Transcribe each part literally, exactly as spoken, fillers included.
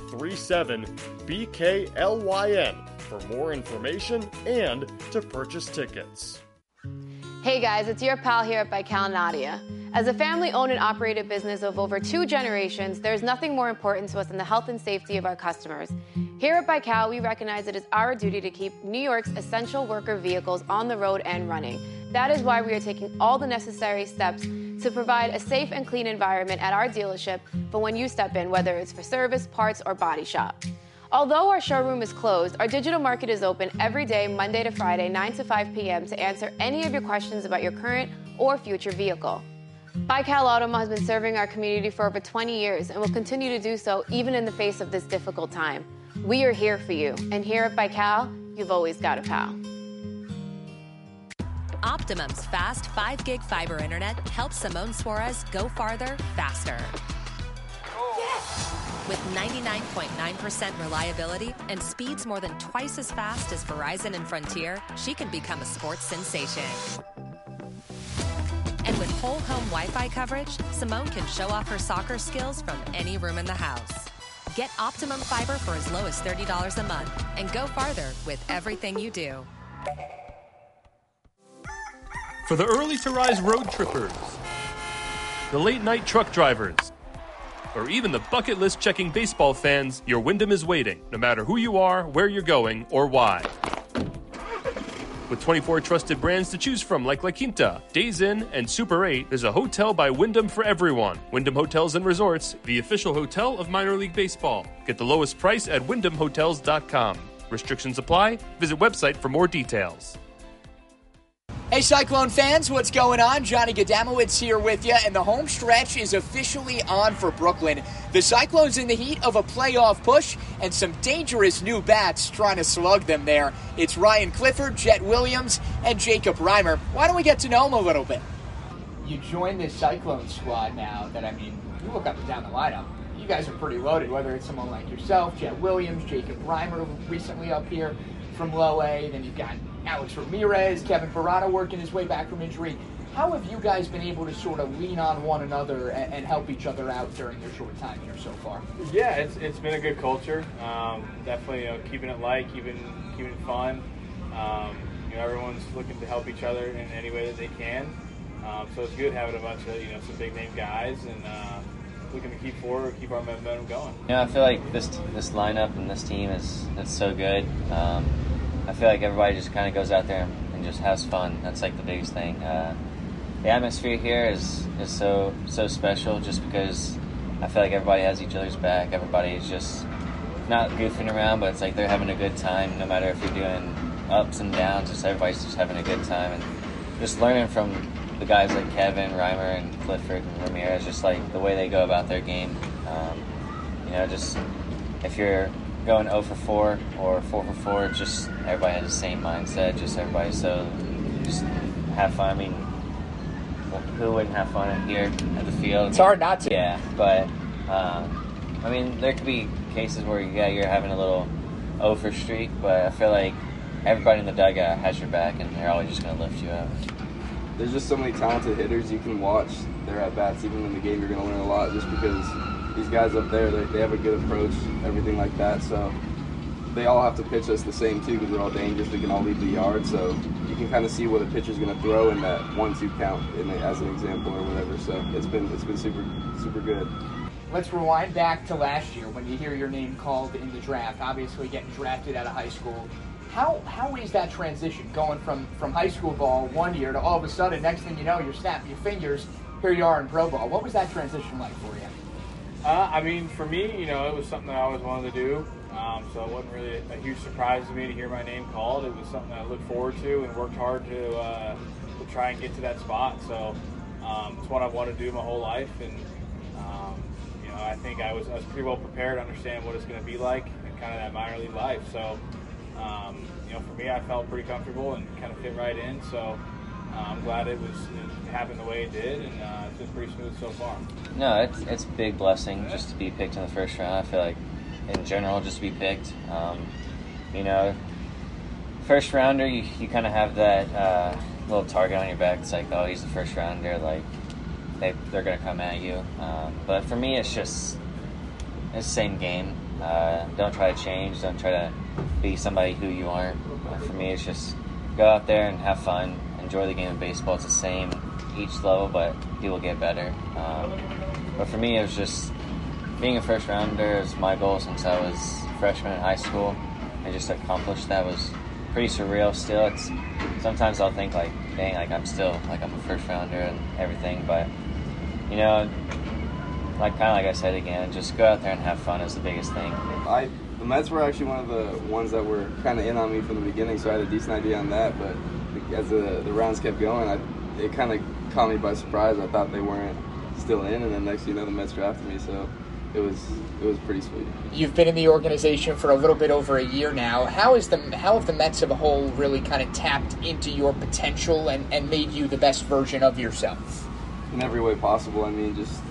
three seven B K L Y N for more information and to purchase tickets. Hey guys, it's your pal here at Baikal, Nadia. As a family-owned and operated business of over two generations, there's nothing more important to us than the health and safety of our customers. Here at Baikal, we recognize it is our duty to keep New York's essential worker vehicles on the road and running. That is why we are taking all the necessary steps to provide a safe and clean environment at our dealership for when you step in, whether it's for service, parts, or body shop. Although our showroom is closed, our digital market is open every day, Monday to Friday, nine to five p.m. to answer any of your questions about your current or future vehicle. Baikal Auto has been serving our community for over twenty years and will continue to do so even in the face of this difficult time. We are here for you, and here at Baikal, you've always got a pal. Optimum's fast five gig fiber internet helps Simone Suarez go farther, faster. Yes! With ninety-nine point nine percent reliability and speeds more than twice as fast as Verizon and Frontier, she can become a sports sensation. And with whole home Wi-Fi coverage, Simone can show off her soccer skills from any room in the house. Get Optimum Fiber for as low as thirty dollars a month and go farther with everything you do. For the early-to-rise road trippers, the late-night truck drivers, or even the bucket list checking baseball fans, your Wyndham is waiting, no matter who you are, where you're going, or why. With twenty-four trusted brands to choose from like La Quinta, Days Inn, and Super eight, there's a hotel by Wyndham for everyone. Wyndham Hotels and Resorts, the official hotel of minor league baseball. Get the lowest price at wyndham hotels dot com. Restrictions apply. Visit website for more details. Hey Cyclone fans, what's going on? Johnny Gadamowitz here with you, and the home stretch is officially on for Brooklyn. The Cyclones in the heat of a playoff push, and some dangerous new bats trying to slug them there. It's Ryan Clifford, Jet Williams, and Jacob Reimer. Why don't we get to know them a little bit? You joined this Cyclone squad now that, I mean, you look up and down the lineup. You guys are pretty loaded, whether it's someone like yourself, Jet Williams, Jacob Reimer recently up here from Low A, then you've got Alex Ramirez, Kevin Parada working his way back from injury. How have you guys been able to sort of lean on one another and, and help each other out during your short time here so far? Yeah, it's it's been a good culture. Um, definitely, you know, keeping it light, keeping keeping it fun. Um, you know, everyone's looking to help each other in any way that they can. Um, so it's good having a bunch of, you know, some big name guys and uh, looking to keep forward, keep our momentum going. Yeah, I feel like this this lineup and this team is it's so good. Um, I feel like everybody just kind of goes out there and just has fun. That's like the biggest thing. Uh, the atmosphere here is, is so so special just because I feel like everybody has each other's back. Everybody's just not goofing around, but it's like they're having a good time no matter if you're doing ups and downs. Just everybody's just having a good time and just learning from the guys like Kevin, Reimer, and Clifford and Ramirez, just like the way they go about their game. Um, you know, just if you're going oh for four or four for four, just everybody has the same mindset. Just everybody so just have fun. I mean, who wouldn't have fun here at the field? It's hard not to. Yeah, but um, I mean, there could be cases where yeah, you're having a little oh for streak, but I feel like everybody in the dugout has your back, and they're always just going to lift you up. There's just so many talented hitters you can watch their at-bats. Even in the game, you're going to learn a lot just because these guys up there, they, they have a good approach, everything like that. So they all have to pitch us the same, too, because they're all dangerous. They can all leave the yard. So you can kind of see what a pitcher's going to throw in that one two count in the, as an example or whatever. So it's been it's been super, super good. Let's rewind back to last year when you hear your name called in the draft, obviously getting drafted out of high school. How how is that transition going from, from high school ball one year to all of a sudden, next thing you know, you're snapping your fingers, here you are in pro ball. What was that transition like for you? Uh, I mean, for me, you know, it was something that I always wanted to do. Um, so it wasn't really a huge surprise to me to hear my name called. It was something I looked forward to and worked hard to uh, to try and get to that spot. So um, it's what I wanted to do my whole life. And, um, you know, I think I was, I was pretty well prepared to understand what it's going to be like and kind of that minor league life. So, um, you know, for me, I felt pretty comfortable and kind of fit right in. So uh, I'm glad it was it happened the way it did, and uh, it's been pretty smooth so far. No, it's it's a big blessing just to be picked in the first round. I feel like, in general, just to be picked. Um, you know, first rounder, you, you kind of have that uh, little target on your back. It's like, oh, he's the first rounder. Like, they, they're going to come at you. Um, but for me, it's just it's the same game. Uh, don't try to change. Don't try to be somebody who you aren't. Uh, for me, it's just go out there and have fun. Enjoy the game of baseball. It's the same each level, but people get better. Um, but for me, it was just being a first rounder is my goal since I was a freshman in high school. I just accomplished that. Was pretty surreal still. It's sometimes I'll think like, dang, like I'm still like I'm a first rounder and everything, but you know, like kind of like I said again, just go out there and have fun is the biggest thing. I the Mets were actually one of the ones that were kind of in on me from the beginning, so I had a decent idea on that. But as the the rounds kept going, I, it kind of caught me by surprise. I thought they weren't still in, and then next thing you know, the Mets drafted me. So it was it was pretty sweet. You've been in the organization for a little bit over a year now. How is the how have the Mets as a whole really kind of tapped into your potential and, and made you the best version of yourself? In every way possible. I mean, just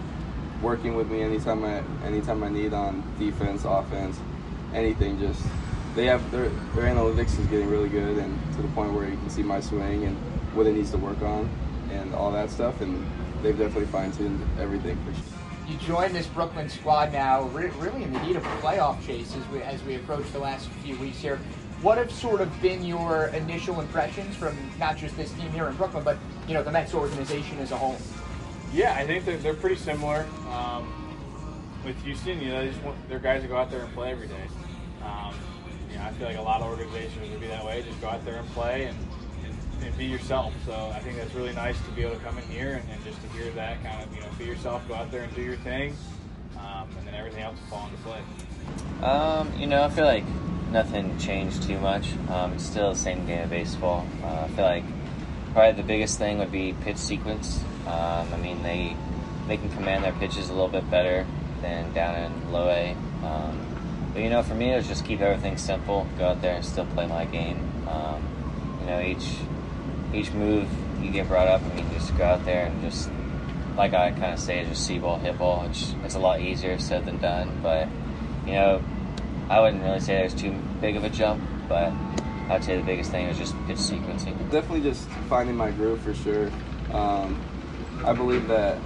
working with me anytime I anytime I need on defense, offense, anything. Just they have their their analytics is getting really good, and to the point where you can see my swing and what it needs to work on and all that stuff. And they've definitely fine-tuned everything for sure. You joined this Brooklyn squad now, re- really in the heat of a playoff chase as we as we approach the last few weeks here. What have sort of been your initial impressions from not just this team here in Brooklyn, but you know the Mets organization as a whole? Yeah, I think they're, they're pretty similar. Um, with Houston, you know, they just want their guys to go out there and play every day. Um, you know, I feel like a lot of organizations would be that way. Just go out there and play and, and, and be yourself. So I think that's really nice to be able to come in here and, and just to hear that kind of, you know, be yourself, go out there and do your thing, um, and then everything else will fall into play. Um, you know, I feel like nothing changed too much. Um, it's still the same game of baseball. Uh, I feel like probably the biggest thing would be pitch sequence. Um, I mean, they they can command their pitches a little bit better than down in low A. Um, but, you know, for me, it was just keep everything simple, go out there and still play my game. Um, you know, each each move you get brought up, I mean, just go out there and just, like I kind of say, just see ball, hit ball. It's, it's a lot easier said than done. But, you know, I wouldn't really say there's too big of a jump, but I'd say the biggest thing was just pitch sequencing. Definitely just finding my groove for sure. Um, I believe that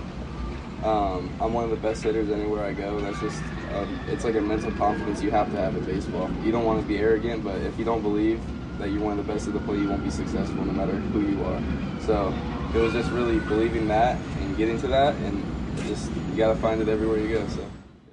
um, I'm one of the best hitters anywhere I go. That's just, um, it's like a mental confidence you have to have in baseball. You don't want to be arrogant, but if you don't believe that you're one of the best at the plate, you won't be successful no matter who you are. So it was just really believing that and getting to that, and just, you got to find it everywhere you go. So.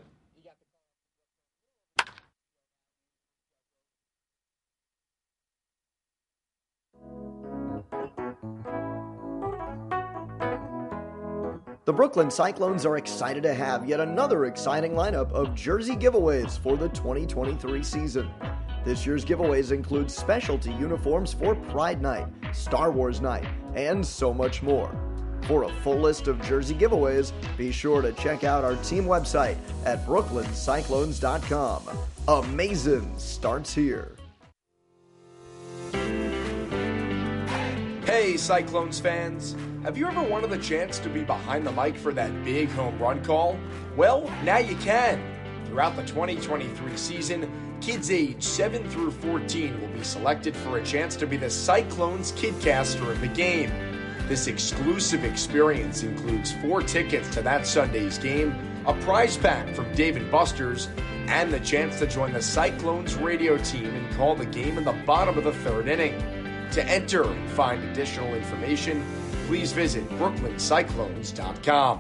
The Brooklyn Cyclones are excited to have yet another exciting lineup of jersey giveaways for the twenty twenty-three season. This year's giveaways include specialty uniforms for Pride Night, Star Wars Night, and so much more. For a full list of jersey giveaways, be sure to check out our team website at brooklyn cyclones dot com. Amazing starts here. Hey, Cyclones fans! Have you ever wanted the chance to be behind the mic for that big home run call? Well, now you can. Throughout the twenty twenty-three season, kids aged seven through fourteen will be selected for a chance to be the Cyclones Kidcaster of the game. This exclusive experience includes four tickets to that Sunday's game, a prize pack from Dave and Buster's, and the chance to join the Cyclones radio team and call the game in the bottom of the third inning. To enter and find additional information, please visit brooklyn cyclones dot com.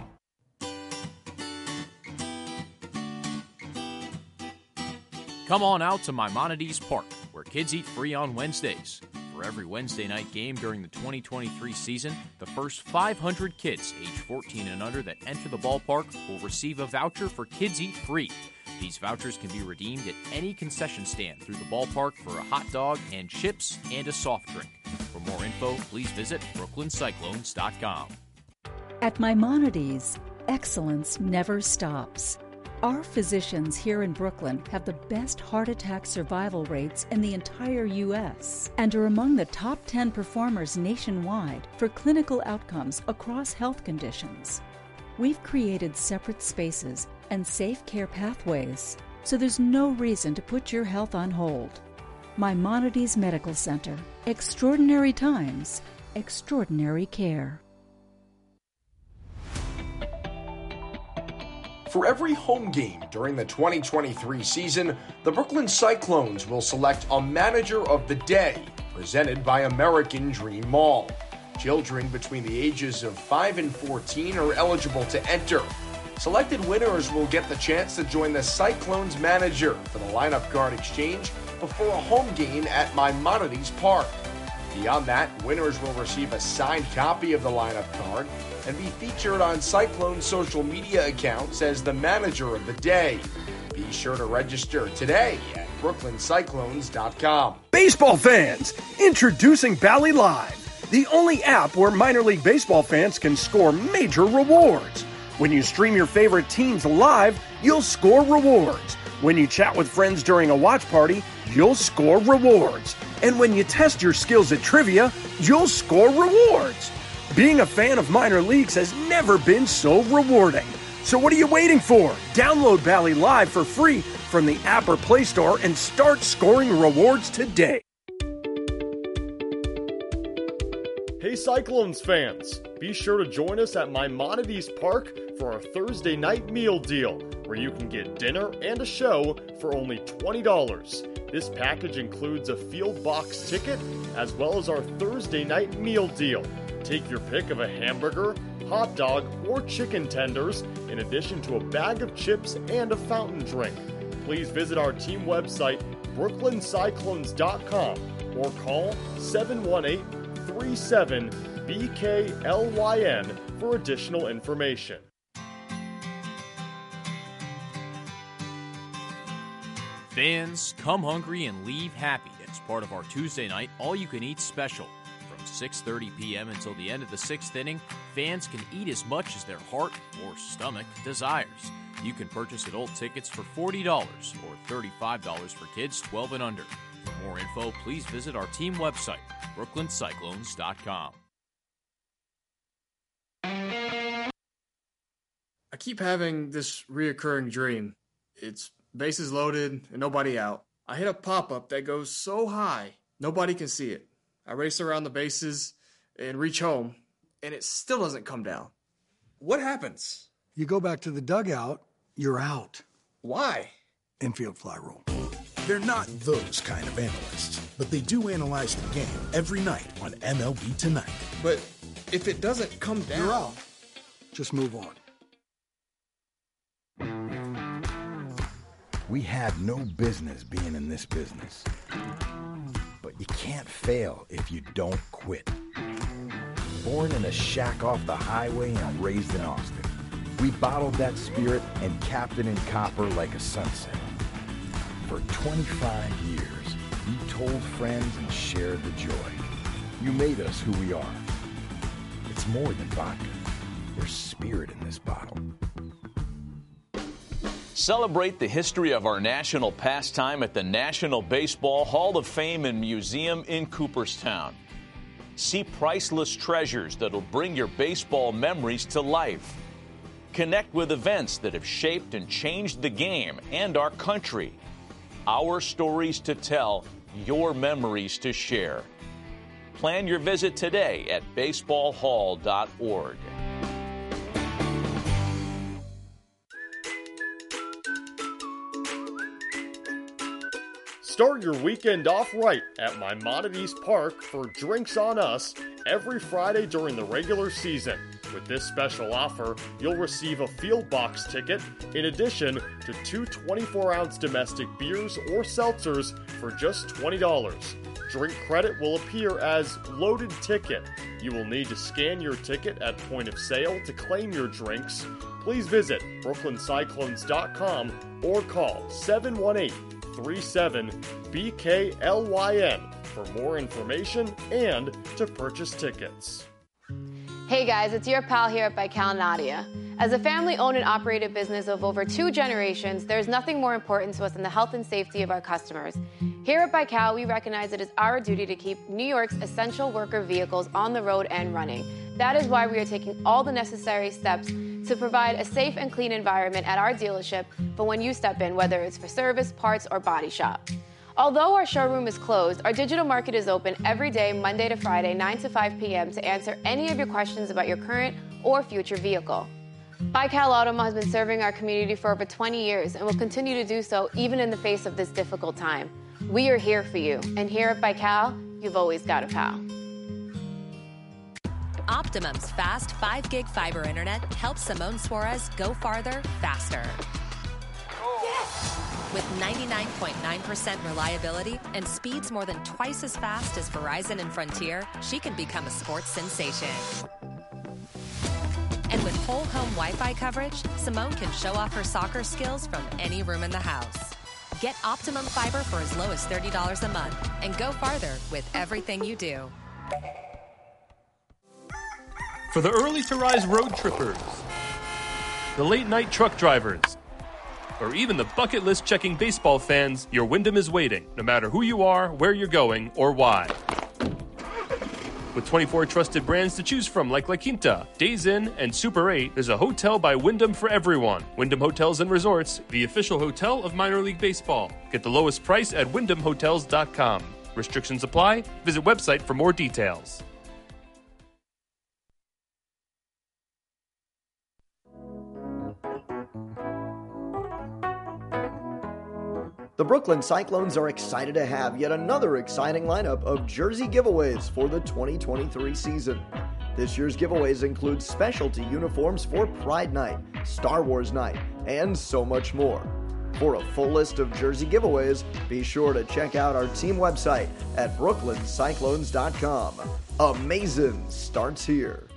Come on out to Maimonides Park, where kids eat free on Wednesdays. For every Wednesday night game during the twenty twenty-three season, the first five hundred kids age fourteen and under that enter the ballpark will receive a voucher for Kids Eat Free. These vouchers can be redeemed at any concession stand through the ballpark for a hot dog and chips and a soft drink. For more info, please visit brooklyn cyclones dot com. At Maimonides, excellence never stops. Our physicians here in Brooklyn have the best heart attack survival rates in the entire U S and are among the top ten performers nationwide for clinical outcomes across health conditions. We've created separate spaces and safe care pathways, so there's no reason to put your health on hold. Maimonides Medical Center. Extraordinary times, extraordinary care. For every home game during the twenty twenty-three season, the Brooklyn Cyclones will select a Manager of the Day, presented by American Dream Mall. Children between the ages of five and fourteen are eligible to enter. Selected winners will get the chance to join the Cyclones manager for the lineup card exchange before a home game at Maimonides Park. Beyond that, winners will receive a signed copy of the lineup card and be featured on Cyclone's social media accounts as the Manager of the Day. Be sure to register today at brooklyn cyclones dot com. Baseball fans, introducing Bally Live, the only app where minor league baseball fans can score major rewards. When you stream your favorite teams live, you'll score rewards. When you chat with friends during a watch party, you'll score rewards. And when you test your skills at trivia, you'll score rewards. Being a fan of minor leagues has never been so rewarding. So what are you waiting for? Download Bally Live for free from the app or Play Store and start scoring rewards today. Hey Cyclones fans, be sure to join us at Maimonides Park for our Thursday night meal deal, where you can get dinner and a show for only twenty dollars. This package includes a field box ticket, as well as our Thursday night meal deal. Take your pick of a hamburger, hot dog, or chicken tenders, in addition to a bag of chips and a fountain drink. Please visit our team website, brooklyn cyclones dot com, or call seven one eight, three seven, B K L Y N for additional information. Fans, come hungry and leave happy as part of our Tuesday night all-you-can-eat special. From six thirty p.m. until the end of the sixth inning, fans can eat as much as their heart or stomach desires. You can purchase adult tickets for forty dollars or thirty-five dollars for kids twelve and under. For more info, please visit our team website, brooklyn cyclones dot com. I keep having this reoccurring dream. It's bases loaded and nobody out. I hit a pop-up that goes so high, nobody can see it. I race around the bases and reach home, and it still doesn't come down. What happens? You go back to the dugout, you're out. Why? Infield fly rule. They're not those kind of analysts, but they do analyze the game every night on M L B Tonight. But if it doesn't come down... You're out. Just move on. We had no business being in this business. But you can't fail if you don't quit. Born in a shack off the highway and raised in Austin, we bottled that spirit and capped it in copper like a sunset. For twenty-five years, you told friends and shared the joy. You made us who we are. It's more than vodka. There's spirit in this bottle. Celebrate the history of our national pastime at the National Baseball Hall of Fame and Museum in Cooperstown. See priceless treasures that'll bring your baseball memories to life. Connect with events that have shaped and changed the game and our country. Our stories to tell, your memories to share. Plan your visit today at baseball hall dot org. Start your weekend off right at Maimonides Park for Drinks on Us every Friday during the regular season. With this special offer, you'll receive a field box ticket in addition to two twenty-four ounce domestic beers or seltzers for just twenty dollars. Drink credit will appear as Loaded Ticket. You will need to scan your ticket at point of sale to claim your drinks. Please visit brooklyn cyclones dot com or call seven one eight, three seven, B K L Y N for more information and to purchase tickets. Hey guys, it's your pal here at Baikal Nadia. As a family-owned and operated business of over two generations, there's nothing more important to us than the health and safety of our customers. Here at Baikal, we recognize it is our duty to keep New York's essential worker vehicles on the road and running. That is why we are taking all the necessary steps to provide a safe and clean environment at our dealership for when you step in, whether it's for service, parts, or body shop. Although our showroom is closed, our digital market is open every day, Monday to Friday, nine to five p.m. to answer any of your questions about your current or future vehicle. Bi-Cal Automall has been serving our community for over twenty years and will continue to do so even in the face of this difficult time. We are here for you, and here at Bi-Cal, you've always got a pal. Optimum's fast five gig fiber internet helps Simone Suarez go farther, faster. With ninety-nine point nine percent reliability and speeds more than twice as fast as Verizon and Frontier, she can become a sports sensation. And with whole home Wi-Fi coverage, Simone can show off her soccer skills from any room in the house. Get Optimum Fiber for as low as thirty dollars a month and go farther with everything you do. For the early to rise road trippers, the late night truck drivers, or even the bucket list checking baseball fans, your Wyndham is waiting, no matter who you are, where you're going, or why. With twenty-four trusted brands to choose from like La Quinta, Days Inn, and Super eight, there's a hotel by Wyndham for everyone. Wyndham Hotels and Resorts, the official hotel of minor league baseball. Get the lowest price at wyndham hotels dot com. Restrictions apply. Visit website for more details. The Brooklyn Cyclones are excited to have yet another exciting lineup of jersey giveaways for the twenty twenty-three season. This year's giveaways include specialty uniforms for Pride Night, Star Wars Night, and so much more. For a full list of jersey giveaways, be sure to check out our team website at brooklyn cyclones dot com. Amazing starts here.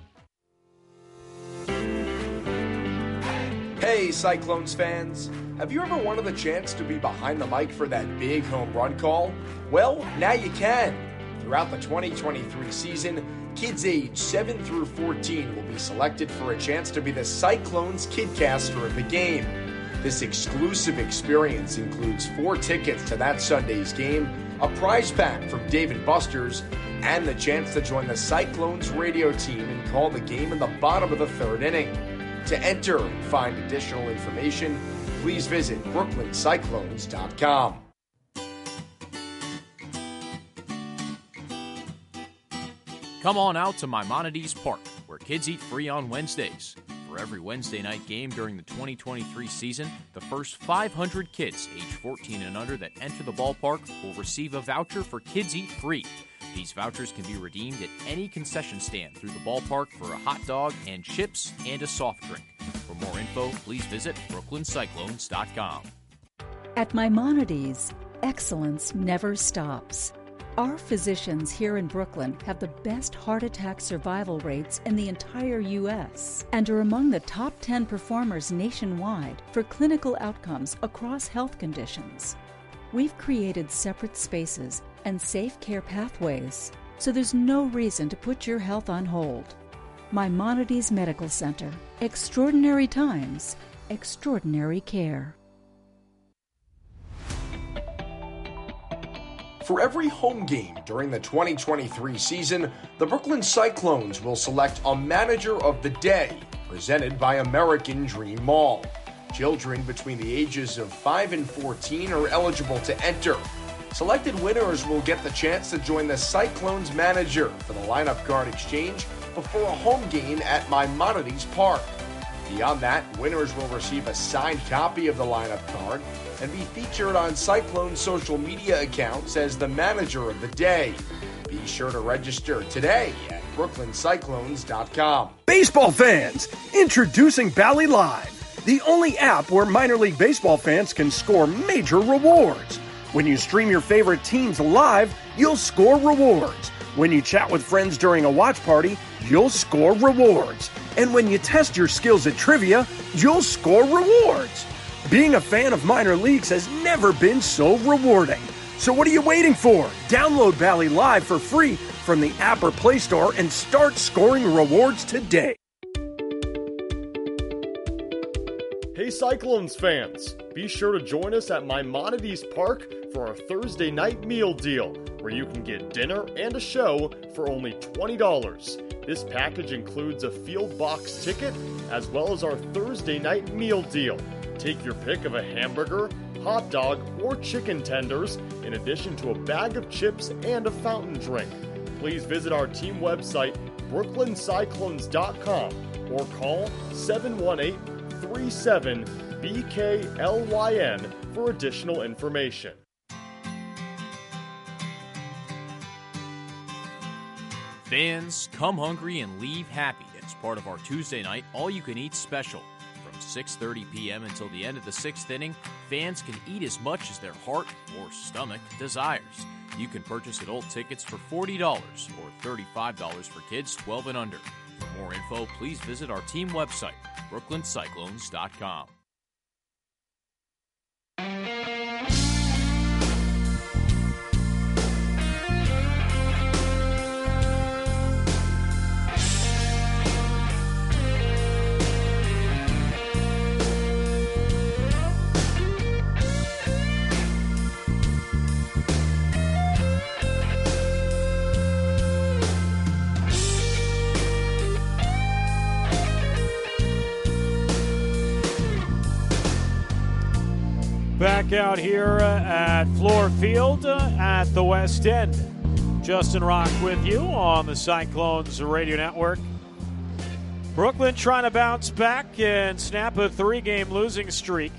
Hey, Cyclones fans. Have you ever wanted the chance to be behind the mic for that big home run call? Well, now you can. Throughout the twenty twenty-three season, kids aged seven through fourteen will be selected for a chance to be the Cyclones Kidcaster of the game. This exclusive experience includes four tickets to that Sunday's game, a prize pack from Dave and Buster's, and the chance to join the Cyclones radio team and call the game in the bottom of the third inning. To enter and find additional information, please visit brooklyn cyclones dot com. Come on out to Maimonides Park, where kids eat free on Wednesdays. For every Wednesday night game during the twenty twenty-three season, the first five hundred kids age fourteen and under that enter the ballpark will receive a voucher for Kids Eat Free. These vouchers can be redeemed at any concession stand through the ballpark for a hot dog and chips and a soft drink. For more info, please visit brooklyn cyclones dot com. At Maimonides, excellence never stops. Our physicians here in Brooklyn have the best heart attack survival rates in the entire U S and are among the top ten performers nationwide for clinical outcomes across health conditions. We've created separate spaces and safe care pathways, so there's no reason to put your health on hold. Maimonides Medical Center. Extraordinary times, extraordinary care. For every home game during the twenty twenty-three season, the Brooklyn Cyclones will select a Manager of the Day, presented by American Dream Mall. Children between the ages of five and fourteen are eligible to enter. Selected winners will get the chance to join the Cyclones manager for the lineup card exchange before a home game at Maimonides Park. Beyond that, winners will receive a signed copy of the lineup card and be featured on Cyclone's social media accounts as the Manager of the Day. Be sure to register today at brooklyn cyclones dot com. Baseball fans, introducing Bally Live, the only app where minor league baseball fans can score major rewards. When you stream your favorite teams live, you'll score rewards. When you chat with friends during a watch party, you'll score rewards. And when you test your skills at trivia, you'll score rewards. Being a fan of minor leagues has never been so rewarding. So what are you waiting for? Download Bally Live for free from the App or Play Store and start scoring rewards today. Hey Cyclones fans, be sure to join us at Maimonides Park for our Thursday night meal deal, where you can get dinner and a show for only twenty dollars. This package includes a field box ticket, as well as our Thursday night meal deal. Take your pick of a hamburger, hot dog, or chicken tenders, in addition to a bag of chips and a fountain drink. Please visit our team website, brooklyn cyclones dot com. or call seven one eight, three seven, B K L Y N for additional information. Fans, come hungry and leave happy as part of our Tuesday night all-you-can-eat special. From six thirty p.m. until the end of the sixth inning, fans can eat as much as their heart or stomach desires. You can purchase adult tickets for forty dollars or thirty-five dollars for kids twelve and under. For more info, please visit our team website, brooklyn cyclones dot com. Back out here uh, at Fluor Field uh, at the West End. Justin Rock with you on the Cyclones Radio Network. Brooklyn trying to bounce back and snap a three-game losing streak.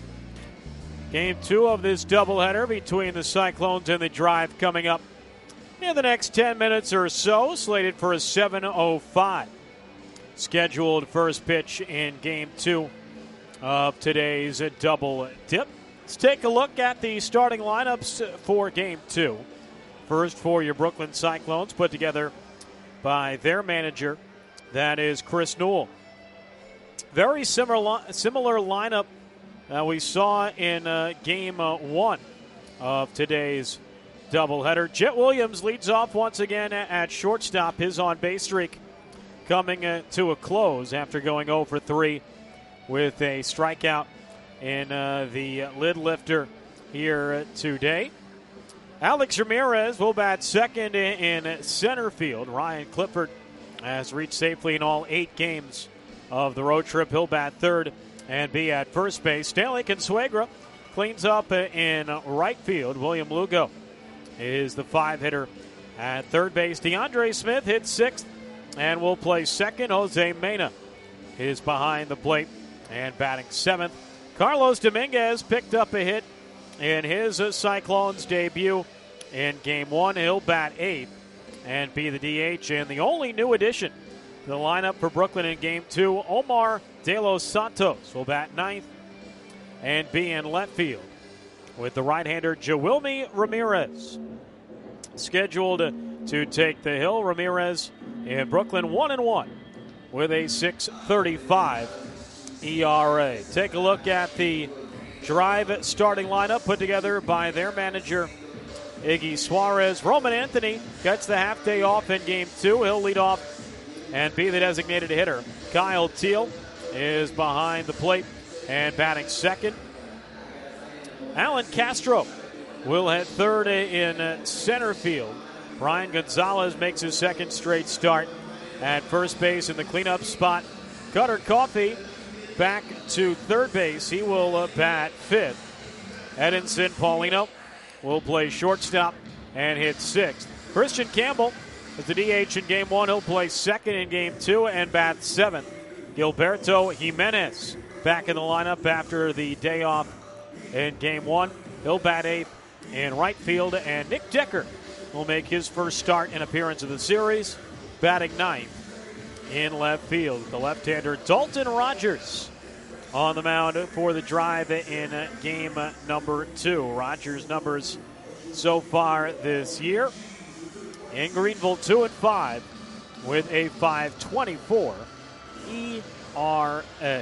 Game two of this doubleheader between the Cyclones and the Drive coming up in the next ten minutes or so, slated for a seven oh five. Scheduled first pitch in game two of today's double dip. Let's take a look at the starting lineups for Game two. First for your Brooklyn Cyclones, put together by their manager, that is Chris Newell. Very similar, similar lineup that we saw in uh, Game uh, one of today's doubleheader. Jet Williams leads off once again at shortstop. His on-base streak coming uh, to a close after going oh for three with a strikeout in uh, the lid lifter here today. Alex Ramirez will bat second in center field. Ryan Clifford has reached safely in all eight games of the road trip. He'll bat third and be at first base. Stanley Consuegra cleans up in right field. William Lugo is the five-hitter at third base. DeAndre Smith hits sixth and will play second. Jose Mena is behind the plate and batting seventh. Carlos Dominguez picked up a hit in his uh, Cyclones debut in Game one. He'll bat eighth and be the D H. And the only new addition to the lineup for Brooklyn in Game two, Omar De Los Santos will bat ninth and be in left field with the right-hander Joelmy Ramirez scheduled to take the hill. Ramirez in Brooklyn one and one with a six thirty-five E R A. Take a look at the Drive starting lineup put together by their manager, Iggy Suarez. Roman Anthony gets the half day off in Game two. He'll lead off and be the designated hitter. Kyle Teal is behind the plate and batting second. Alan Castro will hit third in center field. Brian Gonzalez makes his second straight start at first base in the cleanup spot. Cutter Coffey back to third base. He will uh, bat fifth. Edinson Paulino will play shortstop and hit sixth. Christian Campbell is the D H in Game one. He'll play second in Game two and bat seventh. Gilberto Jimenez back in the lineup after the day off in Game one. He'll bat eighth in right field. And Nick Decker will make his first start and appearance of the series, batting ninth in left field. The left-hander Dalton Rogers on the mound for the Drive in game number two. Rogers' numbers so far this year in Greenville, two and five with a five twenty-four E R A.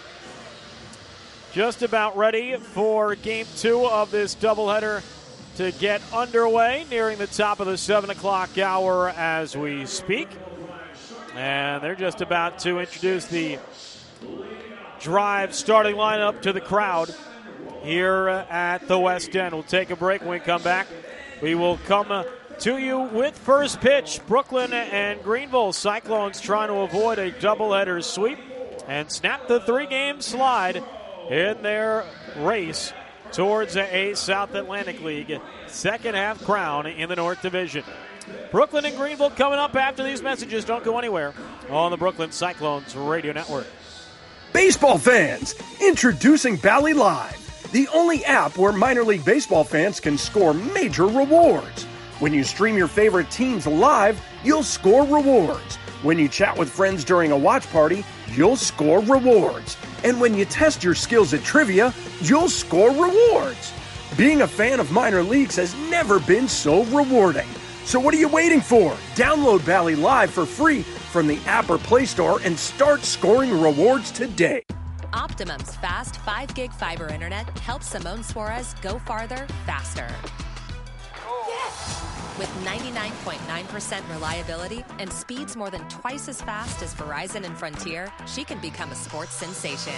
Just about ready for game two of this doubleheader to get underway, nearing the top of the seven o'clock hour as we speak. And they're just about to introduce the Drive starting lineup to the crowd here at the West End. We'll take a break. When we come back, we will come to you with first pitch. Brooklyn and Greenville Cyclones trying to avoid a doubleheader sweep and snap the three-game slide in their race towards a South Atlantic League second half crown in the North Division. Brooklyn and Greenville coming up after these messages. Don't go anywhere on the Brooklyn Cyclones Radio Network. Baseball fans, introducing Bally Live, the only app where minor league baseball fans can score major rewards. When you stream your favorite teams live, you'll score rewards. When you chat with friends during a watch party, you'll score rewards. And when you test your skills at trivia, you'll score rewards. Being a fan of minor leagues has never been so rewarding. So what are you waiting for? Download Bally Live for free from the app or Play Store and start scoring rewards today. Optimum's fast five gig fiber internet helps Simone Suarez go farther, faster. Yes! With ninety-nine point nine percent reliability and speeds more than twice as fast as Verizon and Frontier, she can become a sports sensation.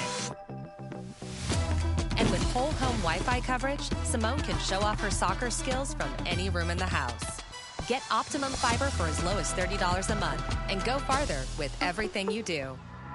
And with whole home Wi-Fi coverage, Simone can show off her soccer skills from any room in the house. Get Optimum Fiber for as low as thirty dollars a month and go farther with everything you do.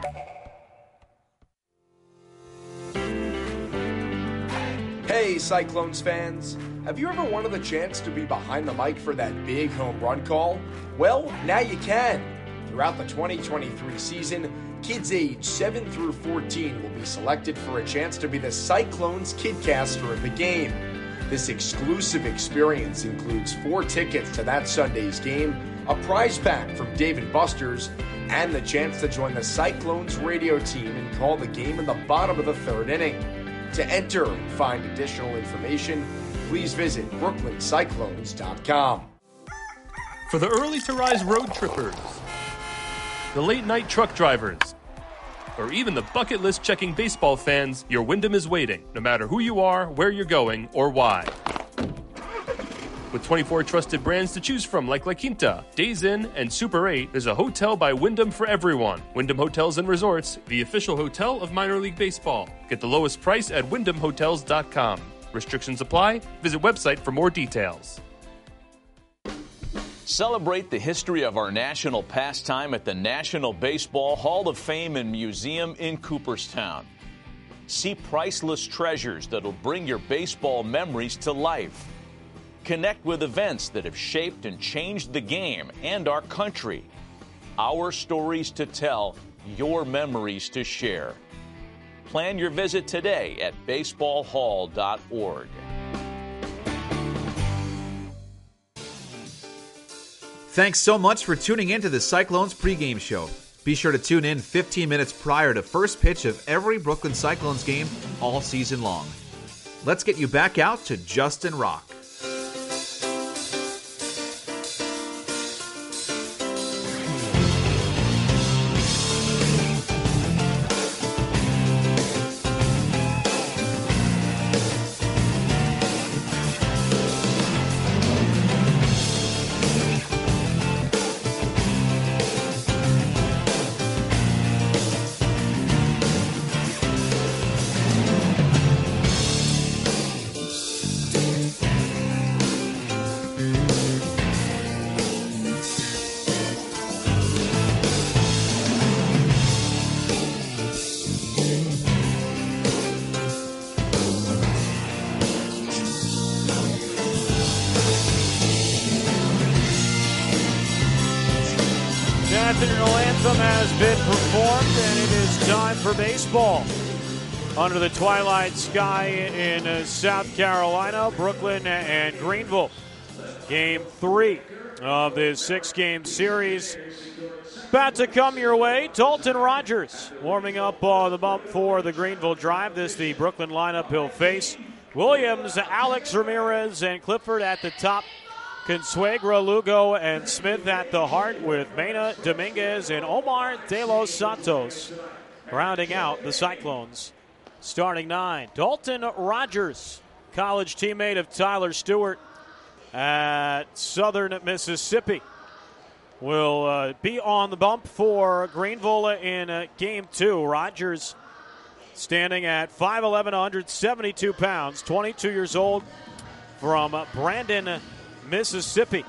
Hey, Cyclones fans. Have you ever wanted the chance to be behind the mic for that big home run call? Well, now you can. Throughout the twenty twenty-three season, kids age seven through fourteen will be selected for a chance to be the Cyclones Kidcaster of the game. This exclusive experience includes four tickets to that Sunday's game, a prize pack from Dave and Buster's, and the chance to join the Cyclones radio team and call the game in the bottom of the third inning. To enter and find additional information, please visit brooklyn cyclones dot com. For the early to rise road trippers, the late night truck drivers, or even the bucket list checking baseball fans, your Wyndham is waiting, no matter who you are, where you're going, or why. With twenty-four trusted brands to choose from like La Quinta, Days Inn, and Super eight, there's a hotel by Wyndham for everyone. Wyndham Hotels and Resorts, the official hotel of minor league baseball. Get the lowest price at wyndham hotels dot com. Restrictions apply. Visit website for more details. Celebrate the history of our national pastime at the National Baseball Hall of Fame and Museum in Cooperstown. See priceless treasures that'll bring your baseball memories to life. Connect with events that have shaped and changed the game and our country. Our stories to tell, your memories to share. Plan your visit today at baseball hall dot org. Thanks so much for tuning in to the Cyclones pregame show. Be sure to tune in fifteen minutes prior to first pitch of every Brooklyn Cyclones game all season long. Let's get you back out to Justin Rock. National anthem has been performed, and it is time for baseball. Under the twilight sky in uh, South Carolina, Brooklyn and Greenville. Game three of this six-game series. About to come your way, Dalton Rogers warming up on the bump for the Greenville Drive. This the Brooklyn lineup he'll face. Williams, Alex Ramirez, and Clifford at the top. Consuegra, Lugo, and Smith at the heart with Mena, Dominguez, and Omar De Los Santos rounding out the Cyclones. Starting nine, Dalton Rogers, college teammate of Tyler Stewart at Southern Mississippi, will uh, be on the bump for Greenville in uh, game two. Rogers standing at five eleven, one hundred seventy-two pounds, twenty-two years old, from uh, Brandon, Mississippi.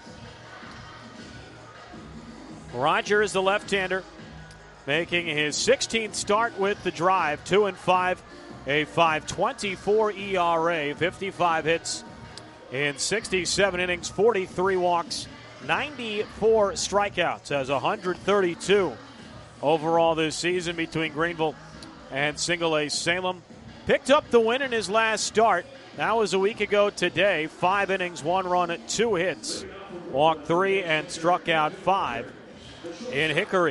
Roger is the left-hander, making his sixteenth start with the Drive, two and five a five twenty-four E R A, fifty-five hits in sixty-seven innings, forty-three walks, ninety-four strikeouts, has one hundred thirty-two overall this season between Greenville and Single A Salem. Picked up the win in his last start. That was a week ago today. Five innings, one run, two hits. Walked three and struck out five in Hickory.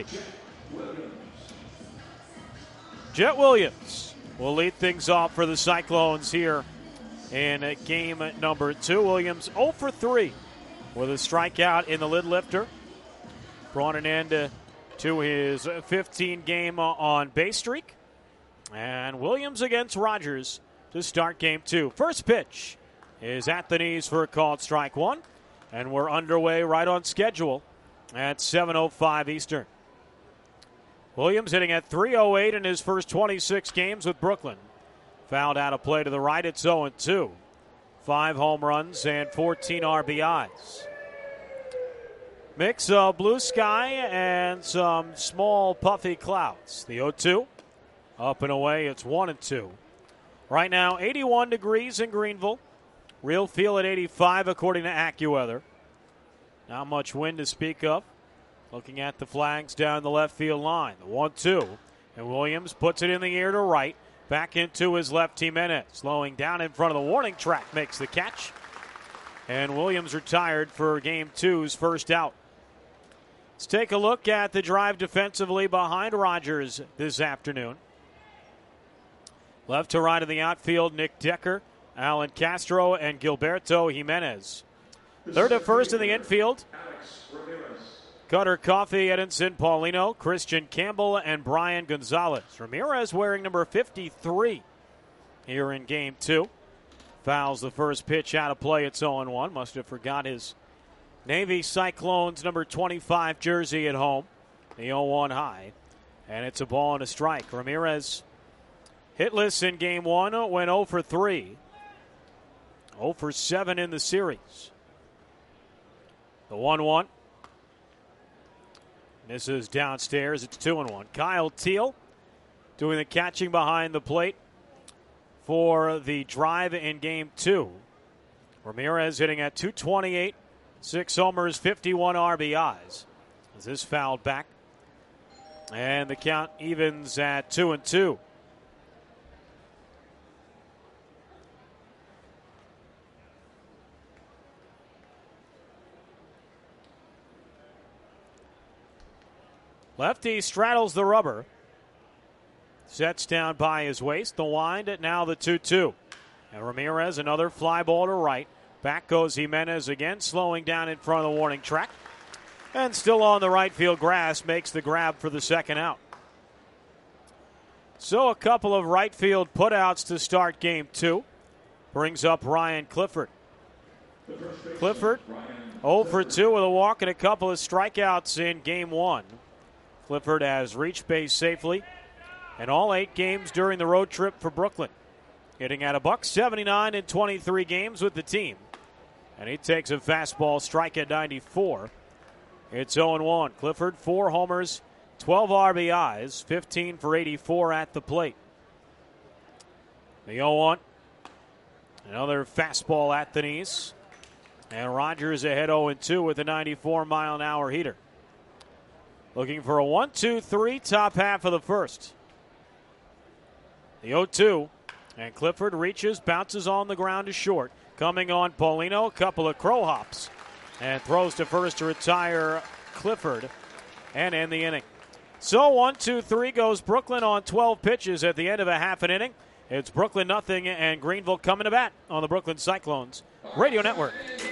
Jet Williams will lead things off for the Cyclones here in game number two. Williams oh for three with a strikeout in the lid lifter. Brought an end to his fifteen-game on base streak. And Williams against Rogers to start game two. First pitch is at the knees for a called strike one. And we're underway right on schedule at seven oh five Eastern. Williams hitting at three oh eight in his first twenty-six games with Brooklyn. Fouled out of play to the right. It's oh two. Five home runs and fourteen R B Is. Mix of blue sky and some small puffy clouds. The oh two. Up and away, it's one and two. Right now, eighty-one degrees in Greenville. Real feel at eighty-five, according to AccuWeather. Not much wind to speak of. Looking at the flags down the left field line. The one two. And Williams puts it in the air to right. Back into his left, Jimenez. Slowing down in front of the warning track. Makes the catch. And Williams retired for game two's first out. Let's take a look at the drive defensively behind Rogers this afternoon. Left to right of the outfield, Nick Decker, Alan Castro, and Gilberto Jimenez. Third to first in the infield, Cutter Coffey, Edinson Paulino, Christian Campbell, and Brian Gonzalez. Ramirez wearing number fifty-three here in game two. Fouls the first pitch out of play. It's oh one. Must have forgot his Navy Cyclones number twenty-five jersey at home. The oh one high. And it's a ball and a strike. Ramirez hitless in game one, went oh for three. oh for seven in the series. The one one. This is downstairs. It's two and one. Kyle Teal doing the catching behind the plate for the drive in game two. Ramirez hitting at two twenty-eight, six homers, fifty-one R B Is. As this fouled back. And the count evens at two and two. Lefty straddles the rubber. Sets down by his waist. The wind at now the two two. And Ramirez, another fly ball to right. Back goes Jimenez again, slowing down in front of the warning track. And still on the right field grass, makes the grab for the second out. So a couple of right field putouts to start game two. Brings up Ryan Clifford. Clifford oh for two with a walk and a couple of strikeouts in game one. Clifford has reached base safely in all eight games during the road trip for Brooklyn. Hitting at a buck seventy-nine in twenty-three games with the team. And he takes a fastball strike at ninety-four. It's oh one. Clifford, four homers, twelve R B Is, fifteen for eighty-four at the plate. The oh one. Another fastball at the knees. And Rogers ahead oh two with a ninety-four mile an hour heater. Looking for a one two three, top half of the first. The oh two. And Clifford reaches, bounces on the ground to short. Coming on Paulino, a couple of crow hops. And throws to first to retire Clifford and end the inning. So one two three goes Brooklyn on twelve pitches at the end of a half an inning. It's Brooklyn nothing and Greenville coming to bat on the Brooklyn Cyclones Radio Network.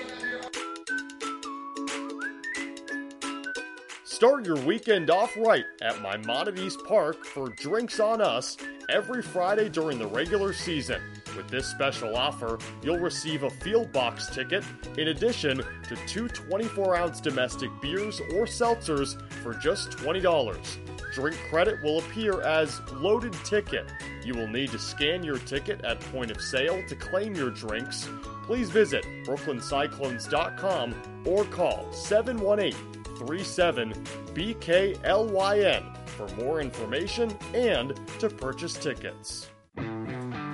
Start your weekend off right at Maimonides Park for Drinks on Us every Friday during the regular season. With this special offer, you'll receive a Field Box ticket in addition to two twenty-four ounce domestic beers or seltzers for just twenty dollars. Drink credit will appear as Loaded Ticket. You will need to scan your ticket at point of sale to claim your drinks. Please visit brooklyn cyclones dot com or call seven one eight, three seven, B K L Y N for more information and to purchase tickets.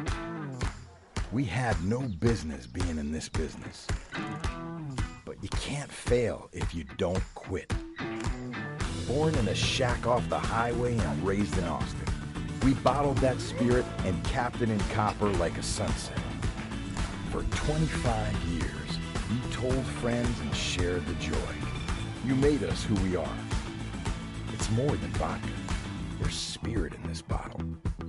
We had no business being in this business. But you can't fail if you don't quit. Born in a shack off the highway and raised in Austin, we bottled that spirit and capped it in copper like a sunset. For twenty-five years, we told friends and shared the joy. You made us who we are. It's more than vodka. There's spirit in this bottle.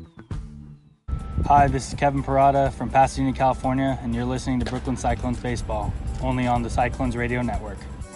Hi, this is Kevin Parada from Pasadena, California, and you're listening to Brooklyn Cyclones Baseball, only on the Cyclones Radio Network.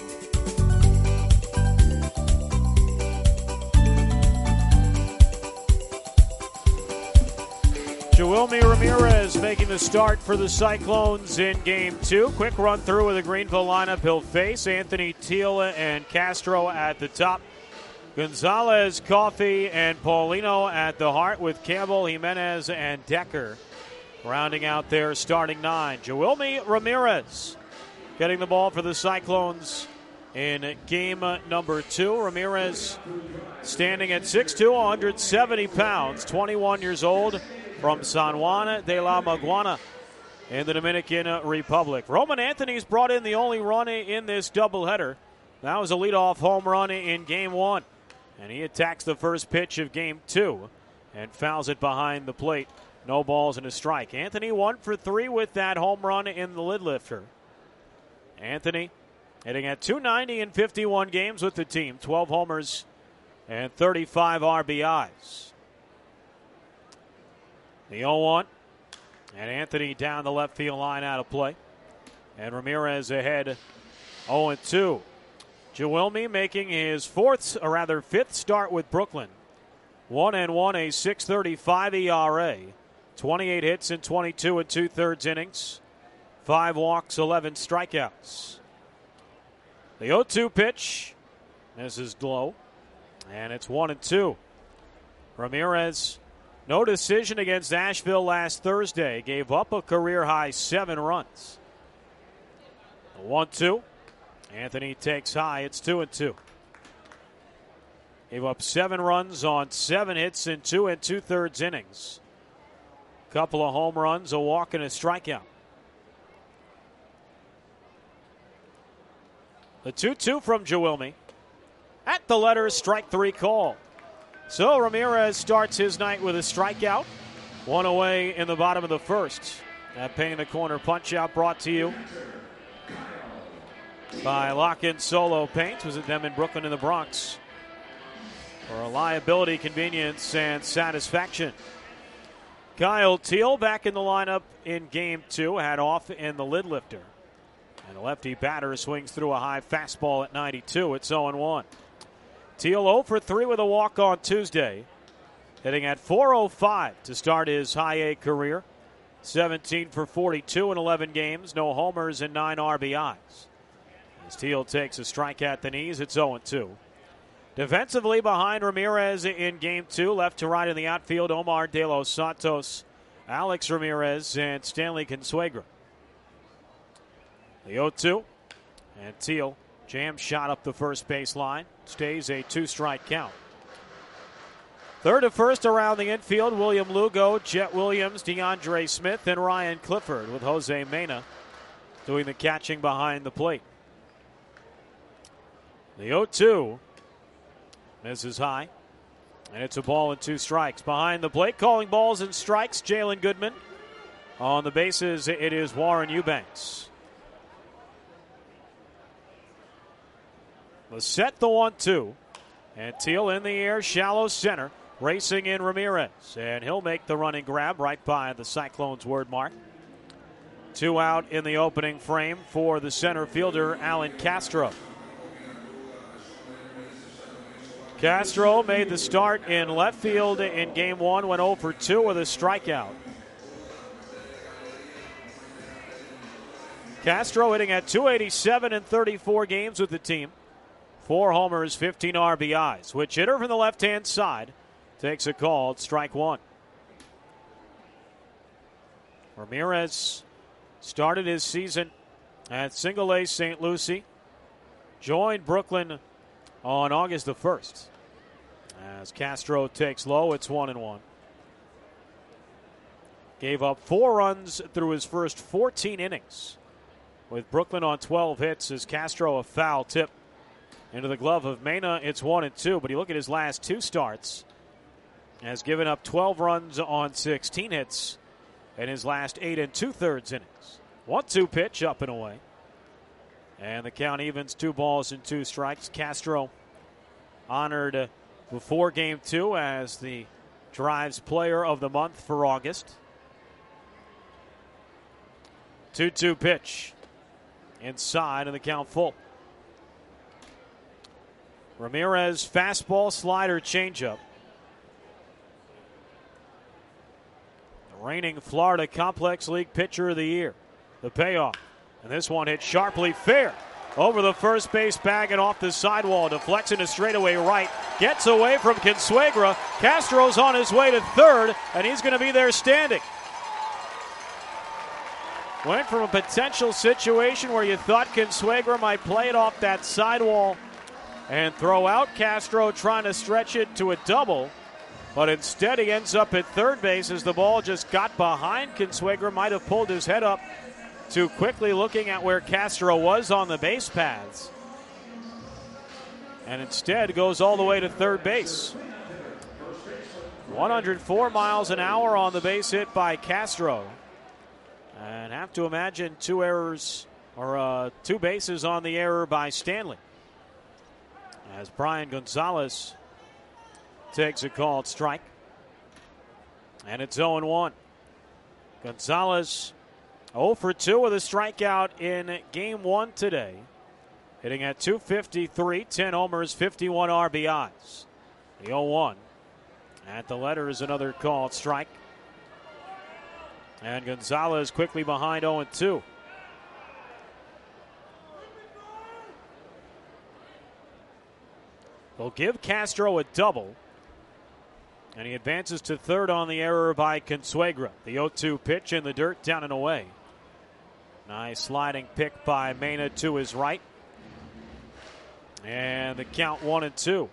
Joelmy Ramirez making the start for the Cyclones in Game two. Quick run through with the Greenville lineup. He'll face Anthony Teal and Castro at the top. Gonzalez, Coffey, and Paulino at the heart with Campbell, Jimenez, and Decker rounding out their starting nine. Joelmy Ramirez getting the ball for the Cyclones in game number two. Ramirez standing at six two, one hundred seventy pounds, twenty-one years old, from San Juan de la Maguana in the Dominican Republic. Roman Anthony's brought in the only run in this doubleheader. That was a leadoff home run in game one. And he attacks the first pitch of game two and fouls it behind the plate. No balls and a strike. Anthony one for three with that home run in the lid lifter. Anthony hitting at two ninety in fifty-one games with the team. twelve homers and thirty-five R B Is. The oh one. And Anthony down the left field line out of play. And Ramirez ahead oh and two. Joelmy making his fourth, or rather fifth start with Brooklyn. One and one, a six thirty-five E R A. twenty-eight hits in twenty-two and two-thirds innings. Five walks, eleven strikeouts. The oh two pitch. This is low. And it's one and two. Ramirez, no decision against Asheville last Thursday. Gave up a career-high seven runs. one two. Anthony takes high. It's two and two. Gave up seven runs on seven hits in two and two-thirds innings. Couple of home runs, a walk, and a strikeout. The two two from Joelmy. At the letter, strike three call. So Ramirez starts his night with a strikeout. One away in the bottom of the first. That Pain in the Corner punch-out brought to you by Lock-In Solo Paint. Was it them in Brooklyn and the Bronx for reliability, convenience, and satisfaction. Kyle Teal back in the lineup in game two. Had off in the lid lifter. And the lefty batter swings through a high fastball at ninety-two. It's oh and one. Teal oh for three with a walk on Tuesday. Hitting at four oh five to start his high A career. seventeen for forty-two in eleven games. No homers and nine R B Is. As Teal takes a strike at the knees, it's oh and two. Defensively behind Ramirez in game two, left to right in the outfield, Omar De Los Santos, Alex Ramirez, and Stanley Consuegra. The oh two, and Teal jam shot up the first base line, stays a two-strike count. Third to first around the infield, William Lugo, Jet Williams, DeAndre Smith, and Ryan Clifford, with Jose Mena doing the catching behind the plate. The oh two misses high, and it's a ball and two strikes. Behind the plate, calling balls and strikes, Jalen Goodman. On the bases, it is Warren Eubanks. The set, the one two. And Teal in the air, shallow center. Racing in Ramirez, and he'll make the running grab right by the Cyclones' word mark. Two out in the opening frame for the center fielder, Alan Castro. Castro made the start in left field in game one, went oh for two with a strikeout. Castro hitting at two eighty-seven in thirty-four games with the team. Four homers, fifteen R B Is. Switch hitter from the left-hand side takes a call at strike one. Ramirez started his season at Single A Saint Lucie. Joined Brooklyn on August the first. As Castro takes low, it's one and one. gave up four runs through his first fourteen innings. With Brooklyn on twelve hits, as Castro a foul tip into the glove of Mena. It's one and two, but you look at his last two starts, has given up twelve runs on sixteen hits in his last eight and two-thirds innings. one two pitch up and away. And the count evens, two balls and two strikes. Castro honored before game two as the Drive's player of the month for August. two two pitch inside, and the count full. Ramirez fastball, slider, changeup. The reigning Florida Complex League Pitcher of the Year. The payoff. And this one hit sharply fair over the first base bag and off the sidewall. Deflects into straightaway right. Gets away from Consuegra. Castro's on his way to third, and he's going to be there standing. Went from a potential situation where you thought Consuegra might play it off that sidewall and throw out Castro, trying to stretch it to a double. But instead he ends up at third base as the ball just got behind Consuegra. Might have pulled his head up too quickly, looking at where Castro was on the base paths. And instead goes all the way to third base. one hundred four miles an hour on the base hit by Castro. And have to imagine two errors, or uh, two bases on the error by Stanley. As Brian Gonzalez takes a called strike. And it's oh and one. Gonzalez oh for two with a strikeout in game one today. Hitting at two fifty-three, ten homers, fifty-one R B Is. The oh one. At the letter is another called strike. And Gonzalez quickly behind oh and two. They'll give Castro a double. And he advances to third on the error by Consuegra. The oh two pitch in the dirt, down and away. Nice sliding pick by Mena to his right. And the count one and two.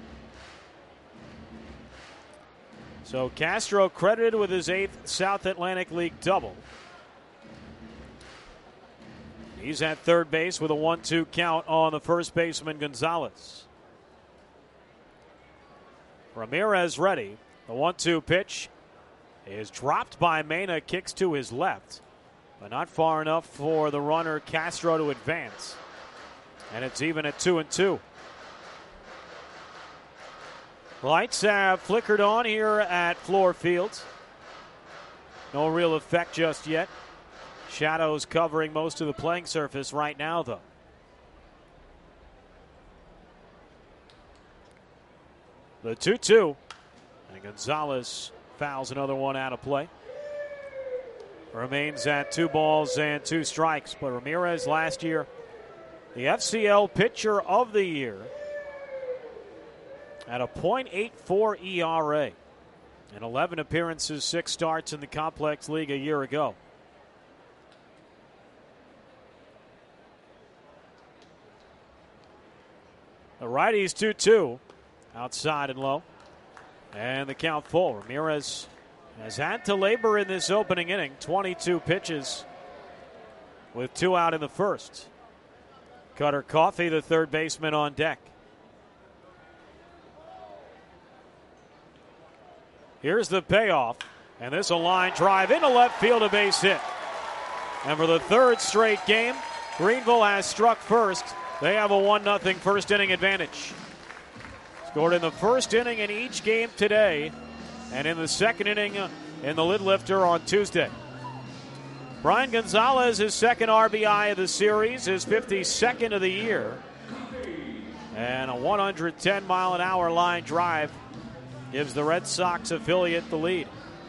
So Castro credited with his eighth South Atlantic League double. He's at third base with a one two count on the first baseman Gonzalez. Ramirez ready. The one two pitch is dropped by Mena, kicks to his left, but not far enough for the runner Castro to advance. And it's even at two and two. Lights have flickered on here at Fluor Field. No real effect just yet. Shadows covering most of the playing surface right now, though. The two two. And Gonzalez fouls another one out of play. Remains at two balls and two strikes. But Ramirez last year, the F C L Pitcher of the Year, at a point eight four E R A. In eleven appearances, six starts in the Complex League a year ago. The righties two two. Outside and low. And the count full. Ramirez has had to labor in this opening inning. twenty-two pitches with two out in the first. Cutter Coffey, the third baseman, on deck. Here's the payoff. And this a line drive into left field, a base hit. And for the third straight game, Greenville has struck first. They have a one nothing first inning advantage. Scored in the first inning in each game today, and in the second inning in the lid lifter on Tuesday. Brian Gonzalez, his second R B I of the series, his fifty-second of the year. And a one hundred ten mile an hour line drive gives the Red Sox affiliate the lead.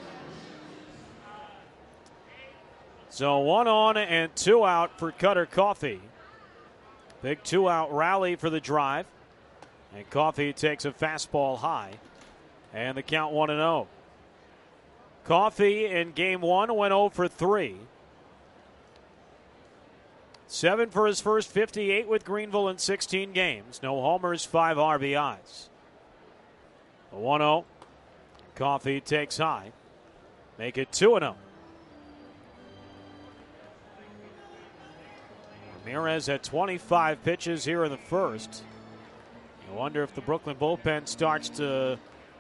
So one on and two out for Cutter Coffey. Big two out rally for the Drive. And Coffey takes a fastball high. And the count one and oh. Coffey in game one went oh for three. Seven for his first fifty-eight with Greenville in sixteen games. No homers, five R B Is. The one oh. Coffey takes high. make it two and oh. Ramirez had twenty-five pitches here in the first. You wonder if the Brooklyn bullpen starts to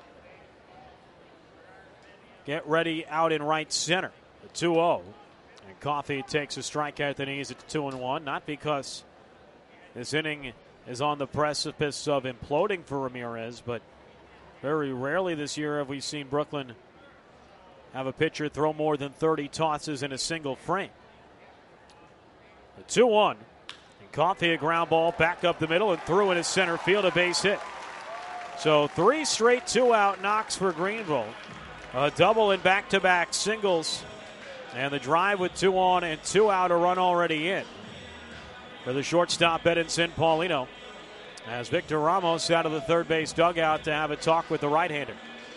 get ready out in right center. The two oh. And Coffey takes a strike at the knees at two and one. Not because this inning is on the precipice of imploding for Ramirez, but very rarely this year have we seen Brooklyn have a pitcher throw more than thirty tosses in a single frame. The two one. And Coffey a ground ball back up the middle and threw in his center field, a base hit. So three straight two-out knocks for Greenville. A double and back-to-back singles. And the drive with two on and two out, a run already in. For the shortstop, Edinson Paulino. As Victor Ramos out of the third base dugout to have a talk with the right-hander.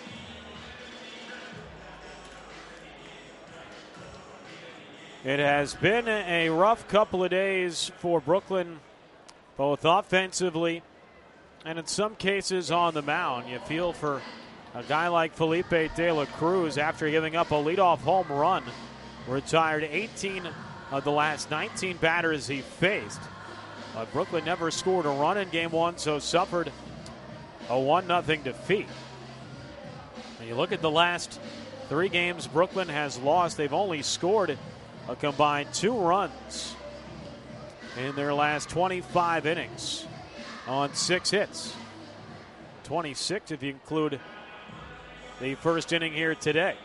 It has been a rough couple of days for Brooklyn, both offensively and in some cases on the mound. You feel for a guy like Felipe De La Cruz, after giving up a leadoff home run, retired eighteen of the last nineteen batters he faced. But Brooklyn never scored a run in game one, so suffered a one nothing defeat. And you look at the last three games Brooklyn has lost, they've only scored a combined two runs in their last twenty-five innings on six hits. twenty-six if you include the first inning here today.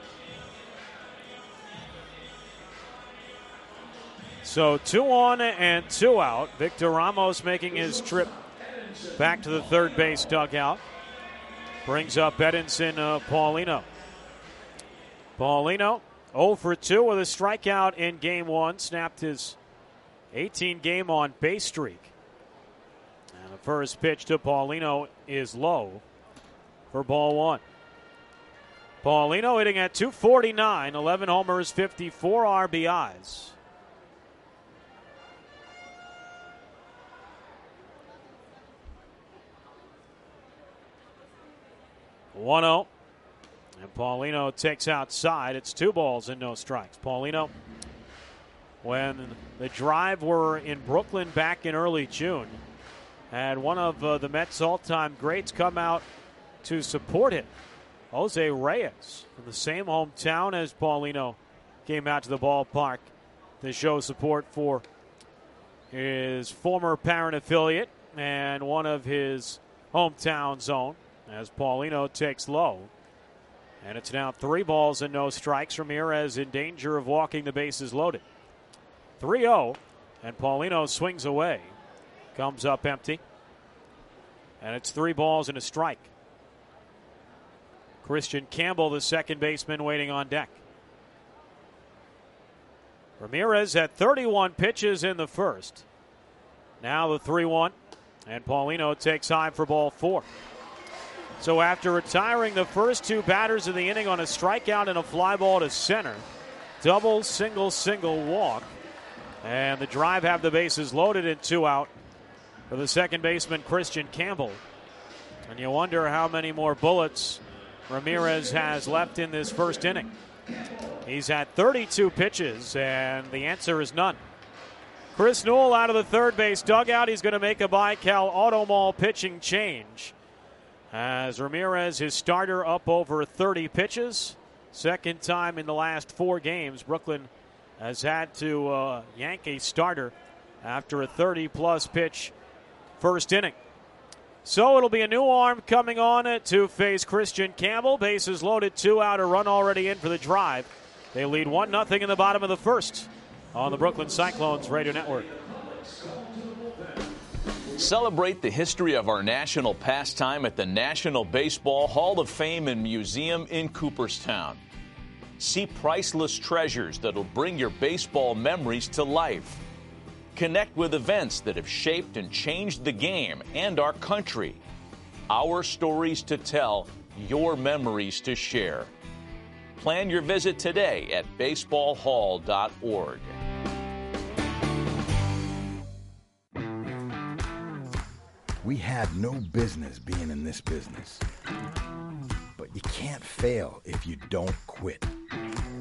So two on and two out. Victor Ramos making his trip back to the third base dugout. Brings up Edinson uh, Paulino. Paulino oh for two with a strikeout in game one. Snapped his eighteen game on base streak. And the first pitch to Paulino is low for ball one. Paulino hitting at two forty-nine, eleven homers, fifty-four R B Is. one oh. And Paulino takes outside. It's two balls and no strikes. Paulino, when the Drive were in Brooklyn back in early June, had one of uh, the Mets' all-time greats come out to support him. Jose Reyes, from the same hometown as Paulino, came out to the ballpark to show support for his former parent affiliate and one of his hometown's own, as Paulino takes low. And it's now three balls and no strikes. Ramirez in danger of walking the bases loaded. three oh, and Paulino swings away. Comes up empty. And it's three balls and a strike. Christian Campbell, the second baseman, waiting on deck. Ramirez had thirty-one pitches in the first. Now the three one, and Paulino takes high for ball four. So after retiring the first two batters of the inning on a strikeout and a fly ball to center, double, single, single walk, and the Drive have the bases loaded and two out for the second baseman, Christian Campbell. And you wonder how many more bullets Ramirez has left in this first inning. He's had thirty-two pitches, and the answer is none. Chris Newell out of the third base dugout. He's going to make a Bi-Cal Auto Mall pitching change. As Ramirez, his starter, up over thirty pitches. Second time in the last four games Brooklyn has had to uh, yank a starter after a thirty-plus pitch first inning. So it'll be a new arm coming on to face Christian Campbell. Bases loaded, two out, a run already in for the Drive. They lead one nothing in the bottom of the first on the Brooklyn Cyclones Radio Network. Celebrate the history of our national pastime at the National Baseball Hall of Fame and Museum in Cooperstown. See priceless treasures that'll bring your baseball memories to life. Connect with events that have shaped and changed the game and our country. Our stories to tell, your memories to share. Plan your visit today at baseball hall dot org. We had no business being in this business. But you can't fail if you don't quit.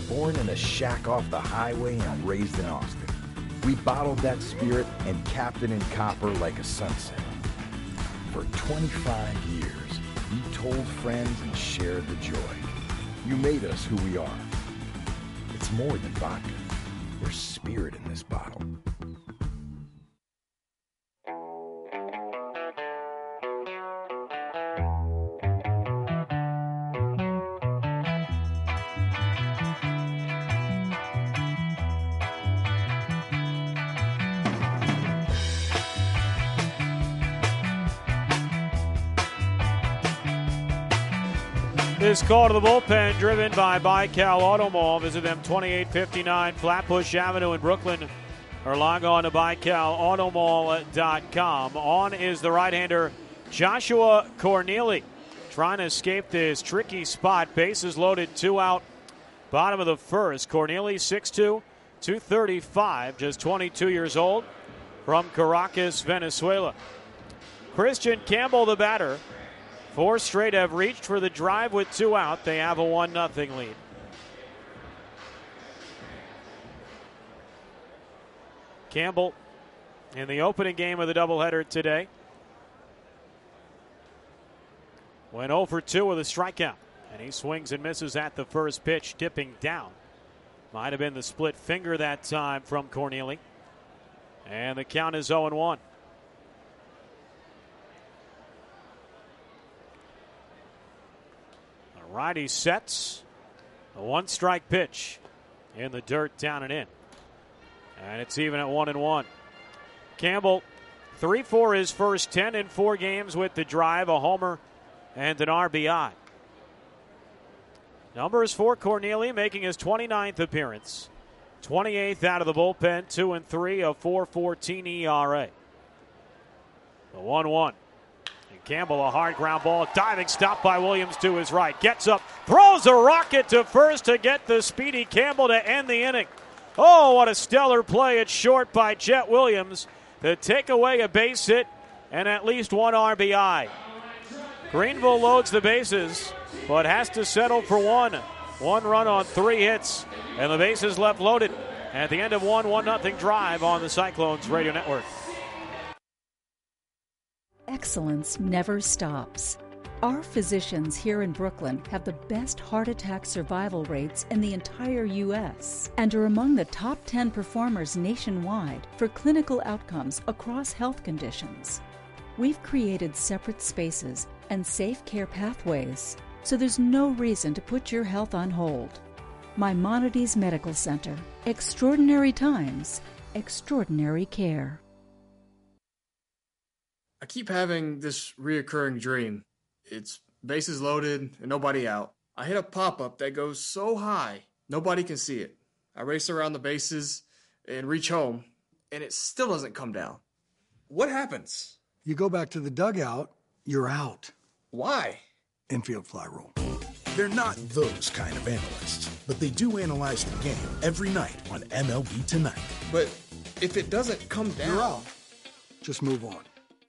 Born in a shack off the highway and raised in Austin, we bottled that spirit and capped it in copper like a sunset. For twenty-five years, you told friends and shared the joy. You made us who we are. It's more than vodka. There's spirit in this bottle. This call to the bullpen driven by Baikal Auto Mall. Visit them twenty-eight fifty-nine Flatbush Avenue in Brooklyn, or log on to baikal auto mall dot com. On is the right-hander Joshua Corneli, trying to escape this tricky spot. Bases loaded, two out, bottom of the first. Corneli, six two, two thirty-five, just twenty-two years old, from Caracas, Venezuela. Christian Campbell, the batter. Four straight have reached for the drive with two out. They have a one nothing lead. Campbell in the opening game of the doubleheader today went oh for two with a strikeout. And he swings and misses at the first pitch, dipping down. Might have been the split finger that time from Corneli. And the count is oh and one. Righty sets a one-strike pitch in the dirt, down and in. And it's even at one and one. Campbell, three for his first ten in four games with the drive, a homer, and an R B I. Numbers for Corneli, making his twenty-ninth appearance. twenty-eighth out of the bullpen, two and three, a four fourteen E R A. The one one. Campbell, a hard ground ball, diving stop by Williams to his right. Gets up, throws a rocket to first to get the speedy Campbell to end the inning. Oh, what a stellar play at short by Jet Williams to take away a base hit and at least one R B I. Greenville loads the bases, but has to settle for one. One run on three hits, and the bases left loaded. At the end of one, one nothing drive on the Cyclones Radio Network. Excellence never stops. Our physicians here in Brooklyn have the best heart attack survival rates in the entire U S and are among the top ten performers nationwide for clinical outcomes across health conditions. We've created separate spaces and safe care pathways, so there's no reason to put your health on hold. Maimonides Medical Center. Extraordinary times, extraordinary care. I keep having this reoccurring dream. It's bases loaded and nobody out. I hit a pop-up that goes so high, nobody can see it. I race around the bases and reach home, and it still doesn't come down. What happens? You go back to the dugout, you're out. Why? Infield fly rule. They're not those kind of analysts, but they do analyze the game every night on M L B Tonight. But if it doesn't come down, you're out. Just move on.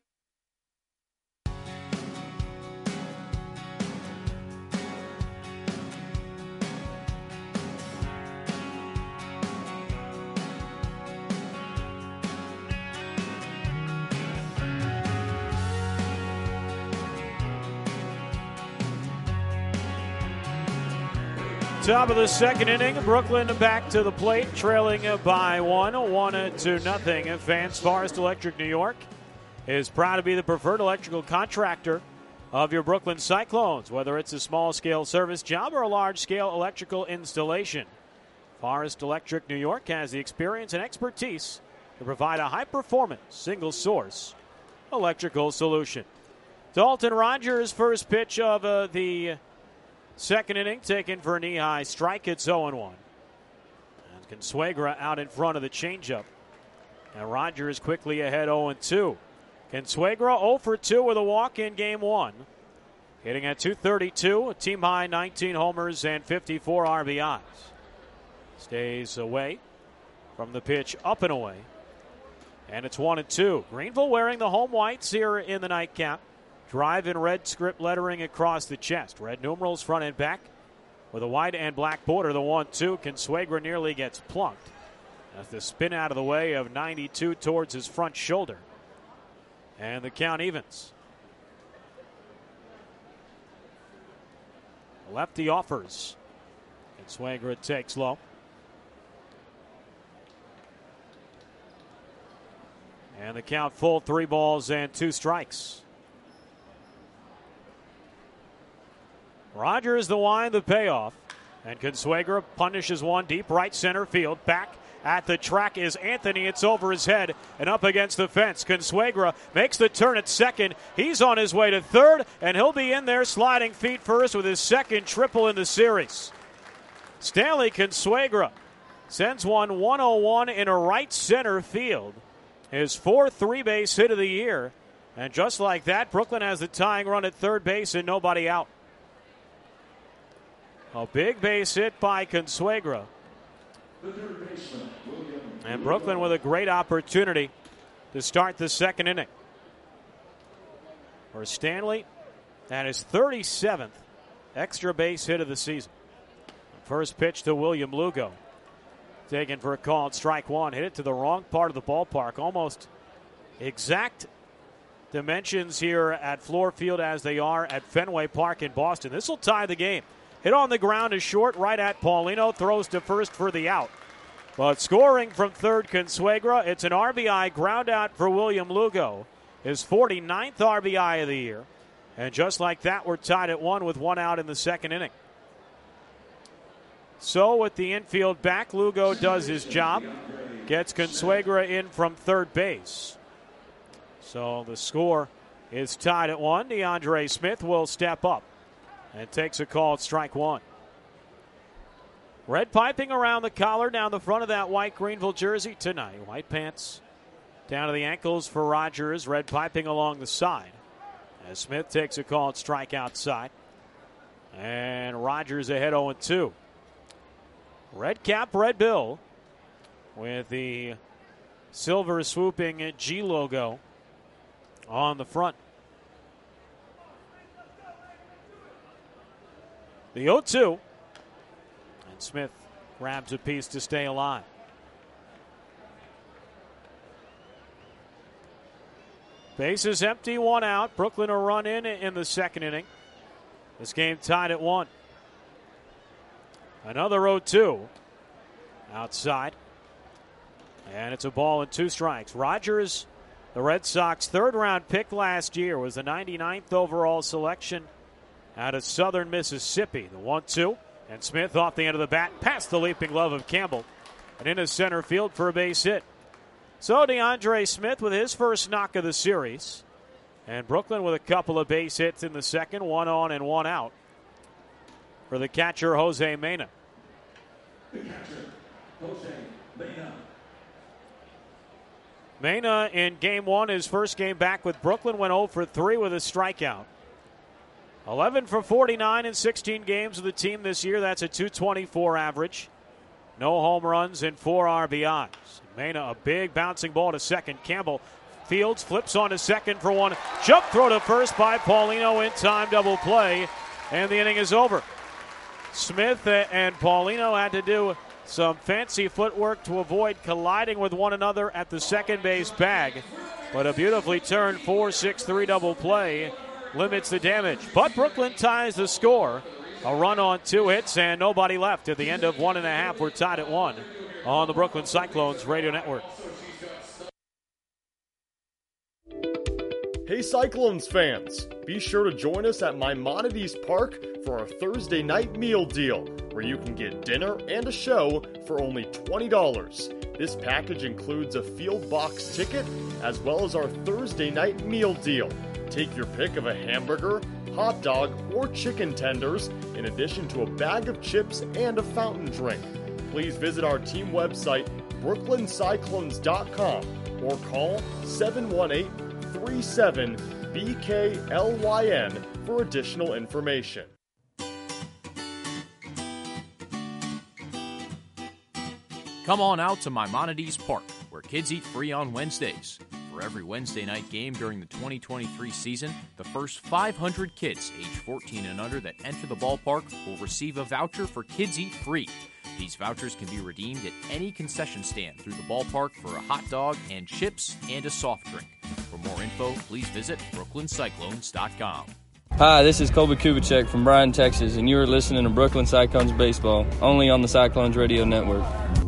Top of the second inning, Brooklyn back to the plate, trailing by one, one to nothing. Advanced Forest Electric New York is proud to be the preferred electrical contractor of your Brooklyn Cyclones, whether it's a small-scale service job or a large-scale electrical installation. Forest Electric New York has the experience and expertise to provide a high-performance, single-source electrical solution. Dalton Rogers, first pitch of uh, the second inning, taken for a knee-high strike. It's oh and one. And Consuegra out in front of the changeup. And Rogers quickly ahead oh and two. Consuegra oh for two with a walk in game one. Hitting at two thirty-two, a team-high nineteen homers and fifty-four R B Is. Stays away from the pitch, up and away. And it's one and two. Greenville wearing the home whites here in the nightcap. Drive in red script lettering across the chest. Red numerals front and back. with a white and black border. The one two. Consuegra nearly gets plunked as the spin out of the way of ninety-two towards his front shoulder. And the count evens. Lefty offers. Consuegra takes low. And the count full, three balls and two strikes. Rogers the wind, the payoff. And Consuegra punishes one deep right center field. Back at the track is Anthony. It's over his head and up against the fence. Consuegra makes the turn at second. He's on his way to third, and he'll be in there sliding feet first with his second triple in the series. Stanley Consuegra sends one one oh one in a right center field. His fourth three-base hit of the year. And just like that, Brooklyn has the tying run at third base and nobody out. A big base hit by Consuegra. And Brooklyn with a great opportunity to start the second inning. For Stanley, that is thirty-seventh extra base hit of the season. First pitch to William Lugo. Taken for a called strike one. Hit it to the wrong part of the ballpark. Almost exact dimensions here at Fluor Field as they are at Fenway Park in Boston. This will tie the game. Hit on the ground is short, right at Paulino. Throws to first for the out. But scoring from third, Consuegra. It's an R B I ground out for William Lugo. His forty-ninth R B I of the year. And just like that, we're tied at one with one out in the second inning. So with the infield back, Lugo does his job. Gets Consuegra in from third base. So the score is tied at one. DeAndre Smith will step up and takes a called strike one. Red piping around the collar down the front of that white Greenville jersey tonight. White pants down to the ankles for Rogers. Red piping along the side as Smith takes a called strike outside. And Rogers ahead oh two. Red cap, red bill with the silver swooping G logo on the front. The oh two. And Smith grabs a piece to stay alive. Base is empty, one out. Brooklyn a run in in the second inning. This game tied at one. Another oh two outside. And it's a ball and two strikes. Rogers, the Red Sox third round pick last year, was the ninety-ninth overall selection out of Southern Mississippi. The one two. And Smith off the end of the bat, past the leaping glove of Campbell. And into center field for a base hit. So DeAndre Smith with his first knock of the series. And Brooklyn with a couple of base hits in the second, one on and one out for the catcher, Jose Mena. The catcher, Jose Mena. Mena in game one, his first game back with Brooklyn, went oh for three with a strikeout. eleven for forty-nine in sixteen games with the team this year. That's a two twenty-four average. No home runs and four R B Is. Mena, a big bouncing ball to second. Campbell Fields flips on to second for one. Jump throw to first by Paulino in time, double play, and the inning is over. Smith and Paulino had to do some fancy footwork to avoid colliding with one another at the second base bag, but a beautifully turned four six three double play limits the damage. But Brooklyn ties the score. A run on two hits and nobody left. At the end of one and a half, we're tied at one on the Brooklyn Cyclones Radio Network. Hey Cyclones fans, be sure to join us at Maimonides Park for our Thursday night meal deal, where you can get dinner and a show for only twenty dollars. This package includes a field box ticket as well as our Thursday night meal deal. Take your pick of a hamburger, hot dog, or chicken tenders, in addition to a bag of chips and a fountain drink. Please visit our team website, brooklyn cyclones dot com, or call seven one eight, three seven, B K L Y N for additional information. Come on out to Maimonides Park, where kids eat free on Wednesdays. For For every Wednesday night game during the twenty twenty-three season, the first five hundred kids age fourteen and under that enter the ballpark will receive a voucher for Kids Eat Free. These vouchers can be redeemed at any concession stand through the ballpark for a hot dog and chips and a soft drink. For more info, please visit Brooklyn Cyclones dot com. Hi, this is Colby Kubicek from Bryan, Texas, and you are listening to Brooklyn Cyclones Baseball, only on the Cyclones Radio Network.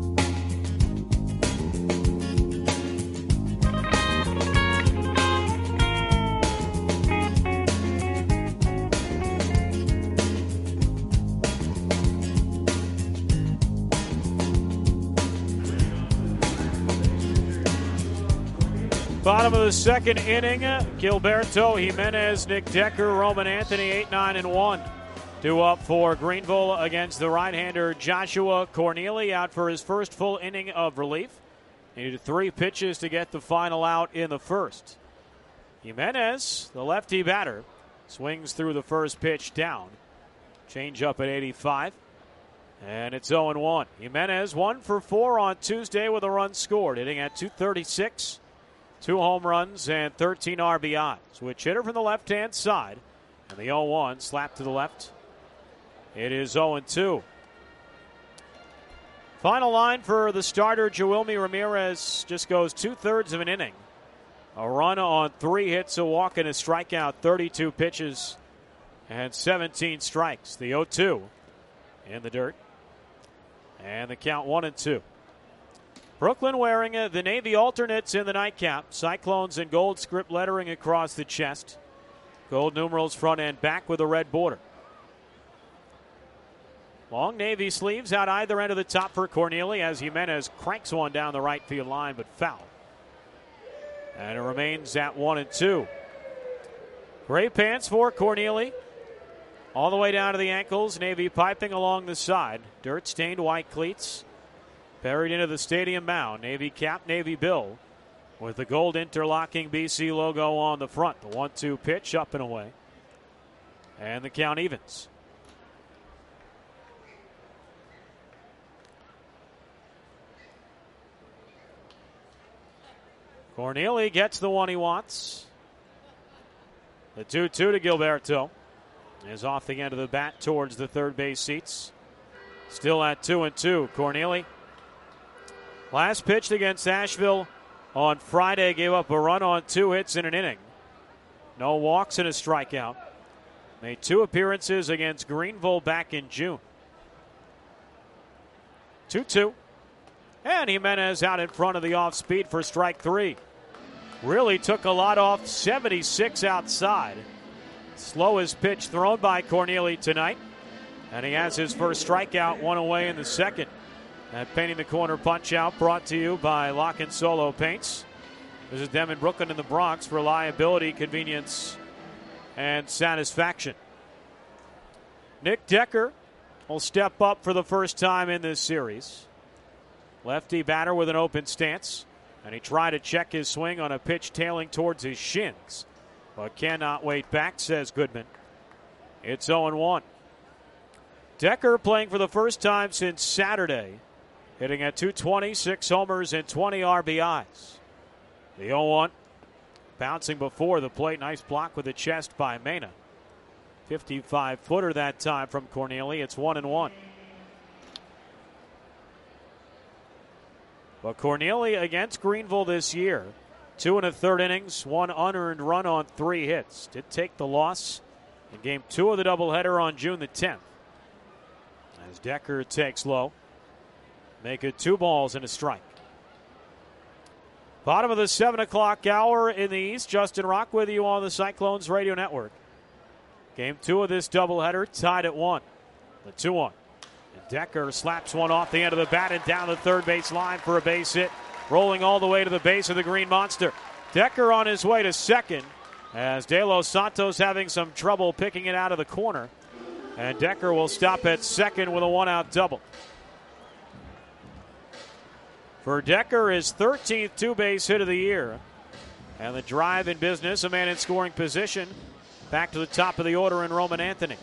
Bottom of the second inning, Gilberto Jimenez, Nick Decker, Roman Anthony, eight nine and one. Due up for Greenville against the right-hander Joshua Corneli, out for his first full inning of relief. Needed three pitches to get the final out in the first. Jimenez, the lefty batter, swings through the first pitch down. Change up at eighty-five. And it's oh and one. Jimenez, one for four on Tuesday with a run scored, hitting at two thirty-six. Two home runs and thirteen R B Is. Switch hitter from the left-hand side. And the oh one slapped to the left. It is oh and two. Final line for the starter, Joelmy Ramirez, just goes two-thirds of an inning. A run on three hits, a walk, and a strikeout, thirty-two pitches and seventeen strikes. The oh two in the dirt. And the count one and two. Brooklyn wearing uh, the Navy alternates in the nightcap. Cyclones in gold script lettering across the chest. Gold numerals front and back with a red border. Long Navy sleeves out either end of the top for Corneli as Jimenez cranks one down the right field line, but foul. And it remains at one and two. Gray pants for Corneli. All the way down to the ankles. Navy piping along the side. Dirt-stained white cleats. Buried into the stadium mound. Navy cap, Navy bill. With the gold interlocking B C logo on the front. The one two pitch up and away. And the count evens. Corneli gets the one he wants. The two two to Gilberto. Is off the end of the bat towards the third base seats. Still at two and two. Corneli. Last pitched against Asheville on Friday. Gave up a run on two hits in an inning. No walks and a strikeout. Made two appearances against Greenville back in June. two two. And Jimenez out in front of the off speed for strike three. Really took a lot off. seventy-six outside. Slowest pitch thrown by Corneli tonight. And he has his first strikeout, one away in the second. That painting the corner punch out brought to you by Lock and Solo Paints. This is them in Brooklyn and the Bronx. Reliability, convenience, and satisfaction. Nick Decker will step up for the first time in this series. Lefty batter with an open stance. And he tried to check his swing on a pitch tailing towards his shins. But cannot wait back, says Goodman. It's oh and one. Decker playing for the first time since Saturday. Hitting at two twenty, six homers and twenty R B Is. The oh one. Bouncing before the plate. Nice block with the chest by Mena. fifty-five footer that time from Corneli. It's one and one. But Corneli against Greenville this year. Two and a third innings, one unearned run on three hits. Did take the loss in game two of the doubleheader on June the tenth. As Decker takes low. Make it two balls and a strike. Bottom of the seven o'clock hour in the East. Justin Rock with you on the Cyclones Radio Network. Game two of this doubleheader tied at one. The two one. And Decker slaps one off the end of the bat and down the third base line for a base hit. Rolling all the way to the base of the Green Monster. Decker on his way to second as De Los Santos having some trouble picking it out of the corner. And Decker will stop at second with a one-out double. For Decker, his thirteenth two-base hit of the year. And the drive in business, a man in scoring position. Back to the top of the order in Roman Anthony.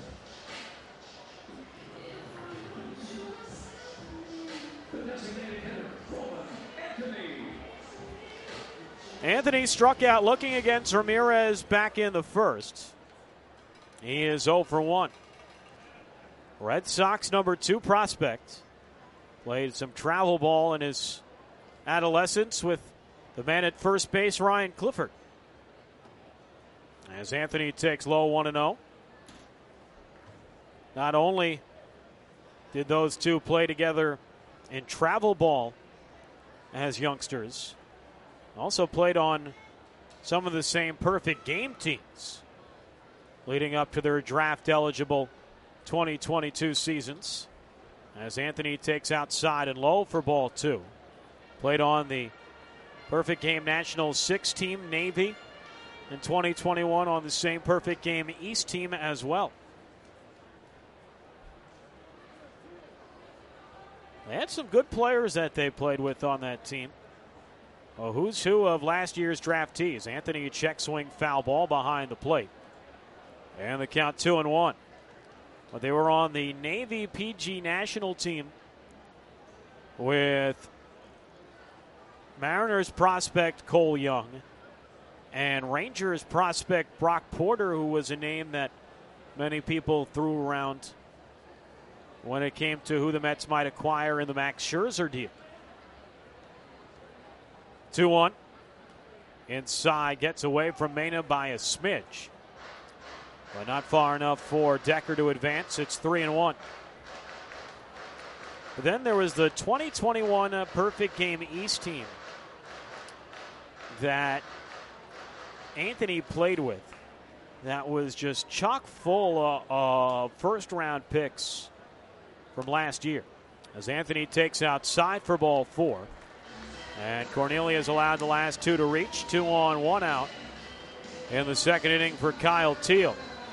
Anthony struck out looking against Ramirez back in the first. He is oh for one. Red Sox number two prospect. Played some travel ball in his adolescence with the man at first base, Ryan Clifford. As Anthony takes low one and oh. Not only did those two play together in travel ball as youngsters, also played on some of the same perfect game teams leading up to their draft-eligible twenty twenty-two seasons. As Anthony takes outside and low for ball two. Played on the Perfect Game National six team Navy in twenty twenty-one on the same Perfect Game East team as well. They had some good players that they played with on that team. A who's who of last year's draftees. Anthony, a check swing foul ball behind the plate. And the count two and one. But they were on the Navy P G national team with Mariners prospect Cole Young and Rangers prospect Brock Porter, who was a name that many people threw around when it came to who the Mets might acquire in the Max Scherzer deal. two one. Inside, gets away from Mena by a smidge. But not far enough for Decker to advance. It's three and one. But then there was the twenty twenty-one uh, Perfect Game East team that Anthony played with that was just chock full uh, of first-round picks from last year. As Anthony takes outside for ball four. And Cornelius allowed the last two to reach. Two on, one out in the second inning for Kyle Teel.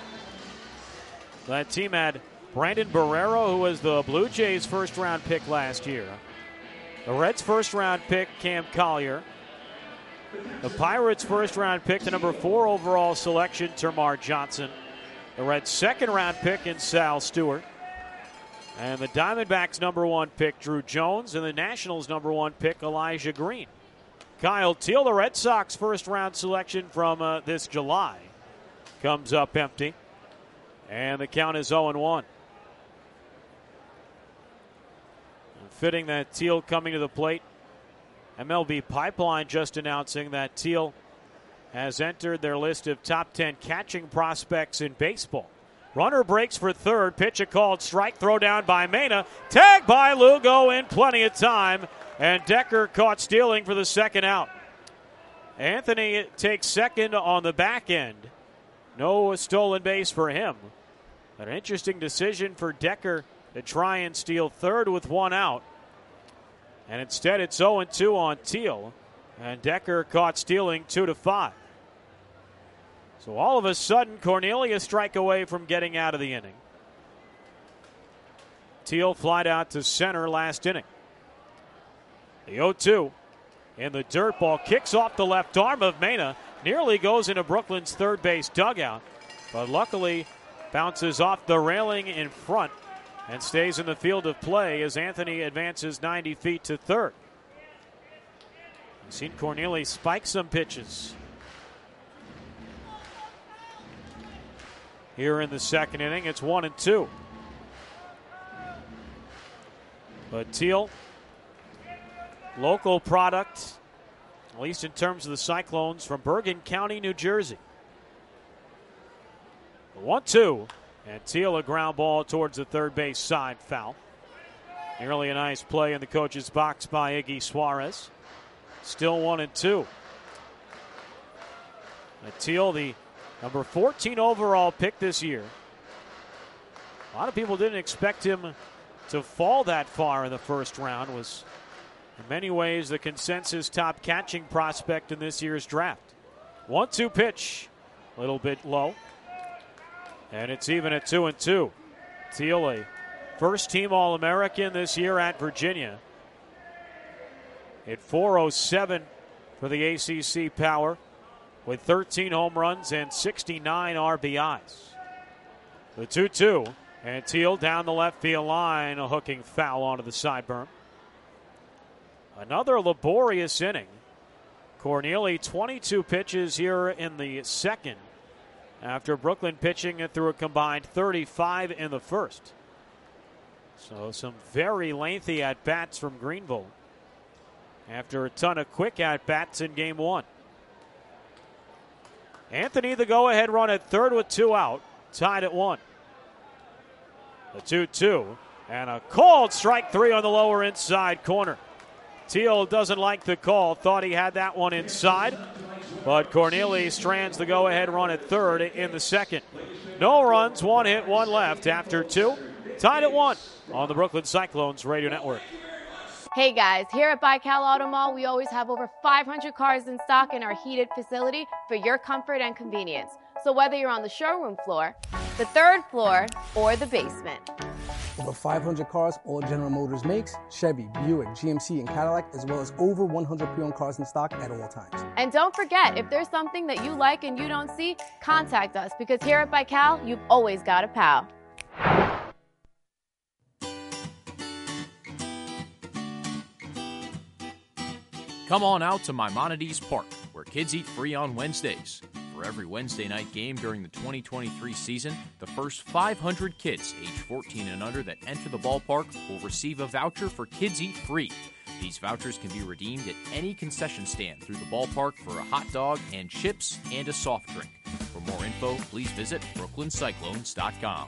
That team had Brandon Barrero, who was the Blue Jays' first-round pick last year. The Reds' first-round pick, Cam Collier. The Pirates' first-round pick, the number four overall selection, Termarr Johnson. The Reds' second-round pick in Sal Stewart. And the Diamondbacks' number one pick, Drew Jones. And the Nationals' number one pick, Elijah Green. Kyle Teel, the Red Sox first-round selection from uh, this July, comes up empty. And the count is oh and one. And fitting that Teel coming to the plate. M L B Pipeline just announcing that Teel has entered their list of top ten catching prospects in baseball. Runner breaks for third. Pitch a called strike. Throw down by Mena. Tag by Lugo in plenty of time. And Decker caught stealing for the second out. Anthony takes second on the back end. No stolen base for him. An interesting decision for Decker to try and steal third with one out. And instead it's oh and two on Teel. And Decker caught stealing two to five. So all of a sudden, Cornelius strike away from getting out of the inning. Teel flied out to center last inning. The oh two in the dirt. Ball kicks off the left arm of Mena. Nearly goes into Brooklyn's third base dugout. But luckily bounces off the railing in front and stays in the field of play as Anthony advances ninety feet to third. You've seen Cornelius spike some pitches here in the second inning. It's one and two. But Teel, local product, at least in terms of the Cyclones, from Bergen County, New Jersey. one two, and Teel a ground ball towards the third base side, foul. Nearly a nice play in the coach's box by Iggy Suarez. Still one and two. And Teel, the number fourteen overall pick this year. A lot of people didn't expect him to fall that far in the first round. Was in many ways the consensus top catching prospect in this year's draft. one two pitch, a little bit low. And it's even at two and two. Teel, a first-team All-American this year at Virginia. Hit four oh seven for the A C C Power with thirteen home runs and sixty-nine R B Is. The two two, and Teel down the left field line, a hooking foul onto the sideburn. Another laborious inning. Corneli, twenty-two pitches here in the second, after Brooklyn pitching it through a combined thirty-five in the first. So some very lengthy at-bats from Greenville after a ton of quick at-bats in game one. Anthony, the go-ahead run at third with two out, tied at one. The two two, and a called strike three on the lower inside corner. Teal doesn't like the call, thought he had that one inside, but Corneli strands the go-ahead run at third in the second. No runs, one hit, one left after two. Tied at one on the Brooklyn Cyclones Radio Network. Hey guys, here at Baikal Auto Mall, we always have over five hundred cars in stock in our heated facility for your comfort and convenience. So whether you're on the showroom floor, the third floor, or the basement. Over five hundred cars all General Motors makes, Chevy, Buick, G M C, and Cadillac, as well as over one hundred pre-owned cars in stock at all times. And don't forget, if there's something that you like and you don't see, contact us, because here at Baikal, you've always got a pal. Come on out to Maimonides Park, where kids eat free on Wednesdays. For every Wednesday night game during the twenty twenty-three season, the first five hundred kids age fourteen and under that enter the ballpark will receive a voucher for Kids Eat Free. These vouchers can be redeemed at any concession stand through the ballpark for a hot dog and chips and a soft drink. For more info, please visit Brooklyn Cyclones dot com.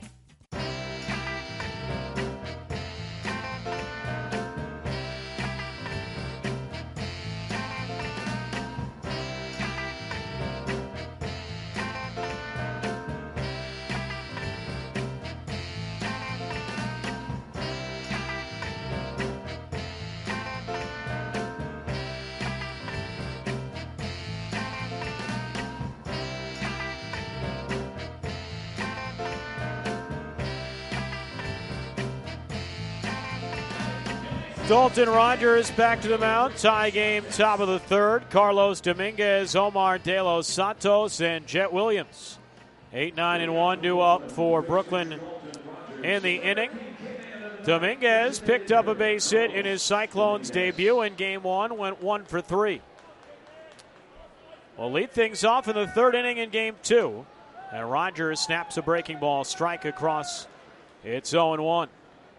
Dalton Rogers back to the mound. Tie game, top of the third. Carlos Dominguez, Omar De Los Santos, and Jet Williams. eight nine and one due up for Brooklyn in the inning. Dominguez picked up a base hit in his Cyclones debut in game one, went one for three. We'll lead things off in the third inning in game two. And Rogers snaps a breaking ball strike across. It's oh and one.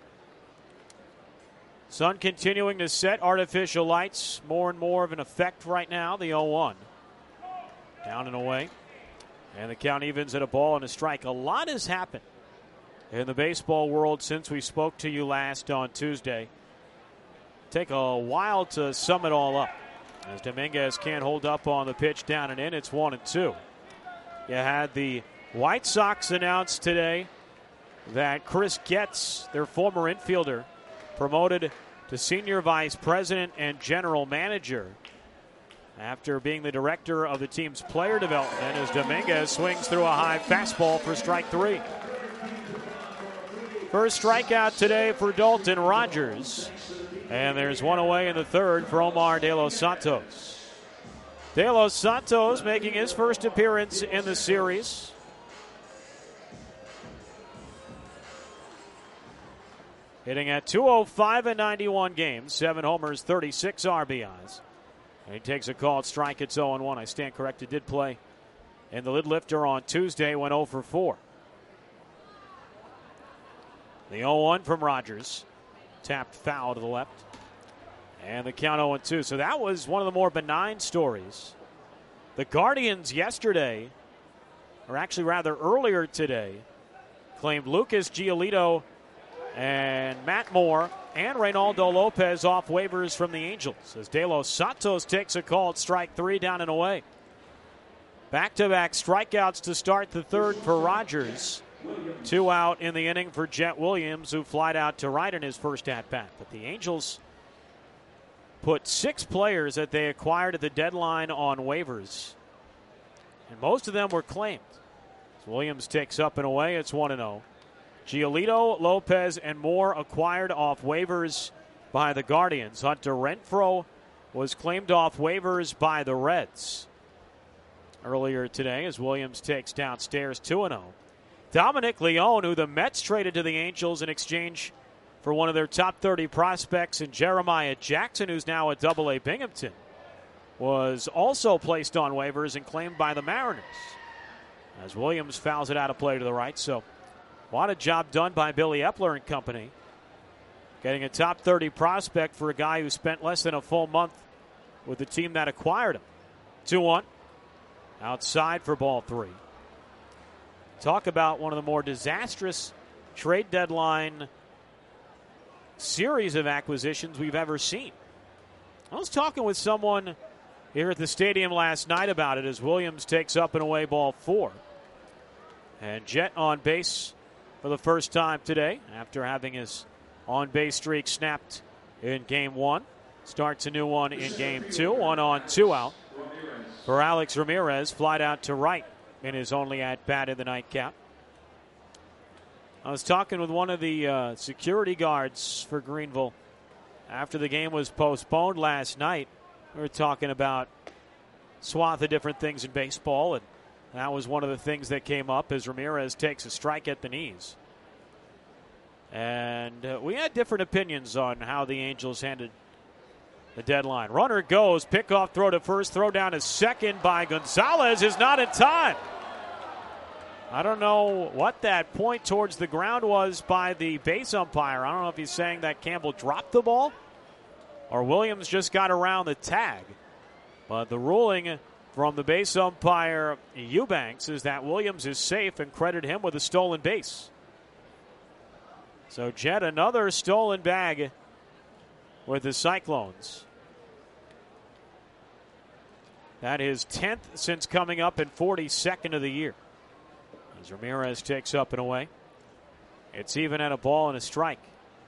Sun continuing to set, artificial lights, more and more of an effect right now. The oh one. Down and away. And the count evens at a ball and a strike. A lot has happened in the baseball world since we spoke to you last on Tuesday. Take a while to sum it all up, as Dominguez can't hold up on the pitch down and in. It's one and two. You had the White Sox announce today that Chris Getz, their former infielder, promoted to senior vice president and general manager after being the director of the team's player development, as Dominguez swings through a high fastball for strike three. First strikeout today for Dalton Rogers, and there's one away in the third for Omar De Los Santos. De Los Santos making his first appearance in the series. Hitting at two oh five in ninety-one games, seven homers, thirty-six R B Is. And he takes a called strike. It's oh and one. I stand corrected. Did play in the lid lifter on Tuesday, went oh for four. The oh one from Rogers. Tapped foul to the left. And the count oh and two. So that was one of the more benign stories. The Guardians yesterday, or actually rather earlier today, claimed Lucas Giolito and Matt Moore and Reynaldo Lopez off waivers from the Angels, as De Los Santos takes a called strike three down and away. Back-to-back strikeouts to start the third for Rogers. Two out in the inning for Jet Williams, who flied out to right in his first at-bat. But the Angels put six players that they acquired at the deadline on waivers, and most of them were claimed. As Williams takes up and away, it's one and oh. Giolito, Lopez, and Moore acquired off waivers by the Guardians. Hunter Renfroe was claimed off waivers by the Reds earlier today, as Williams takes downstairs two and oh. Dominic Leone, who the Mets traded to the Angels in exchange for one of their top thirty prospects, and Jeremiah Jackson, who's now at double A Binghamton, was also placed on waivers and claimed by the Mariners, as Williams fouls it out of play to the right. So, what a job done by Billy Epler and company, getting a top thirty prospect for a guy who spent less than a full month with the team that acquired him. two one. Outside for ball three. Talk about one of the more disastrous trade deadline series of acquisitions we've ever seen. I was talking with someone here at the stadium last night about it as Williams takes up and away ball four. And Jet on base for the first time today after having his on-base streak snapped in game one. Starts a new one in game two. One on, two out for Alex Ramirez. Flied out to right in his only at-bat in the nightcap. I was talking with one of the uh, security guards for Greenville after the game was postponed last night. We were talking about swath of different things in baseball, and that was one of the things that came up as Ramirez takes a strike at the knees. And uh, we had different opinions on how the Angels handled the deadline. Runner goes, pickoff throw to first, throw down to second by Gonzalez is not in time. I don't know what that point towards the ground was by the base umpire. I don't know if he's saying that Campbell dropped the ball or Williams just got around the tag. But the ruling from the base umpire Eubanks is that Williams is safe and credit him with a stolen base. So Jet, another stolen bag with the Cyclones. That is tenth since coming up and forty-second of the year. As Ramirez takes up and away. It's even at a ball and a strike.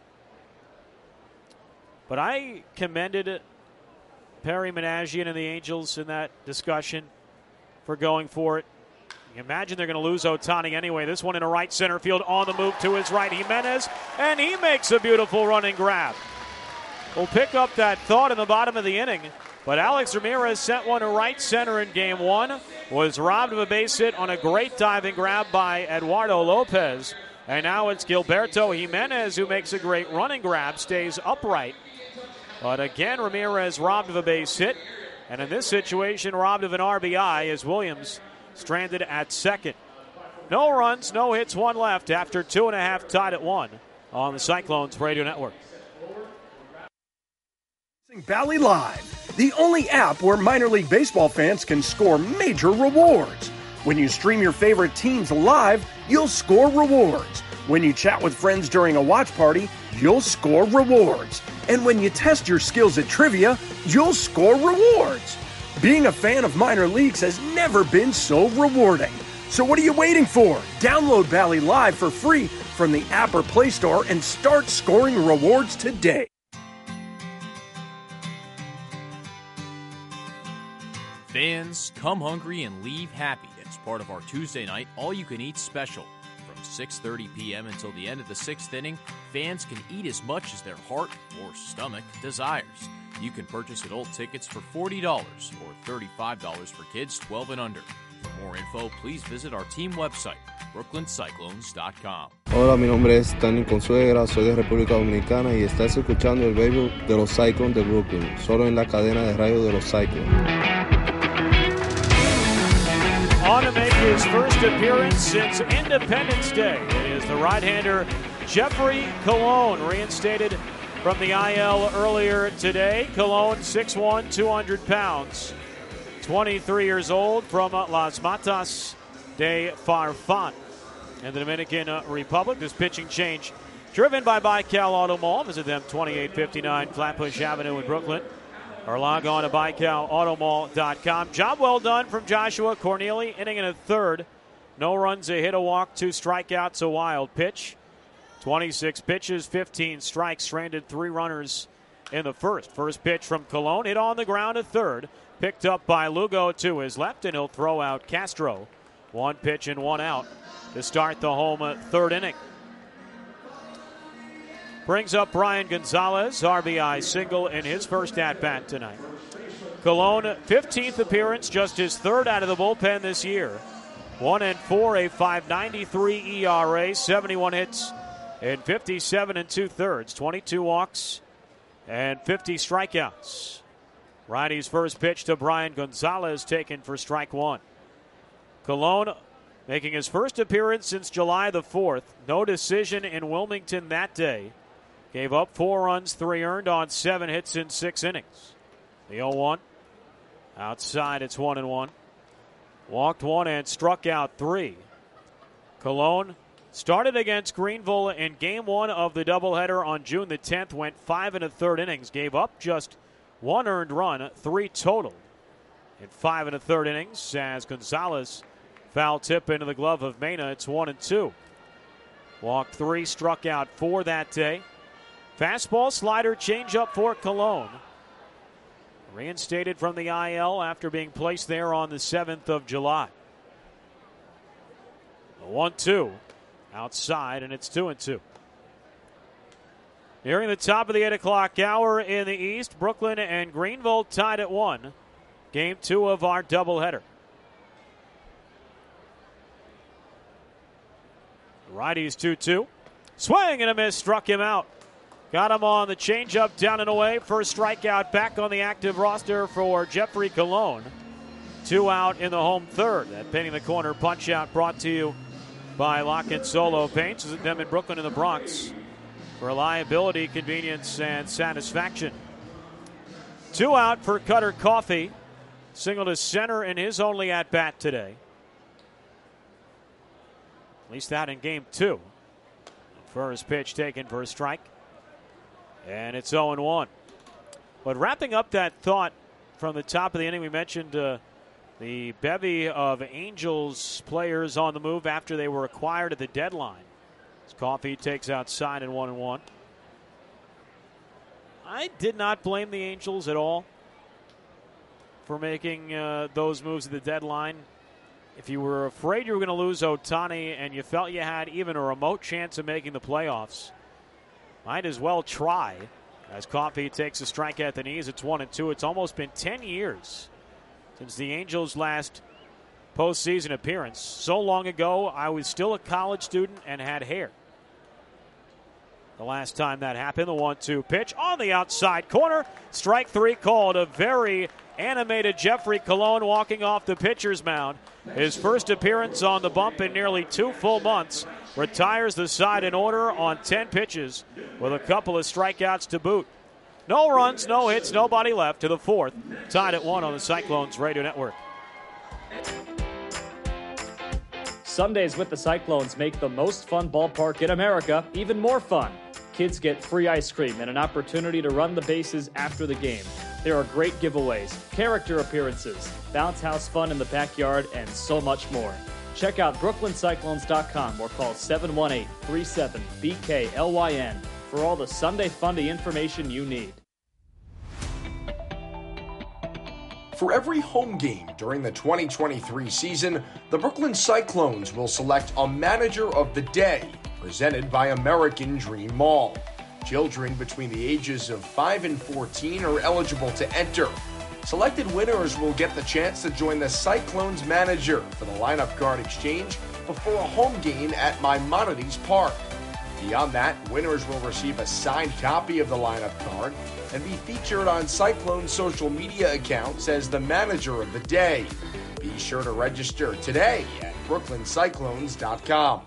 But I commended Perry Managian and the Angels in that discussion for going for it. You imagine they're going to lose Ohtani anyway. This one in a right center field on the move to his right. Jimenez, and he makes a beautiful running grab. We'll pick up that thought in the bottom of the inning. But Alex Ramirez sent one to right center in game one, was robbed of a base hit on a great diving grab by Eduardo Lopez. And now it's Gilberto Jimenez who makes a great running grab, stays upright. But again, Ramirez robbed of a base hit. And in this situation, robbed of an R B I as Williams stranded at second. No runs, no hits, one left after two and a half, tied at one on the Cyclones Radio Network. Bally Live, the only app where minor league baseball fans can score major rewards. When you stream your favorite teams live, you'll score rewards. When you chat with friends during a watch party, you'll score rewards. And when you test your skills at trivia, you'll score rewards. Being a fan of minor leagues has never been so rewarding. So what are you waiting for? Download Bally Live for free from the app or Play Store and start scoring rewards today. Fans, come hungry and leave happy as part of our Tuesday night all-you-can-eat special. From six thirty p.m. until the end of the sixth inning, fans can eat as much as their heart or stomach desires. You can purchase adult tickets for forty dollars or thirty-five dollars for kids twelve and under. For more info, please visit our team website, brooklyn cyclones dot com. Hola, mi nombre es Daniel Consuegra, soy de República Dominicana y estás escuchando el béisbol de los Cyclones de Brooklyn, solo en la cadena de radio de los Cyclones. On to make his first appearance since Independence Day. It is the right-hander Jeffrey Colon, reinstated from the I L earlier today. Colon, six one, two hundred pounds, twenty-three years old, from Las Matas de Farfan in the Dominican Republic. This pitching change driven by Baikal Auto Mall. Visit them, twenty-eight fifty-nine Flatbush Avenue in Brooklyn. Or log on to baikal auto mall dot com. Job well done from Joshua Corneli. Inning and a third. No runs, a hit, a walk, two strikeouts, a wild pitch. twenty-six pitches, fifteen strikes, stranded three runners in the first. First pitch from Colon, hit on the ground at third. Picked up by Lugo to his left, and he'll throw out Castro. One pitch and one out to start the home third inning. Brings up Brian Gonzalez, R B I single in his first at-bat tonight. Colon, fifteenth appearance, just his third out of the bullpen this year. One and four, a five ninety-three E R A, seventy-one hits in fifty-seven and two-thirds, twenty-two walks and fifty strikeouts. Righty's first pitch to Brian Gonzalez, taken for strike one. Colon making his first appearance since July the fourth. No decision in Wilmington that day. Gave up four runs, three earned on seven hits in six innings. The oh one. Outside, it's one and one. Walked one and struck out three. Colon started against Greenville in game one of the doubleheader on June the tenth. Went five and a third innings. Gave up just one earned run, three total in five and a third innings. As Gonzalez foul tip into the glove of Mena, it's one and two. Walked three, struck out four that day. Fastball, slider, changeup for Colon. Reinstated from the I L after being placed there on the seventh of July. The one two outside, and it's two and two. Nearing the top of the eight o'clock hour in the East, Brooklyn and Greenville tied at one. Game two of our doubleheader. Righties two two. Swing and a miss, struck him out. Got him on the changeup, down and away. First strikeout back on the active roster for Jeffrey Colon. Two out in the home third. That painting the corner punch out brought to you by Lock and Solo Paints. Visit them in Brooklyn and the Bronx for reliability, convenience, and satisfaction. Two out for Cutter Coffee. Single to center in his only at-bat today. At least that in game two. First pitch taken for a strike. And it's oh and one. But wrapping up that thought from the top of the inning, we mentioned uh, the bevy of Angels players on the move after they were acquired at the deadline. As Coffee takes outside in one and one. I did not blame the Angels at all for making uh, those moves at the deadline. If you were afraid you were going to lose Ohtani and you felt you had even a remote chance of making the playoffs, might as well try. As Coffee takes a strike at the knees, it's one and two. It's almost been ten years since the Angels' last postseason appearance. So long ago, I was still a college student and had hair. The last time that happened, the one two pitch on the outside corner. Strike three called. A very animated Jeffrey Colon walking off the pitcher's mound. His first appearance on the bump in nearly two full months. Retires the side in order on ten pitches with a couple of strikeouts to boot. No runs, no hits, nobody left to the fourth. Tied at one on the Cyclones Radio Network. Sundays with the Cyclones make the most fun ballpark in America even more fun. Kids get free ice cream and an opportunity to run the bases after the game. There are great giveaways, character appearances, bounce house fun in the backyard, and so much more. Check out Brooklyn Cyclones dot com or call seven one eight, three seven, B K L Y N for all the Sunday Fundy information you need. For every home game during the twenty twenty-three season, the Brooklyn Cyclones will select a Manager of the Day, presented by American Dream Mall. Children between the ages of five and fourteen are eligible to enter. Selected winners will get the chance to join the Cyclones manager for the lineup card exchange before a home game at Maimonides Park. Beyond that, winners will receive a signed copy of the lineup card and be featured on Cyclone's social media accounts as the Manager of the Day. Be sure to register today at Brooklyn Cyclones dot com.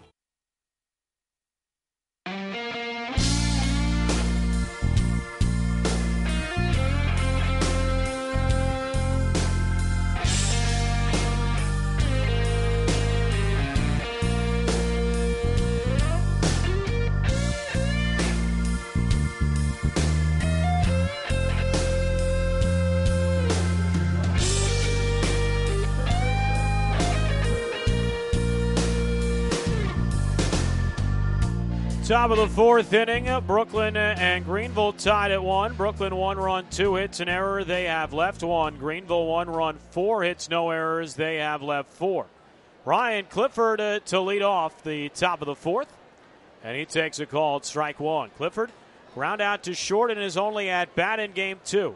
Top of the fourth inning, Brooklyn and Greenville tied at one. Brooklyn one run, two hits, an error. They have left one. Greenville one run, four hits, no errors. They have left four. Ryan Clifford uh, to lead off the top of the fourth, and he takes a called strike one. Clifford ground out to short and is only at bat in game two.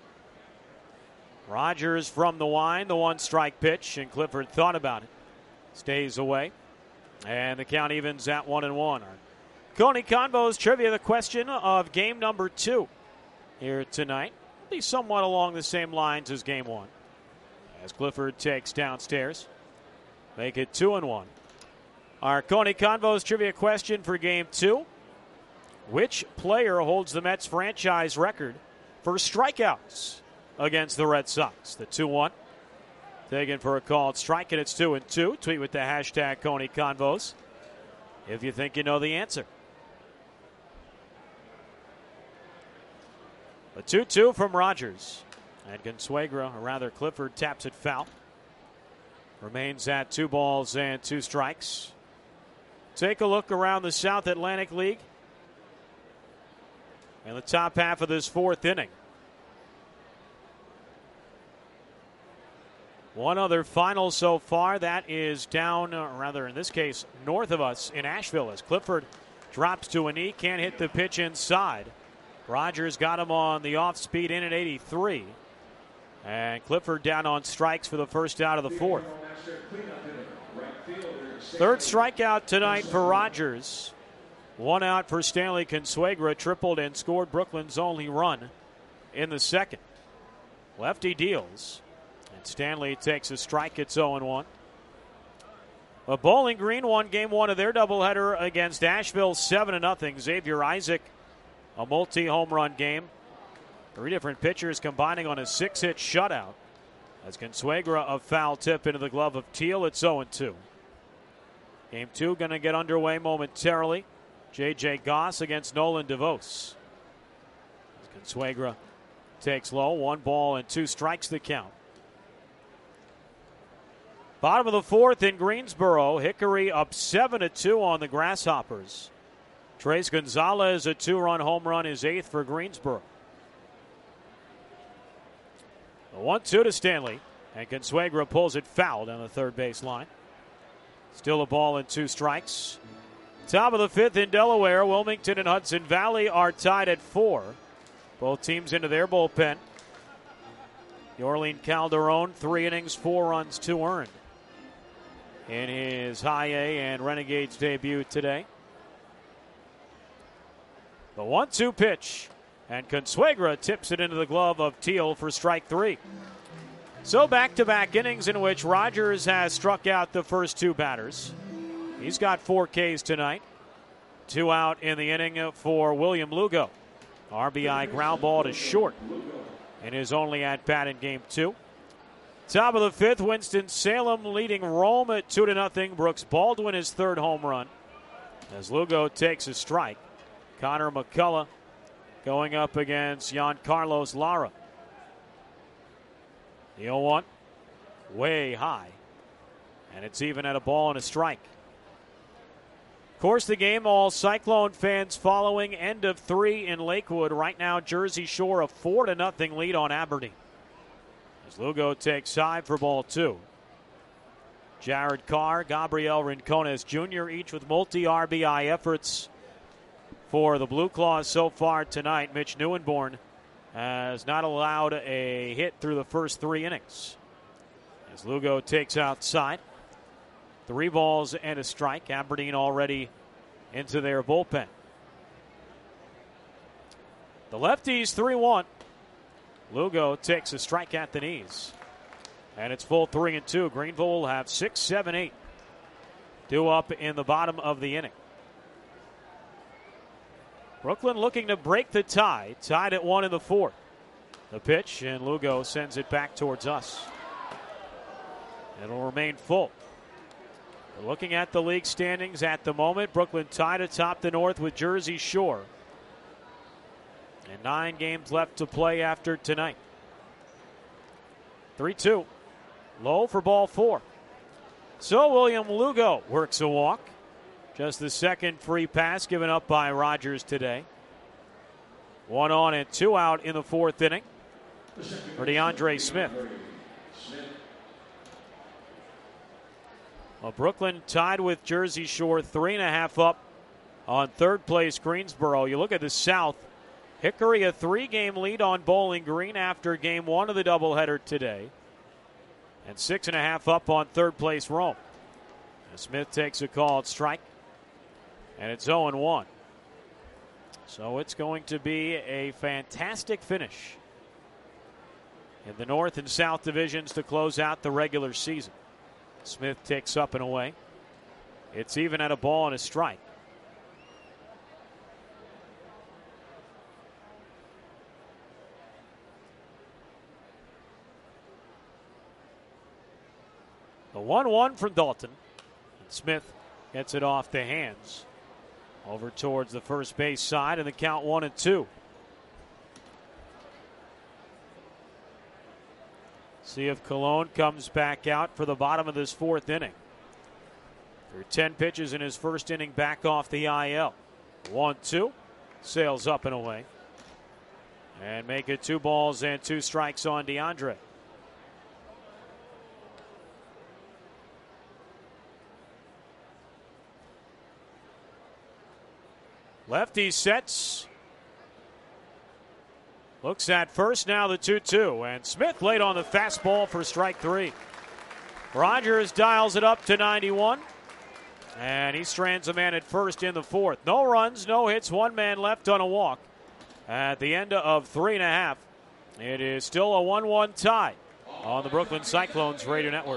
Rogers from the wind, the one strike pitch, and Clifford thought about it. Stays away, and the count evens at one and one. Coney Convo's trivia, the question of game number two here tonight. Probably somewhat along the same lines as game one. As Clifford takes downstairs. Make it two and one. Our Coney Convos trivia question for game two. Which player holds the Mets franchise record for strikeouts against the Red Sox? The two one. Taken for a called strike, and it's two and two. Tweet with the hashtag Coney Convos if you think you know the answer. The two two from Rogers. And Consuegra, or rather Clifford, taps it foul. Remains at two balls and two strikes. Take a look around the South Atlantic League. In the top half of this fourth inning. One other final so far. That is down, or rather in this case, north of us in Asheville as Clifford drops to a knee. Can't hit the pitch inside. Rogers got him on the off-speed in at eighty-three. And Clifford down on strikes for the first out of the fourth. Third strikeout tonight for Rogers. One out for Stanley Consuegra. Tripled and scored Brooklyn's only run in the second. Lefty deals. And Stanley takes a strike. It's oh and one. But Bowling Green won game one of their doubleheader against Asheville seven to nothing. Xavier Isaac, a multi-home run game. Three different pitchers combining on a six-hit shutout. As Consuegra a foul tip into the glove of Teal, it's oh and two. Game two going to get underway momentarily. J J. Goss against Nolan DeVos. As Consuegra takes low, one ball and two strikes the count. Bottom of the fourth in Greensboro. Hickory up seven to two on the Grasshoppers. Trace Gonzalez, a two-run home run, his eighth for Greensboro. The one two to Stanley, and Consuegra pulls it foul down the third base line. Still a ball and two strikes. Top of the fifth in Delaware. Wilmington and Hudson Valley are tied at four. Both teams into their bullpen. Yorlene Calderon, three innings, four runs, two earned in his High A and Renegades debut today. The one two pitch. And Consuegra tips it into the glove of Teal for strike three. So back-to-back innings in which Rogers has struck out the first two batters. He's got four Ks tonight. Two out in the inning for William Lugo. R B I ground ball to short in his only at-bat in game two. Top of the fifth, Winston-Salem leading Rome at two to nothing. Brooks Baldwin his third home run as Lugo takes a strike. Connor McCullough going up against Giancarlos Lara. The oh one, way high. And it's even at a ball and a strike. Of course, the game, all Cyclone fans following. End of three in Lakewood. Right now, Jersey Shore a four to nothing lead on Aberdeen. As Lugo takes high for ball two. Jared Carr, Gabriel Rincones Junior, each with multi-R B I efforts for the Blue Claws so far tonight. Mitch Neuenborn has not allowed a hit through the first three innings. As Lugo takes outside. Three balls and a strike. Aberdeen already into their bullpen. The lefties three one. Lugo takes a strike at the knees. And it's full three and two. Greenville will have six, seven, eight. Due up in the bottom of the inning. Brooklyn looking to break the tie. Tied at one in the fourth. The pitch, and Lugo sends it back towards us. It'll remain full. We're looking at the league standings at the moment. Brooklyn tied atop the North with Jersey Shore. And nine games left to play after tonight. three two. Low for ball four. So William Lugo works a walk. Just the second free pass given up by Rogers today. One on and two out in the fourth inning for DeAndre Smith. Well, Brooklyn tied with Jersey Shore, three and a half up on third place Greensboro. You look at the South. Hickory a three-game lead on Bowling Green after game one of the doubleheader today. And six and a half up on third place Rome. And Smith takes a called strike. And it's oh and one. So it's going to be a fantastic finish in the North and South divisions to close out the regular season. Smith takes up and away. It's even at a ball and a strike. The one one from Dalton. And Smith gets it off the hands. Over towards the first base side, and the count one and two. See if Colon comes back out for the bottom of this fourth inning. Through ten pitches in his first inning back off the I L. one two. Sails up and away. And make it two balls and two strikes on DeAndre. Lefty sets. Looks at first, now the two two. And Smith late on the fastball for strike three. Rogers dials it up to ninety-one. And he strands a man at first in the fourth. No runs, no hits, one man left on a walk. At the end of three and a half, it is still a one one tie on the Brooklyn Cyclones Radio Network.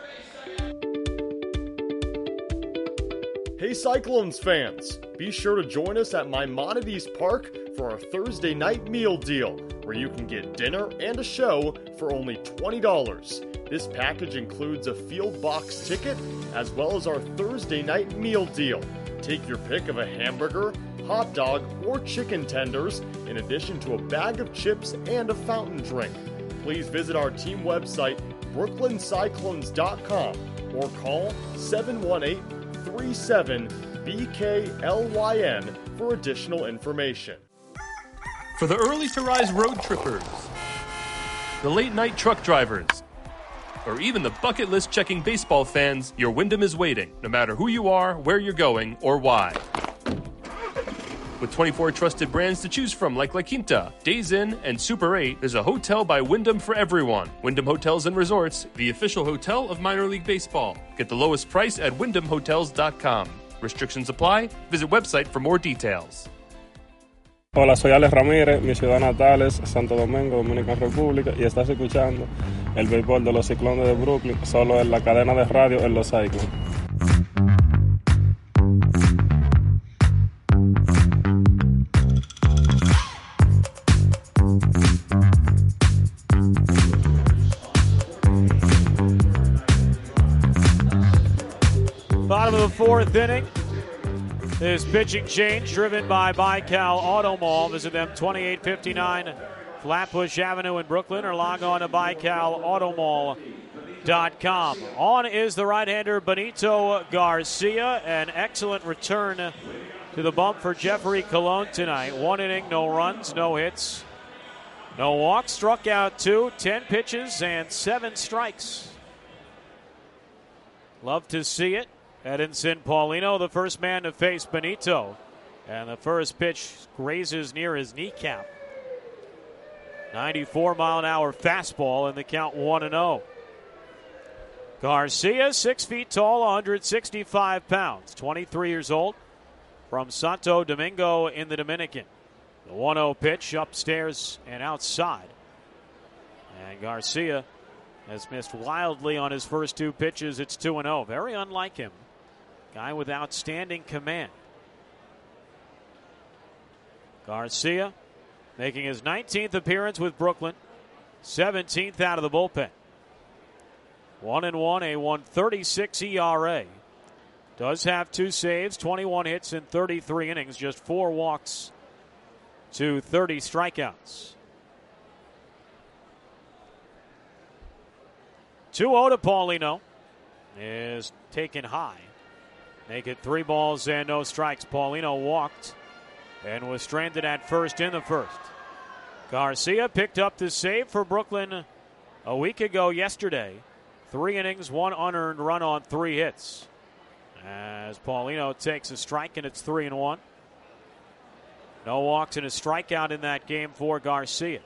Hey Cyclones fans, be sure to join us at Maimonides Park for our Thursday night meal deal, where you can get dinner and a show for only twenty dollars. This package includes a field box ticket, as well as our Thursday night meal deal. Take your pick of a hamburger, hot dog, or chicken tenders, in addition to a bag of chips and a fountain drink. Please visit our team website, brooklyn cyclones dot com, or call seven one eight, three seven, B K L Y N for additional information. For the early to rise road trippers, the late night truck drivers, or even the bucket list checking baseball fans, your Wyndham is waiting, no matter who you are, where you're going, or why. With twenty-four trusted brands to choose from like La Quinta, Days Inn, and Super eight, there's a hotel by Wyndham for everyone. Wyndham Hotels and Resorts, the official hotel of minor league baseball. Get the lowest price at wyndham hotels dot com. Restrictions apply. Visit website for more details. Hola, soy Alex Ramírez, mi ciudad natal es Santo Domingo, Dominicana República, y estás escuchando el béisbol de los Ciclones de Brooklyn, solo en la cadena de radio en los Cyclones. Bottom of the fourth inning. This pitching change driven by Baikal Auto Mall. Visit them twenty-eight fifty-nine Flatbush Avenue in Brooklyn, or log on to baikal auto mall dot com. On is the right-hander Benito Garcia. An excellent return to the bump for Jeffrey Colon tonight. One inning, no runs, no hits, no walks. Struck out two, ten pitches, and seven strikes. Love to see it. Edinson Paulino, the first man to face Benito. And the first pitch grazes near his kneecap. ninety-four mile an hour fastball, and the count one and oh. Garcia, six feet tall, one hundred sixty-five pounds, twenty-three years old, from Santo Domingo in the Dominican. The one oh pitch upstairs and outside. And Garcia has missed wildly on his first two pitches. It's two and oh. Very unlike him. Guy with outstanding command. Garcia making his nineteenth appearance with Brooklyn, seventeenth out of the bullpen. One and one, a one thirty-six E R A. Does have two saves, twenty-one hits in thirty-three innings, just four walks to thirty strikeouts. two oh to Paulino is taken high. Make it three balls and no strikes. Paulino walked and was stranded at first in the first. Garcia picked up the save for Brooklyn a week ago yesterday. Three innings, one unearned run on three hits. As Paulino takes a strike, and it's three and one. No walks and a strikeout in that game for Garcia.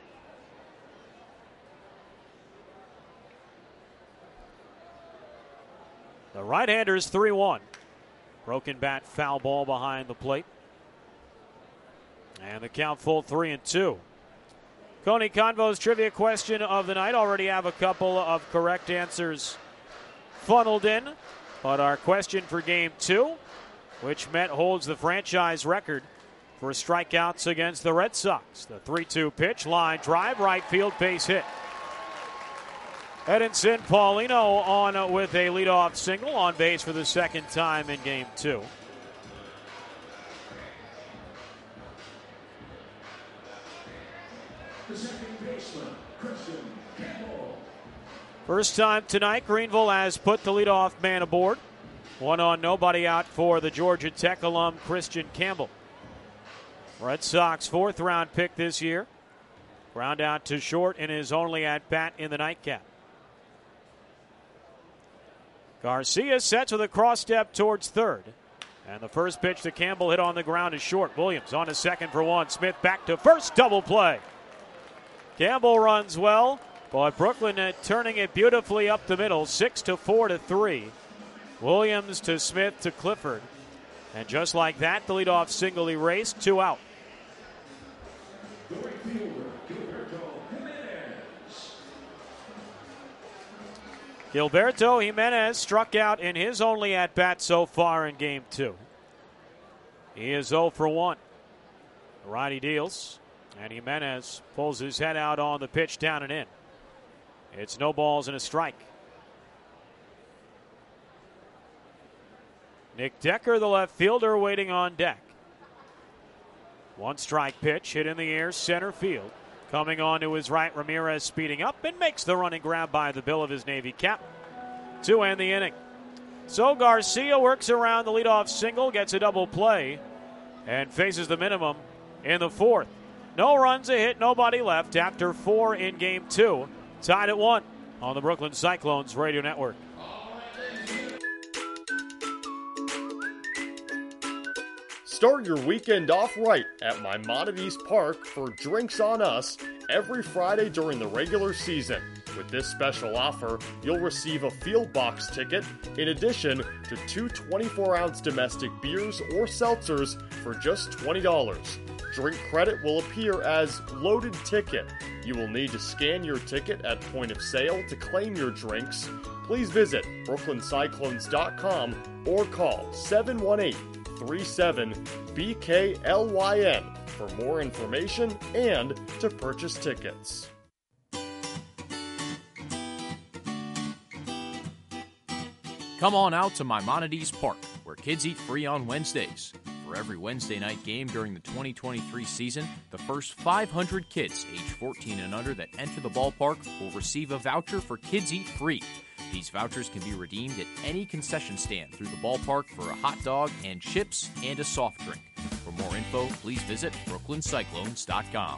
The right-hander's three one. Broken bat, foul ball behind the plate. And the count full three and two. Coney Convo's trivia question of the night. Already have a couple of correct answers funneled in. But our question for game two, which Met holds the franchise record for strikeouts against the Red Sox. The three two pitch, line drive, right field, base hit. Edinson Paulino on with a leadoff single, on base for the second time in game two. The second baseman, Christian Campbell. First time tonight, Greenville has put the leadoff man aboard. One on, nobody out for the Georgia Tech alum Christian Campbell. Red Sox fourth round pick this year. Ground out to short in his only at bat in the nightcap. Garcia sets with a cross step towards third. And the first pitch to Campbell hit on the ground is short. Williams on to second for one. Smith back to first, double play. Campbell runs well, but Brooklyn uh, turning it beautifully up the middle, six to four to three. Williams to Smith to Clifford. And just like that, the leadoff single erased, two out. Gilberto Jimenez struck out in his only at-bat so far in game two. He is oh for one. The righty deals, and Jimenez pulls his head out on the pitch down and in. It's no balls and a strike. Nick Decker, the left fielder, waiting on deck. One strike pitch hit in the air, center field. Coming on to his right, Ramirez speeding up and makes the running grab by the bill of his Navy cap to end the inning. So Garcia works around the leadoff single, gets a double play, and faces the minimum in the fourth. No runs, a hit, nobody left after four in game two. Tied at one on the Brooklyn Cyclones Radio Network. Start your weekend off right at Maimonides Park for Drinks on Us every Friday during the regular season. With this special offer, you'll receive a field box ticket in addition to two twenty-four ounce domestic beers or seltzers for just twenty dollars. Drink credit will appear as loaded ticket. You will need to scan your ticket at point of sale to claim your drinks. Please visit brooklyn cyclones dot com or call seven one eight, three seven, B K L Y N for more information and to purchase tickets. Come on out to Maimonides Park, where kids eat free on Wednesdays. For every Wednesday night game during the twenty twenty-three season, the first five hundred kids age fourteen and under that enter the ballpark will receive a voucher for Kids Eat Free. These vouchers can be redeemed at any concession stand through the ballpark for a hot dog and chips and a soft drink. For more info, please visit brooklyn cyclones dot com.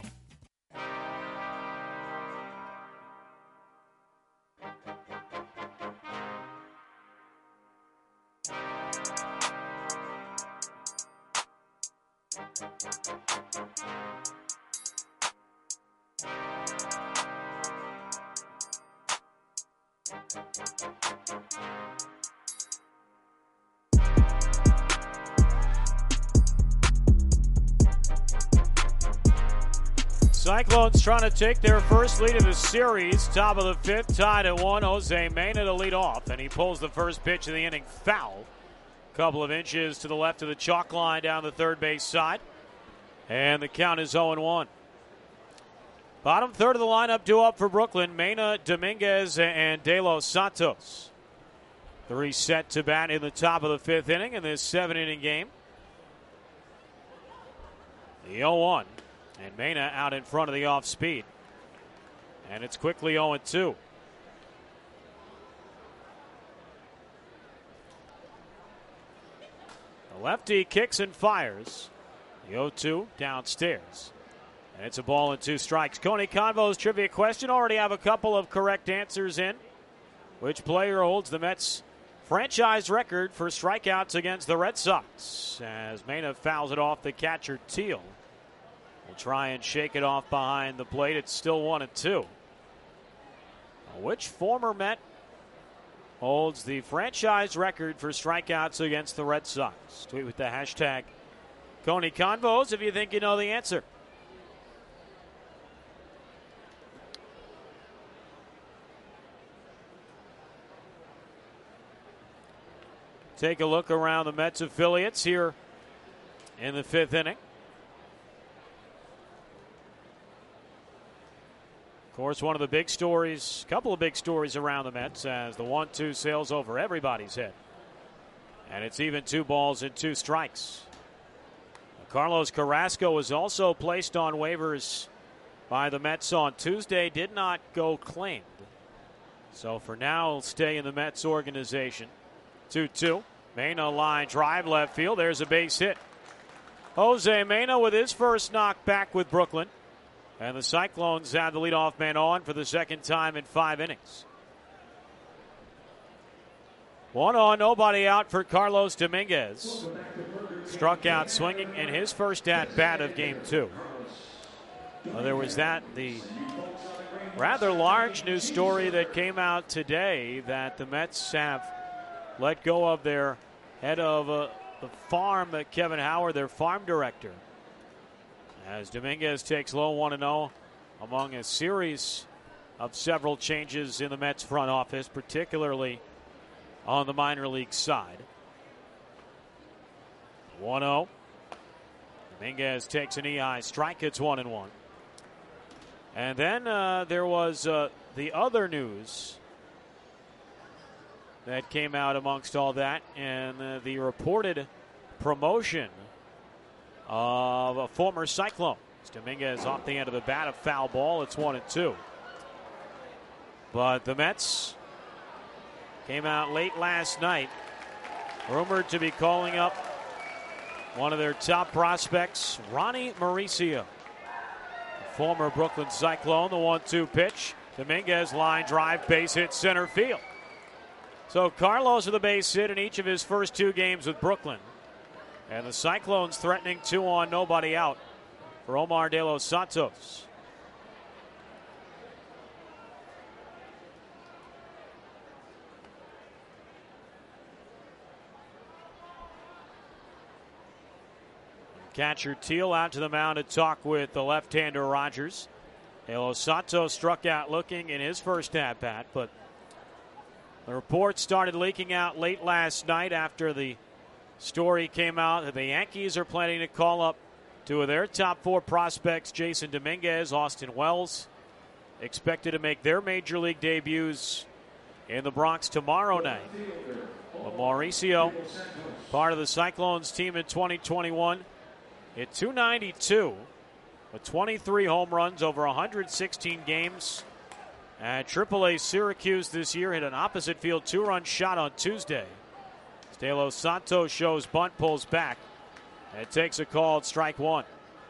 Cyclones trying to take their first lead of the series. Top of the fifth, tied at one. Jose Mena to lead off, and he pulls the first pitch of the inning foul. Couple of inches to the left of the chalk line down the third base side. And the count is oh and one. Bottom third of the lineup due up for Brooklyn. Mena, Dominguez, and De Los Santos. Three set to bat in the top of the fifth inning in this seven-inning game. The oh one. And Mena out in front of the off speed. And it's quickly oh and two. The lefty kicks and fires. The oh two downstairs. And it's a ball and two strikes. Coney Convo's trivia question. Already have a couple of correct answers in. Which player holds the Mets' franchise record for strikeouts against the Red Sox? As Mena fouls it off the catcher, Teal. Will try and shake it off behind the plate. It's still one and two. Which former Met holds the franchise record for strikeouts against the Red Sox? Tweet with the hashtag Coney Convos if you think you know the answer. take a look around the Mets affiliates here in the fifth inning. Of course, one of the big stories, a couple of big stories around the Mets as the one two sails over everybody's head. And it's even two balls and two strikes. Carlos Carrasco was also placed on waivers by the Mets on Tuesday, did not go claimed. So for now, he'll stay in the Mets organization. two two. Mena line drive left field. There's a base hit. Jose Mena with his first knock back with Brooklyn. And the Cyclones have the leadoff man on for the second time in five innings. One on, nobody out for Carlos Dominguez. Struck out swinging in his first at-bat of game two. Well, there was that, the rather large news story that came out today that the Mets have let go of their head of uh, the farm, uh, Kevin Howard, their farm director. As Dominguez takes low one and oh among a series of several changes in the Mets front office, particularly on the minor league side. one oh. Dominguez takes an E I strike. It's one and one. And then uh, there was uh, the other news that came out amongst all that, and uh, the reported promotion of a former Cyclone. Dominguez off the end of the bat, a foul ball. It's one and two. But the Mets came out late last night, rumored to be calling up one of their top prospects, Ronnie Mauricio, the former Brooklyn Cyclone. The one two pitch. Dominguez line drive, base hit center field. So Carlos with a base hit in each of his first two games with Brooklyn. And the Cyclones threatening two on, nobody out for Omar De Los Santos. Catcher Teal out to the mound to talk with the left-hander Rogers. De Los Santos struck out looking in his first at-bat, but the reports started leaking out late last night after the story came out that the Yankees are planning to call up two of their top four prospects, Jason Dominguez, Austin Wells, expected to make their major league debuts in the Bronx tomorrow night. But Mauricio, part of the Cyclones team in twenty twenty-one, hit two ninety-two with twenty-three home runs over one hundred sixteen games. At triple A Syracuse this year, hit an opposite field two-run shot on Tuesday. De Los Santos shows bunt, pulls back, and takes a called strike one.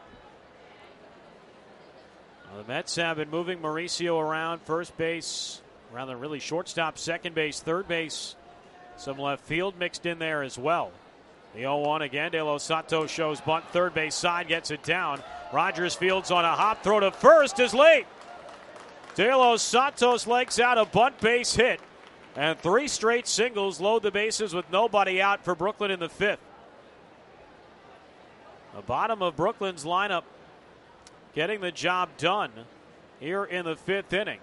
Now the Mets have been moving Mauricio around first base, around the really shortstop, second base, third base. Some left field mixed in there as well. The oh one again. De Los Santos shows bunt, third base side, gets it down. Rogers fields on a hop, throw to first is late. De Los Santos legs out a bunt base hit. And three straight singles load the bases with nobody out for Brooklyn in the fifth. The bottom of Brooklyn's lineup getting the job done here in the fifth inning.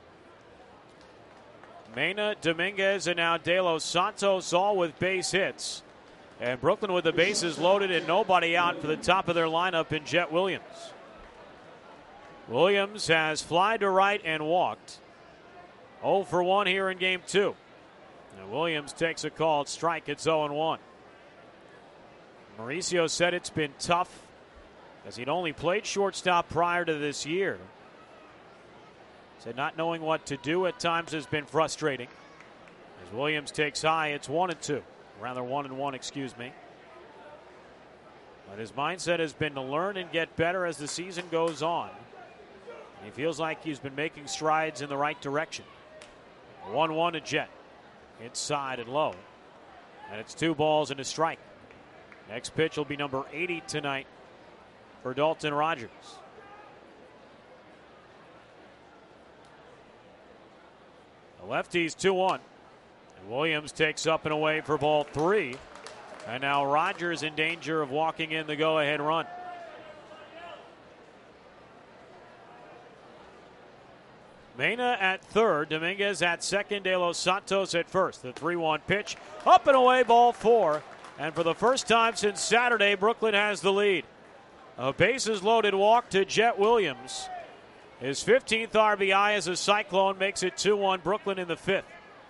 Mena, Dominguez, and now De Los Santos all with base hits. And Brooklyn with the bases loaded and nobody out for the top of their lineup in Jet Williams. Williams has flied to right and walked. oh for one here in game two. And Williams takes a called strike. It's oh and one. Mauricio said it's been tough as he'd only played shortstop prior to this year. Said not knowing what to do at times has been frustrating. As Williams takes high, it's one and two. Rather one and one, excuse me. But his mindset has been to learn and get better as the season goes on. He feels like he's been making strides in the right direction. one one to Jet. Inside and low. And it's two balls and a strike. Next pitch will be number eighty tonight for Dalton Rogers. The lefty's two one. And Williams takes up and away for ball three. And now Rogers in danger of walking in the go-ahead run. Mena at third, Dominguez at second, De Los Santos at first. The three one pitch, up and away, ball four. And for the first time since Saturday, Brooklyn has the lead. A bases loaded walk to Jet Williams. His fifteenth R B I as a Cyclone makes it two one Brooklyn in the fifth.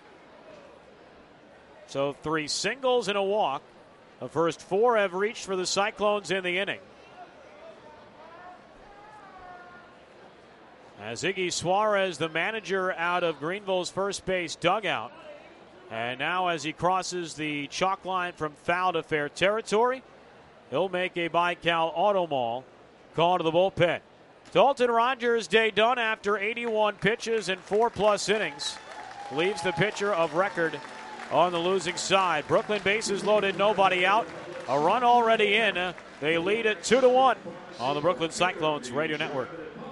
So three singles and a walk. The first four have reached for the Cyclones in the inning. As Iggy Suarez, the manager, out of Greenville's first base dugout. And now as he crosses the chalk line from foul to fair territory, he'll make a Baikal Auto Mall call to the bullpen. Dalton Rogers' day done after eighty-one pitches and four-plus innings. Leaves the pitcher of record on the losing side. Brooklyn bases loaded, nobody out. A run already in. They lead at two to one on the Brooklyn Cyclones Radio Network.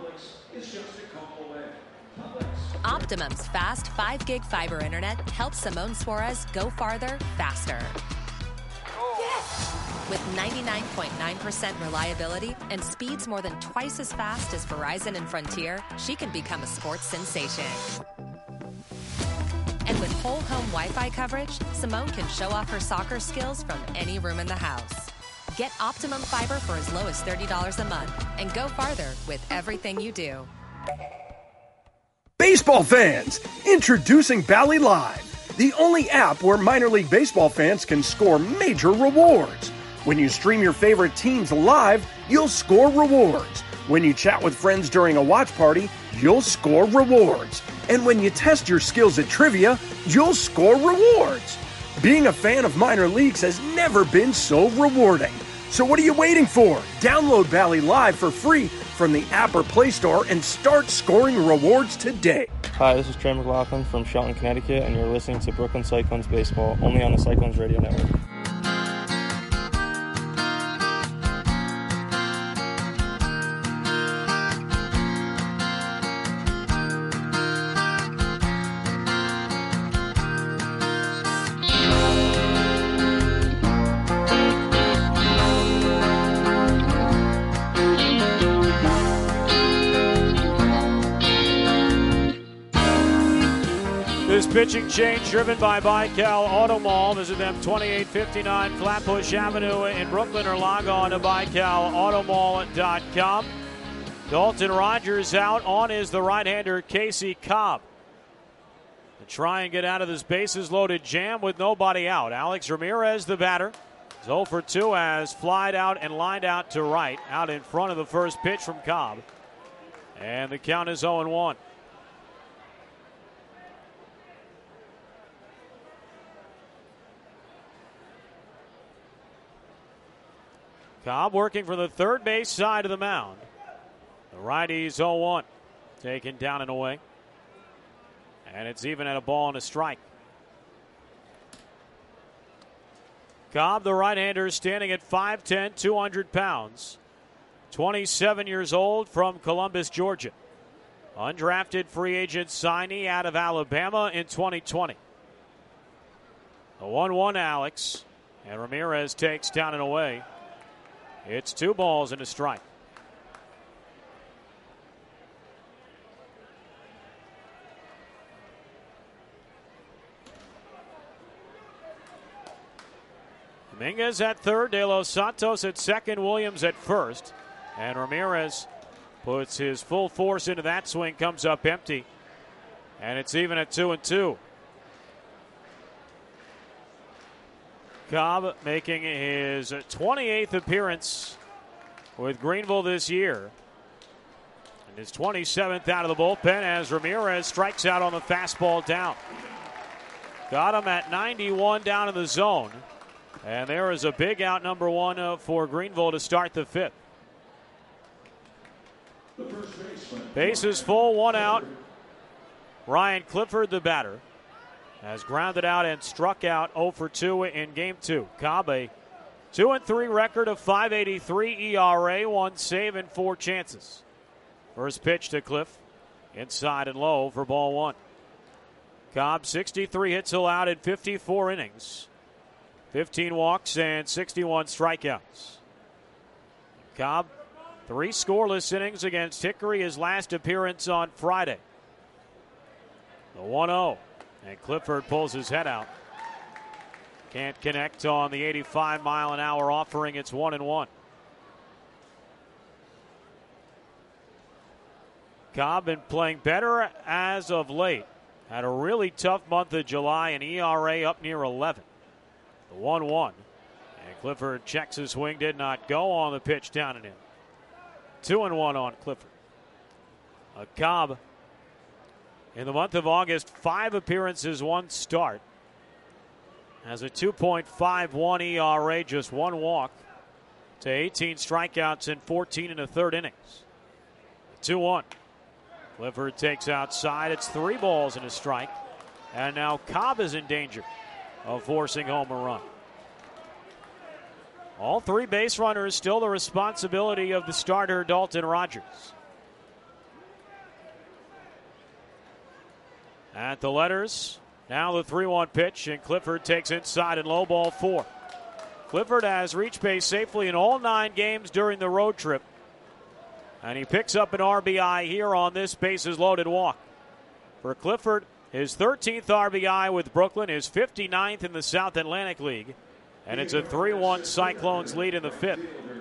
Optimum's fast five gig fiber internet helps Simone Suarez go farther, faster. With ninety-nine point nine percent reliability and speeds more than twice as fast as Verizon and Frontier, she can become a sports sensation. And with whole home Wi-Fi coverage, Simone can show off her soccer skills from any room in the house. Get Optimum Fiber for as low as thirty dollars a month and go farther with everything you do. Baseball fans, introducing Bally Live, the only app where minor league baseball fans can score major rewards. When you stream your favorite teams live, you'll score rewards. When you chat with friends during a watch party, you'll score rewards. And when you test your skills at trivia, you'll score rewards. Being a fan of minor leagues has never been so rewarding. So what are you waiting for? Download Bally Live for free from the app or Play Store and start scoring rewards today. Hi, this is Trey McLaughlin from Shelton, Connecticut, and you're listening to Brooklyn Cyclones Baseball, only on the Cyclones Radio Network. Pitching change driven by Baikal Auto Mall. Visit them twenty-eight fifty-nine Flatbush Avenue in Brooklyn or log on to baikal auto mall dot com. Dalton Rogers out. On is the right-hander Casey Cobb. To try and get out of this bases loaded jam with nobody out. Alex Ramirez, the batter, is oh for two as flied out and lined out to right, out in front of the first pitch from Cobb. And the count is oh and one. Cobb working from the third base side of the mound. The righty's oh one. Taken down and away. And it's even at a ball and a strike. Cobb, the right-hander, standing at five ten, two hundred pounds. twenty-seven years old from Columbus, Georgia. Undrafted free agent signee out of Alabama in twenty twenty. The one one Alex. And Ramirez takes down and away. It's two balls and a strike. Dominguez at third, De Los Santos at second, Williams at first. And Ramirez puts his full force into that swing, comes up empty. And it's even at two and two. Cobb making his twenty-eighth appearance with Greenville this year. And his twenty-seventh out of the bullpen as Ramirez strikes out on the fastball down. Got him at ninety-one down in the zone. And there is a big out, number one, uh, for Greenville to start the fifth. Bases full, one out. Ryan Clifford, the batter, has grounded out and struck out oh for two in game two. Cobb, a two and three record of five eighty-three E R A, one save and four chances. First pitch to Cliff, inside and low for ball one. Cobb, sixty-three hits allowed in fifty-four innings, fifteen walks and sixty-one strikeouts. Cobb, three scoreless innings against Hickory, his last appearance on Friday. The one oh. And Clifford pulls his head out. Can't connect on the eighty-five mile an hour offering. It's one and one. Cobb been playing better as of late. Had a really tough month of July, an E R A up near eleven. The one one. And Clifford checks his swing, did not go on the pitch down and in. two and one on Clifford. A Cobb in the month of August, five appearances, one start. Has a two point five one E R A, just one walk to eighteen strikeouts in fourteen and a third innings. two one. Clifford takes outside. It's three balls and a strike. And now Cobb is in danger of forcing home a run. All three base runners still the responsibility of the starter, Dalton Rogers. At the letters, now the three one pitch, and Clifford takes inside and low ball four. Clifford has reached base safely in all nine games during the road trip. And he picks up an R B I here on this bases loaded walk. For Clifford, his thirteenth R B I with Brooklyn, his fifty-ninth in the South Atlantic League. And it's a three one Cyclones lead in the fifth.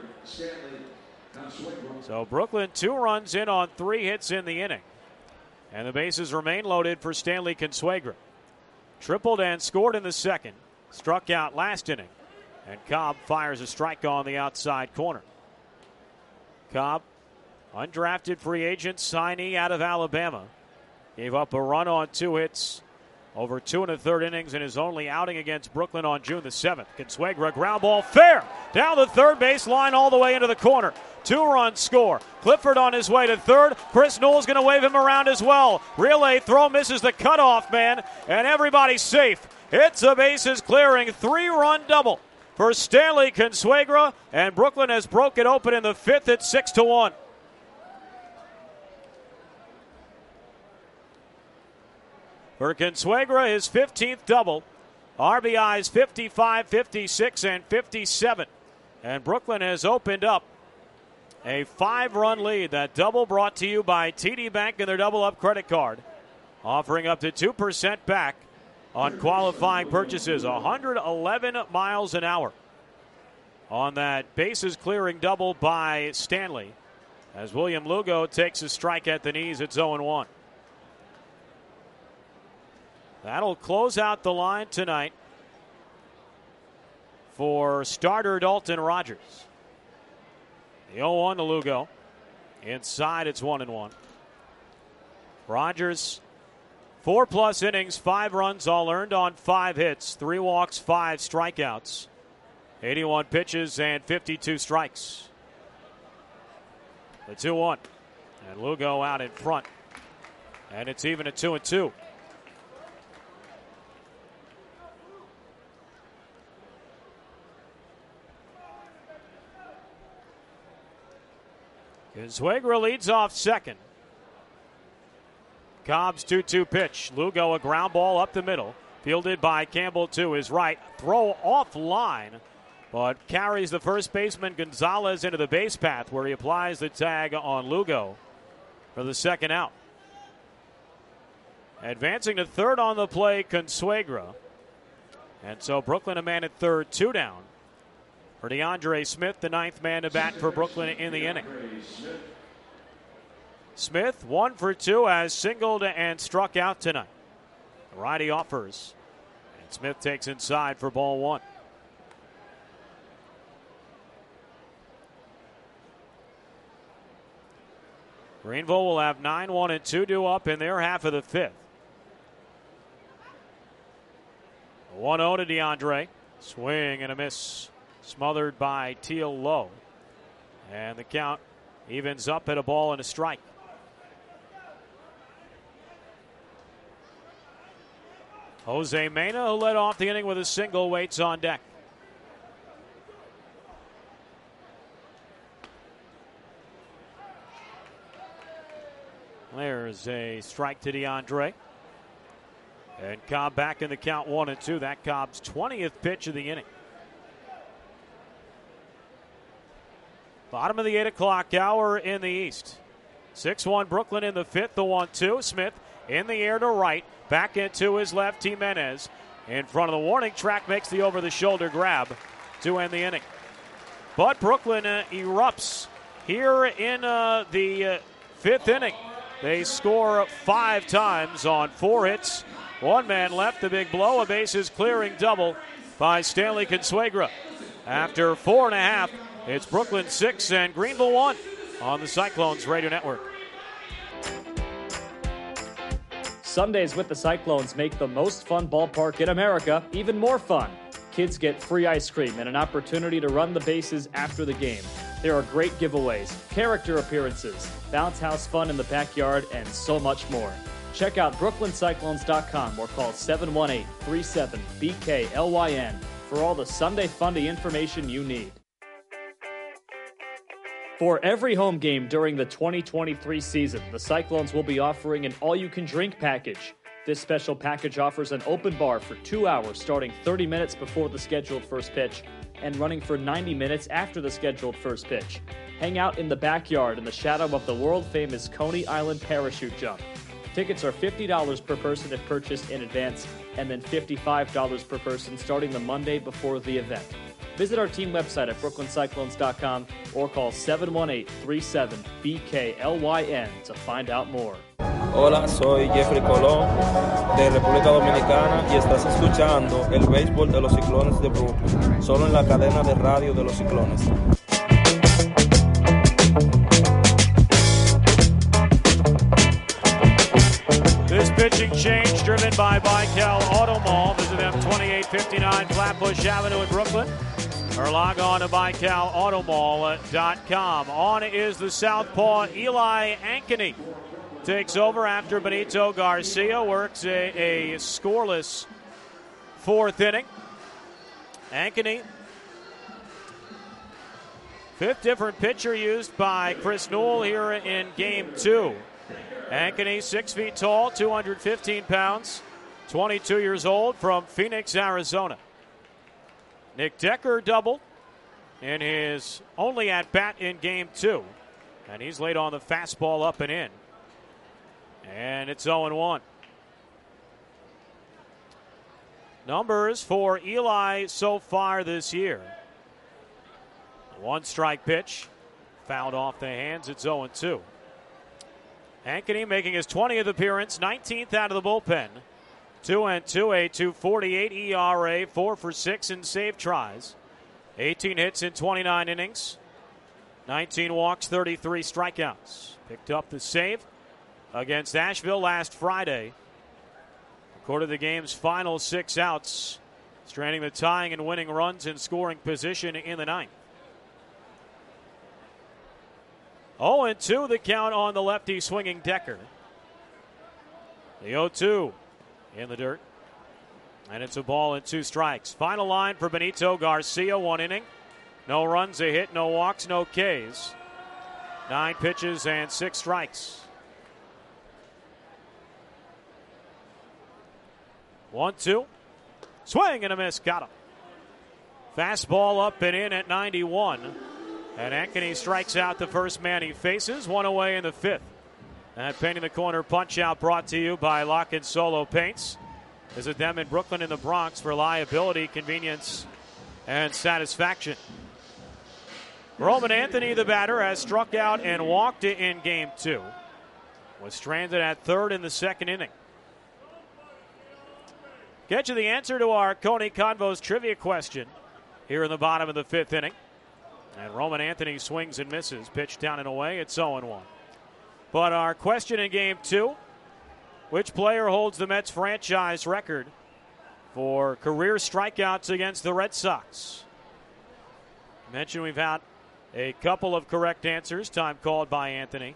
So Brooklyn two runs in on three hits in the inning. And the bases remain loaded for Stanley Consuegra. Tripled and scored in the second. Struck out last inning. And Cobb fires a strike on the outside corner. Cobb, undrafted free agent signee out of Alabama, gave up a run on two hits over two and a third innings in his only outing against Brooklyn on June the seventh. Consuegra, ground ball fair down the third base line all the way into the corner. Two-run score. Clifford on his way to third. Chris Newell's going to wave him around as well. Relay throw misses the cutoff man, and everybody's safe. It's a bases clearing three-run double for Stanley Consuegra, and Brooklyn has broken open in the fifth at six to one. For Consuegra, his fifteenth double. R B Is fifty-five, fifty-six, and fifty-seven. And Brooklyn has opened up a five-run lead. That double brought to you by T D Bank and their double-up credit card, offering up to two percent back on qualifying purchases. one hundred eleven miles an hour on that bases-clearing double by Stanley, as William Lugo takes a strike at the knees. It's oh and one. That'll close out the line tonight for starter Dalton Rogers. The oh one to Lugo. Inside, it's one and one. Rogers, four-plus innings, five runs, all earned on five hits, three walks, five strikeouts, eighty-one pitches, and fifty-two strikes. The two one. And Lugo out in front. And it's even at two and two. Consuegra leads off second. Cobb's two two pitch. Lugo, a ground ball up the middle. Fielded by Campbell to his right. Throw off line, but carries the first baseman Gonzalez into the base path, where he applies the tag on Lugo for the second out. Advancing to third on the play, Consuegra. And so Brooklyn a man at third, two down. For DeAndre Smith, the ninth man to bat for Brooklyn in the inning. Smith, one for two, has singled and struck out tonight. The righty offers, and Smith takes inside for ball one. Greenville will have nine one and two due up in their half of the fifth. one oh to DeAndre. Swing and a miss. Smothered by Teal low. And the count evens up at a ball and a strike. Jose Mena, who led off the inning with a single, waits on deck. There's a strike to DeAndre. And Cobb back in the count, one and two. That Cobb's twentieth pitch of the inning. Bottom of the eight o'clock hour in the East. six one Brooklyn in the fifth, the one two. Smith In the air to right. Back into his left, Jimenez. In front of the warning track, makes the over-the-shoulder grab to end the inning. But Brooklyn uh, erupts here in uh, the uh, fifth inning. They score five times on four hits. One man left, the big blow, a bases clearing double by Stanley Consuegra. After four and a half, it's Brooklyn six and Greenville one on the Cyclones Radio Network. Sundays with the Cyclones make the most fun ballpark in America even more fun. Kids get free ice cream and an opportunity to run the bases after the game. There are great giveaways, character appearances, bounce house fun in the backyard, and so much more. Check out brooklyn cyclones dot com or call seven one eight, three seven, B K L Y N for all the Sunday Fundy information you need. For every home game during the twenty twenty-three season, the Cyclones will be offering an all-you-can-drink package. This special package offers an open bar for two hours starting thirty minutes before the scheduled first pitch and running for ninety minutes after the scheduled first pitch. Hang out in the backyard in the shadow of the world-famous Coney Island parachute jump. Tickets are fifty dollars per person if purchased in advance and then fifty-five dollars per person starting the Monday before the event. Visit our team website at brooklyn cyclones dot com or call seven one eight, three seven, B K L Y N to find out more. Hola, soy Jeffrey Colón de República Dominicana y estás escuchando el béisbol de los Ciclones de Brooklyn, solo en la cadena de radio de los Ciclones. This pitching change driven by Baikal Auto Mall. Visit them twenty-eight fifty-nine Flatbush Avenue in Brooklyn. Or log on to baikal auto mall dot com. On is the southpaw Eli Ankeny. Takes over after Benito Garcia works a, a scoreless fourth inning. Ankeny, fifth different pitcher used by Chris Newell here in game two. Ankeny, six feet tall, two hundred fifteen pounds, twenty-two years old, from Phoenix, Arizona. Nick Decker doubled in his only at-bat in game two. And he's laid on the fastball up and in. And it's oh and one. Numbers for Eli so far this year. One strike pitch. Fouled off the hands. It's oh and two. Ankeny making his twentieth appearance, nineteenth out of the bullpen. two and two, a two forty-eight E R A, four for six in save tries. eighteen hits in twenty-nine innings. nineteen walks, thirty-three strikeouts. Picked up the save against Asheville last Friday. Recorded the game's final six outs, straining the tying and winning runs in scoring position in the ninth. oh and two the count on the lefty swinging Decker. The oh two in the dirt. And it's a ball and two strikes. Final line for Benito Garcia, one inning. No runs, a hit, no walks, no Ks. Nine pitches and six strikes. One, two. Swing and a miss. Got him. Fastball up and in at ninety-one. And Ankeny strikes out the first man he faces. One away in the fifth. That painting the corner punch out brought to you by Lock and Solo Paints. Visit them in Brooklyn and the Bronx for reliability, convenience, and satisfaction. Roman Anthony, the batter, has struck out and walked in game two. Was stranded at third in the second inning. Get you the answer to our Coney Convos trivia question here in the bottom of the fifth inning. And Roman Anthony swings and misses. Pitch down and away. It's oh and one. But our question in game two, which player holds the Mets franchise record for career strikeouts against the Red Sox? I mentioned we've had a couple of correct answers, time called by Anthony.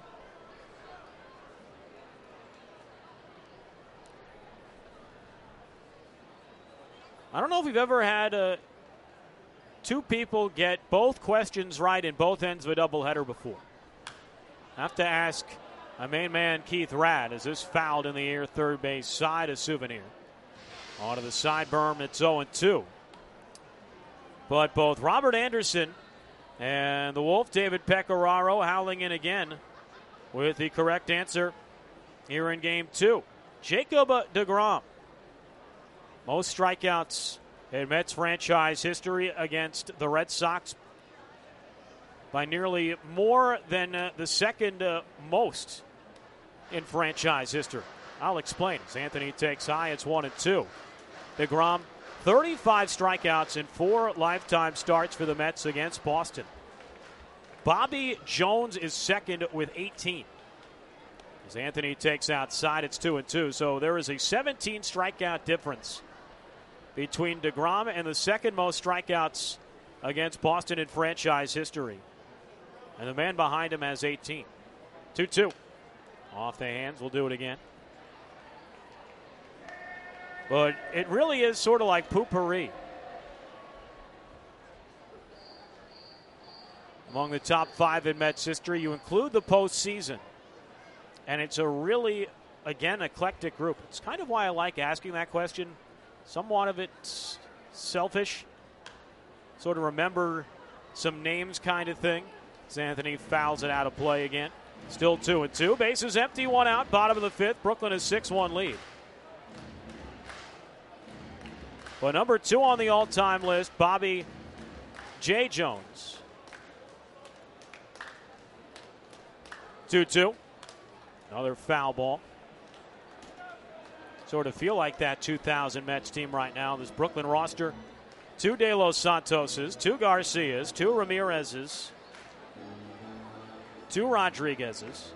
I don't know if we've ever had uh, two people get both questions right in both ends of a doubleheader before. I have to ask my main man, Keith Rad, is this fouled in the air third base side, a souvenir? Onto the side berm, it's oh and two. But both Robert Anderson and the Wolf, David Pecoraro, howling in again with the correct answer here in game two. Jacob deGrom. Most strikeouts in Mets franchise history against the Red Sox by nearly more than uh, the second uh, most in franchise history. I'll explain. As Anthony takes high, it's one and two. deGrom, thirty-five strikeouts in four lifetime starts for the Mets against Boston. Bobby Jones is second with eighteen. As Anthony takes outside, it's two and two. So there is a seventeen strikeout difference between deGrom and the second most strikeouts against Boston in franchise history. And the man behind him has eighteen. two two. Off the hands. We'll do it again. But it really is sort of like potpourri. Among the top five in Mets history, you include the postseason. And it's a really, again, eclectic group. It's kind of why I like asking that question. Somewhat of it's selfish. Sort of remember some names kind of thing. As Anthony fouls it out of play again. Still two and two. Bases empty, one out. Bottom of the fifth. Brooklyn has six one lead. But number two on the all-time list, Bobby J. Jones. two two. Another foul ball. Sort of feel like that two thousand Mets team right now. This Brooklyn roster, two De Los Santoses, two Garcias, two Ramirez's, two Rodriguez's.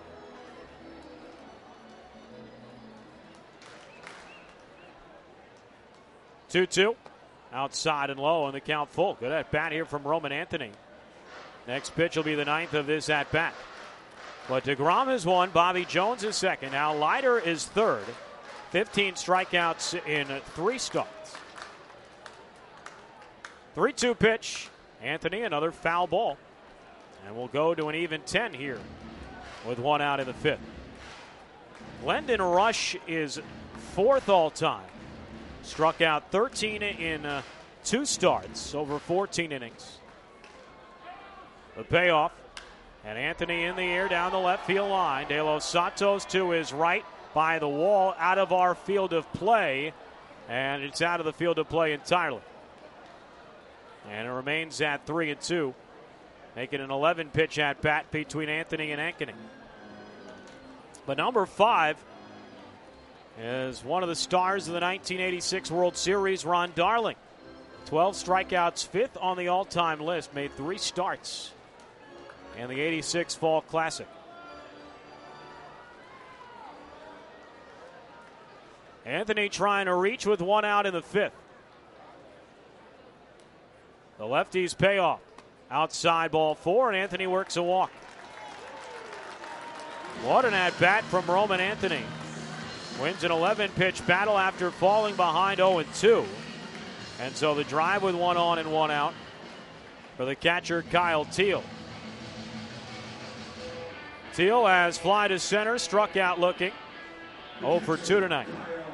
two two. Outside and low, and the count full. Good at bat here from Roman Anthony. Next pitch will be the ninth of this at bat. But deGrom is one, Bobby Jones is second. Now Leiter is third. fifteen strikeouts in three starts. three two pitch. Anthony, another foul ball. And we'll go to an even ten here with one out in the fifth. Glendon Rush is fourth all-time. Struck out thirteen in uh, two starts over fourteen innings. The payoff. And Anthony in the air down the left field line. De Los Santos to his right by the wall, out of our field of play. And it's out of the field of play entirely. And it remains at three and two. Making an eleven pitch at bat between Anthony and Ankeny. But number five is one of the stars of the nineteen eighty-six World Series, Ron Darling. twelve strikeouts, fifth on the all-time list, made three starts in the eighty-six Fall Classic. Anthony trying to reach with one out in the fifth. The lefties pay off. Outside ball four, and Anthony works a walk. What an at-bat from Roman Anthony. Wins an eleven pitch battle after falling behind oh and two. And so the drive with one on and one out for the catcher, Kyle Teel. Teel has fly to center, struck out looking. oh for two tonight.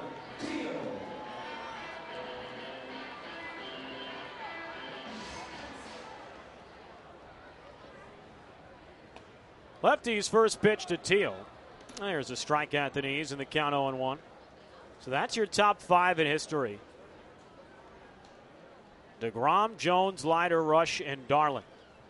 Lefty's first pitch to Teel. There's a strike at the knees and the count oh and one. So that's your top five in history. deGrom, Jones, Leiter, Rush, and Darling.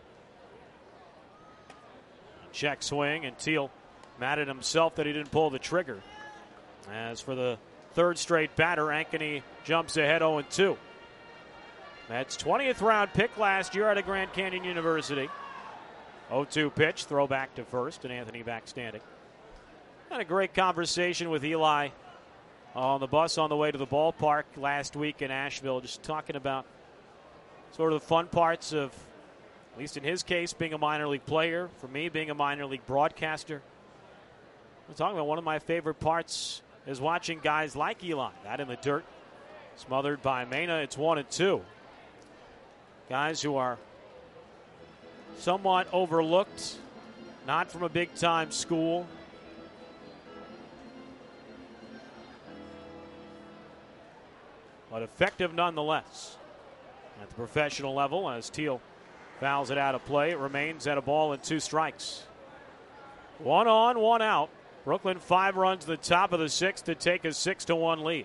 Check swing, and Teel mad at himself that he didn't pull the trigger. As for the third straight batter, Ankeny jumps ahead oh and two. Mets twentieth round pick last year out of Grand Canyon University. oh two pitch, throw back to first, and Anthony back standing. Had a great conversation with Eli on the bus on the way to the ballpark last week in Asheville, just talking about sort of the fun parts of, at least in his case, being a minor league player. For me, being a minor league broadcaster. We're talking about one of my favorite parts is watching guys like Eli. That in the dirt, smothered by Mena. It's one and two. Guys who are somewhat overlooked, not from a big-time school. But effective nonetheless at the professional level. As Teel fouls it out of play, it remains at a ball and two strikes. One on, one out. Brooklyn five runs the top of the sixth to take a six to one lead.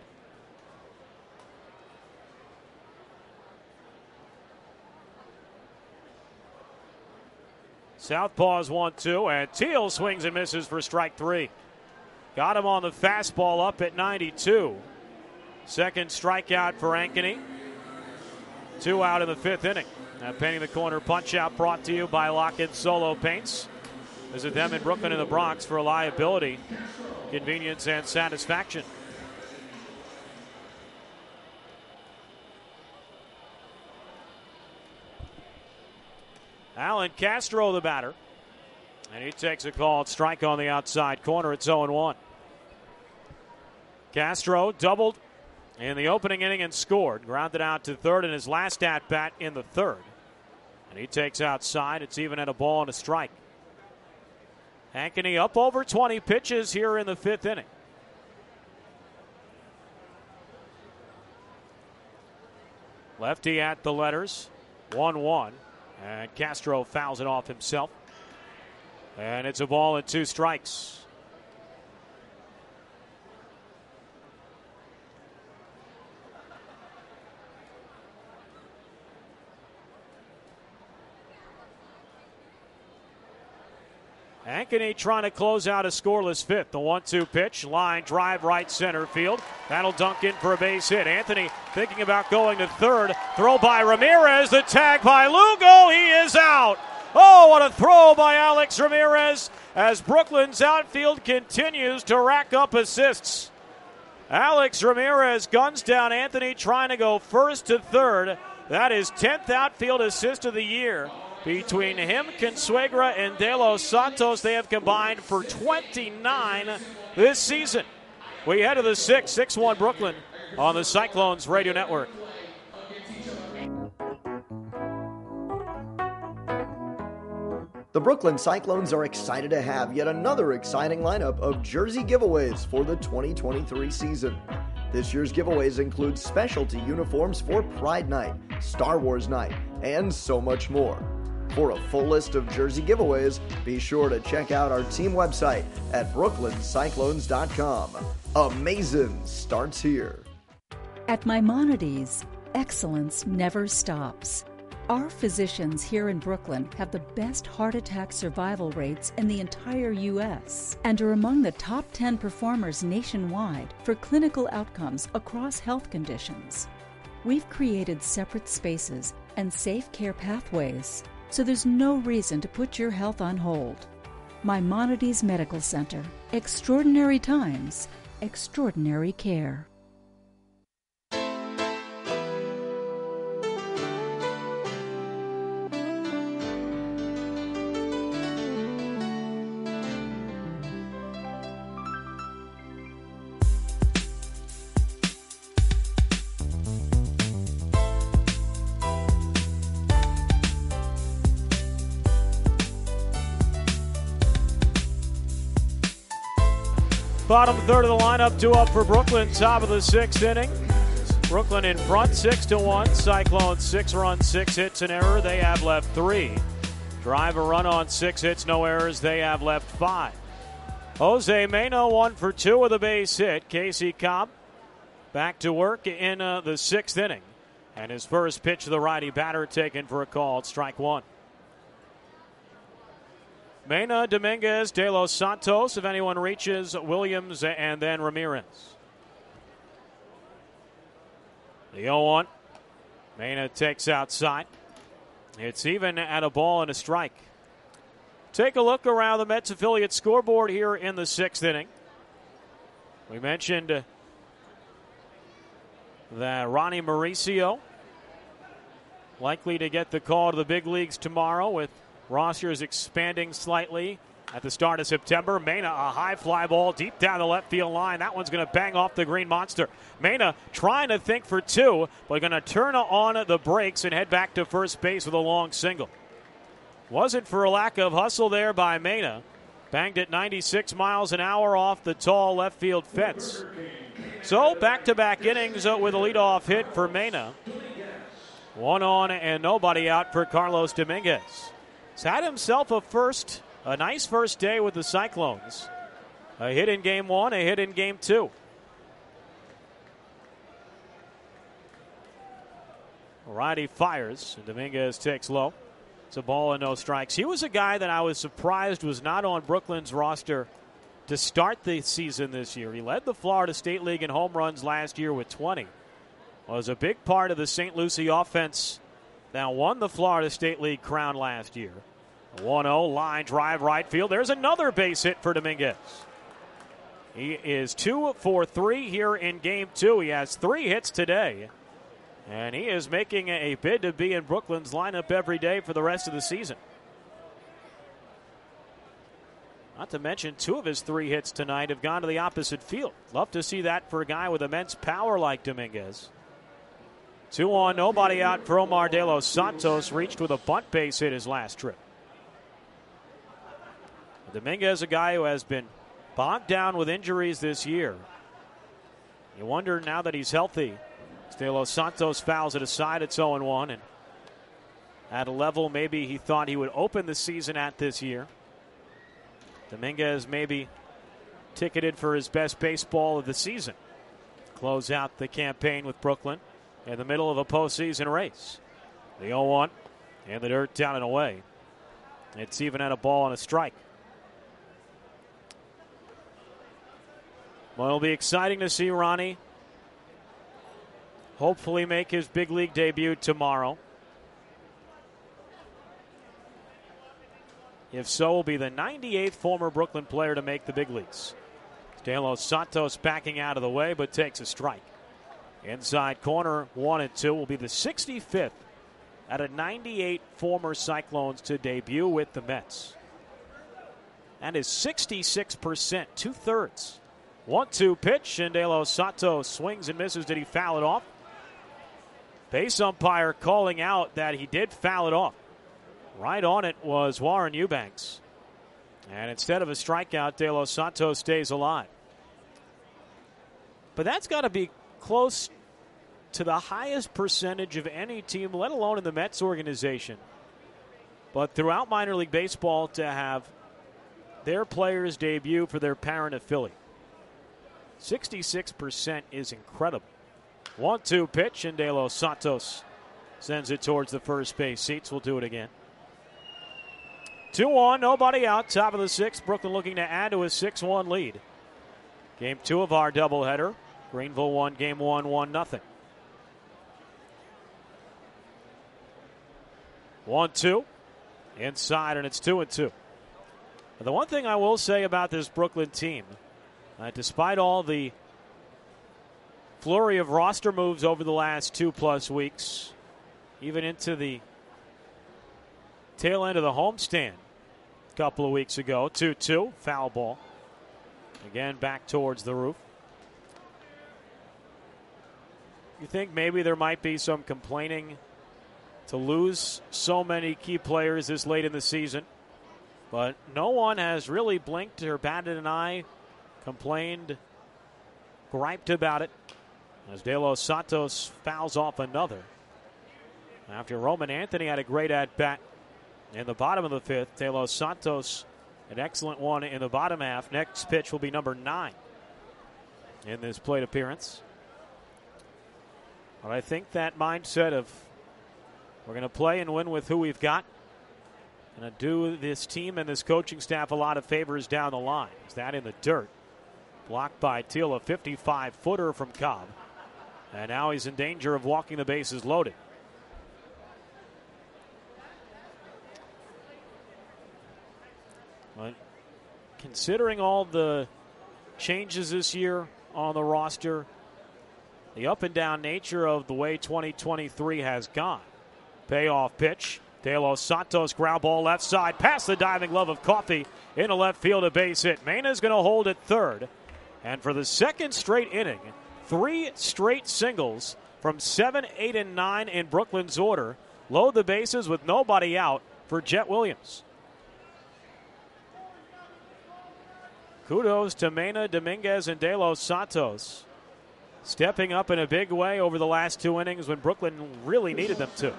Southpaw's one two, and Teal swings and misses for strike three. Got him on the fastball up at ninety-two. Second strikeout for Ankeny. Two out in the fifth inning. Now, painting the corner punch out brought to you by Lockett Solo Paints. Visit them in Brooklyn and the Bronx for reliability, convenience, and satisfaction. Alan Castro, the batter. And he takes a called strike on the outside corner. It's oh one. Castro doubled in the opening inning and scored. Grounded out to third in his last at-bat in the third. And he takes outside. It's even at a ball and a strike. Ankeny up over twenty pitches here in the fifth inning. Lefty at the letters. one one. And Castro fouls it off himself. And it's a ball and two strikes. Ankeny trying to close out a scoreless fifth. The one two pitch, line drive right center field. That'll dunk in for a base hit. Anthony thinking about going to third. Throw by Ramirez. The tag by Lugo. He is out. Oh, what a throw by Alex Ramirez as Brooklyn's outfield continues to rack up assists. Alex Ramirez guns down Anthony trying to go first to third. That is tenth outfield assist of the year. Between him, Consuegra, and De Los Santos, they have combined for twenty-nine this season. We head to the sixth, six one Brooklyn on the Cyclones Radio Network. The Brooklyn Cyclones are excited to have yet another exciting lineup of jersey giveaways for the twenty twenty-three season. This year's giveaways include specialty uniforms for Pride Night, Star Wars Night, and so much more. For a full list of jersey giveaways, be sure to check out our team website at brooklyn cyclones dot com. Amazing starts here. At Maimonides, excellence never stops. Our physicians here in Brooklyn have the best heart attack survival rates in the entire U S and are among the top ten performers nationwide for clinical outcomes across health conditions. We've created separate spaces and safe care pathways, so there's no reason to put your health on hold. Maimonides Medical Center. Extraordinary times, extraordinary care. Bottom third of the lineup, two up for Brooklyn, top of the sixth inning. Brooklyn in front, six to one. Cyclones six runs, six hits, an error. They have left three. Drive a run on six hits, no errors. They have left five. Jose Mena one for two with a base hit. Casey Cobb back to work in uh, the sixth inning, and his first pitch, the righty batter, taken for a called strike one. Mena, Dominguez, De Los Santos, if anyone reaches, Williams, and then Ramirez. The oh one. Mena takes outside. It's even at a ball and a strike. Take a look around the Mets affiliate scoreboard here in the sixth inning. We mentioned that Ronnie Mauricio likely to get the call to the big leagues tomorrow, with rosters expanding slightly at the start of September. Mena, a high fly ball deep down the left field line. That one's going to bang off the green monster. Mena trying to think for two, but going to turn on the brakes and head back to first base with a long single. Wasn't for a lack of hustle there by Mena. Banged it ninety-six miles an hour off the tall left field fence. So back-to-back innings with a leadoff hit for Mena. One on and nobody out for Carlos Dominguez. He's had himself a first, a nice first day with the Cyclones. A hit in game one, a hit in game two. Righty fires, and Dominguez takes low. It's a ball and no strikes. He was a guy that I was surprised was not on Brooklyn's roster to start the season this year. He led the Florida State League in home runs last year with twenty. Was a big part of the Saint Lucie offense that won the Florida State League crown last year. one oh line drive right field. There's another base hit for Dominguez. He is two for three here in game two. He has three hits today. And he is making a bid to be in Brooklyn's lineup every day for the rest of the season. Not to mention, two of his three hits tonight have gone to the opposite field. Love to see that for a guy with immense power like Dominguez. Two on, nobody out for Omar De Los Santos. Reached with a bunt base hit his last trip. Dominguez, a guy who has been bogged down with injuries this year. You wonder now that he's healthy. De Los Santos fouls it aside. It's oh one. And at a level maybe he thought he would open the season at this year. Dominguez maybe ticketed for his best baseball of the season. Close out the campaign with Brooklyn in the middle of a postseason race. The oh one and the dirt down and away. It's even at a ball and a strike. Well, it'll be exciting to see Ronnie hopefully make his big league debut tomorrow. If so, will be the ninety-eighth former Brooklyn player to make the big leagues. De Los Santos backing out of the way, but takes a strike. Inside corner, one and two, will be the sixty-fifth out of ninety-eight former Cyclones to debut with the Mets. That is sixty-six percent, two-thirds. one two pitch, and De Los Santos swings and misses. Did he foul it off? Base umpire calling out that he did foul it off. Right on it was Warren Eubanks. And instead of a strikeout, De Los Santos stays alive. But that's got to be close to the highest percentage of any team, let alone in the Mets organization. But throughout minor league baseball, to have their players debut for their parent affiliate. sixty-six percent is incredible. one two pitch, and De Los Santos sends it towards the first base seats. We'll do it again. two on, nobody out. Top of the sixth. Brooklyn looking to add to a six one lead. Game two of our doubleheader. Greenville won game one, one nothing. one two. Inside, and it's two and two. The one thing I will say about this Brooklyn team, uh, despite all the flurry of roster moves over the last two-plus weeks, even into the tail end of the homestand a couple of weeks ago. two two, foul ball. Again, back towards the roof. You think maybe there might be some complaining to lose so many key players this late in the season, but no one has really blinked or batted an eye, complained, griped about it, as De Los Santos fouls off another. After Roman Anthony had a great at-bat in the bottom of the fifth, De Los Santos an excellent one in the bottom half. Next pitch will be number nine in this plate appearance. But I think that mindset of we're going to play and win with who we've got, going to do this team and this coaching staff a lot of favors down the line. Is that in the dirt? Blocked by Teal, a fifty-five footer from Cobb. And now he's in danger of walking the bases loaded. But considering all the changes this year on the roster, the up and down nature of the way twenty twenty-three has gone. Payoff pitch. De Los Santos ground ball left side past the diving glove of Coffey into left field, a base hit. Mena's going to hold at third. And for the second straight inning, three straight singles from seven, eight, and nine in Brooklyn's order. Load the bases with nobody out for Jet Williams. Kudos to Mena, Dominguez, and De Los Santos, stepping up in a big way over the last two innings when Brooklyn really needed them to.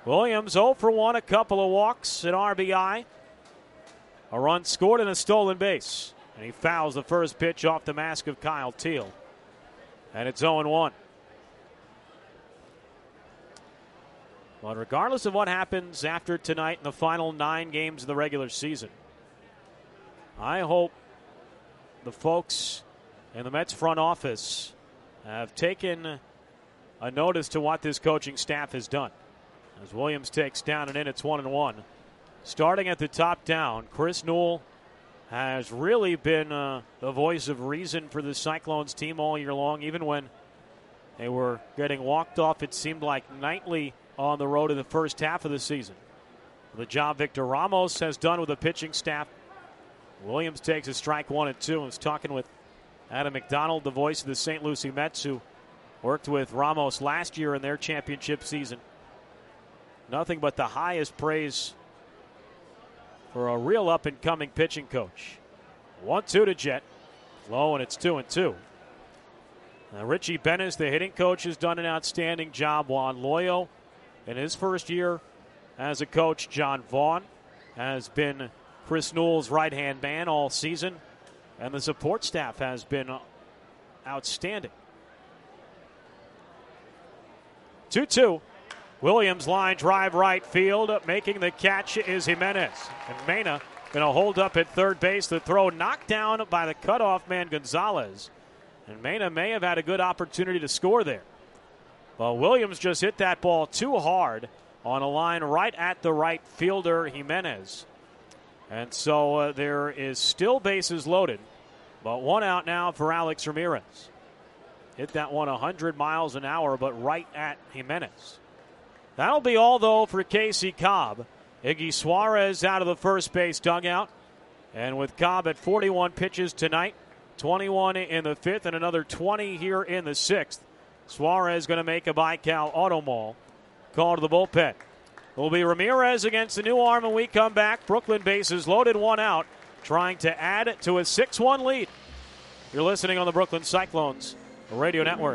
Williams oh for one, a couple of walks, an R B I. A run scored and a stolen base. And he fouls the first pitch off the mask of Kyle Teel. And it's oh one. But regardless of what happens after tonight in the final nine games of the regular season, I hope the folks in the Mets front office have taken a notice to what this coaching staff has done. As Williams takes down and in, it's one and one. Starting at the top down, Chris Newell has really been uh, the voice of reason for the Cyclones team all year long. Even when they were getting walked off, it seemed like nightly on the road in the first half of the season. The job Victor Ramos has done with the pitching staff. Williams takes a strike one and two and is talking with Adam McDonald, the voice of the Saint Lucie Mets, who worked with Ramos last year in their championship season. Nothing but the highest praise for a real up-and-coming pitching coach. one two to Jet. Low, and it's two and two. Now, Richie Bennis, the hitting coach, has done an outstanding job. Juan Loyo, in his first year as a coach, John Vaughn has been Chris Newell's right-hand man all season, and the support staff has been outstanding. two two. Williams line drive right field. Making the catch is Jimenez. And Mena going to hold up at third base. The throw knocked down by the cutoff man Gonzalez. And Mena may have had a good opportunity to score there. But Williams just hit that ball too hard on a line right at the right fielder Jimenez. And so uh, there is still bases loaded. But one out now for Alex Ramirez. Hit that one one hundred miles an hour, but right at Jimenez. That'll be all, though, for Casey Cobb. Iggy Suarez out of the first base dugout. And with Cobb at forty-one pitches tonight, twenty-one in the fifth, and another twenty here in the sixth, Suarez going to make a Baikal Auto Mall call to the bullpen. Will be Ramirez against the new arm when we come back. Brooklyn bases loaded, one out, trying to add to a six one lead. You're listening on the Brooklyn Cyclones Radio Network.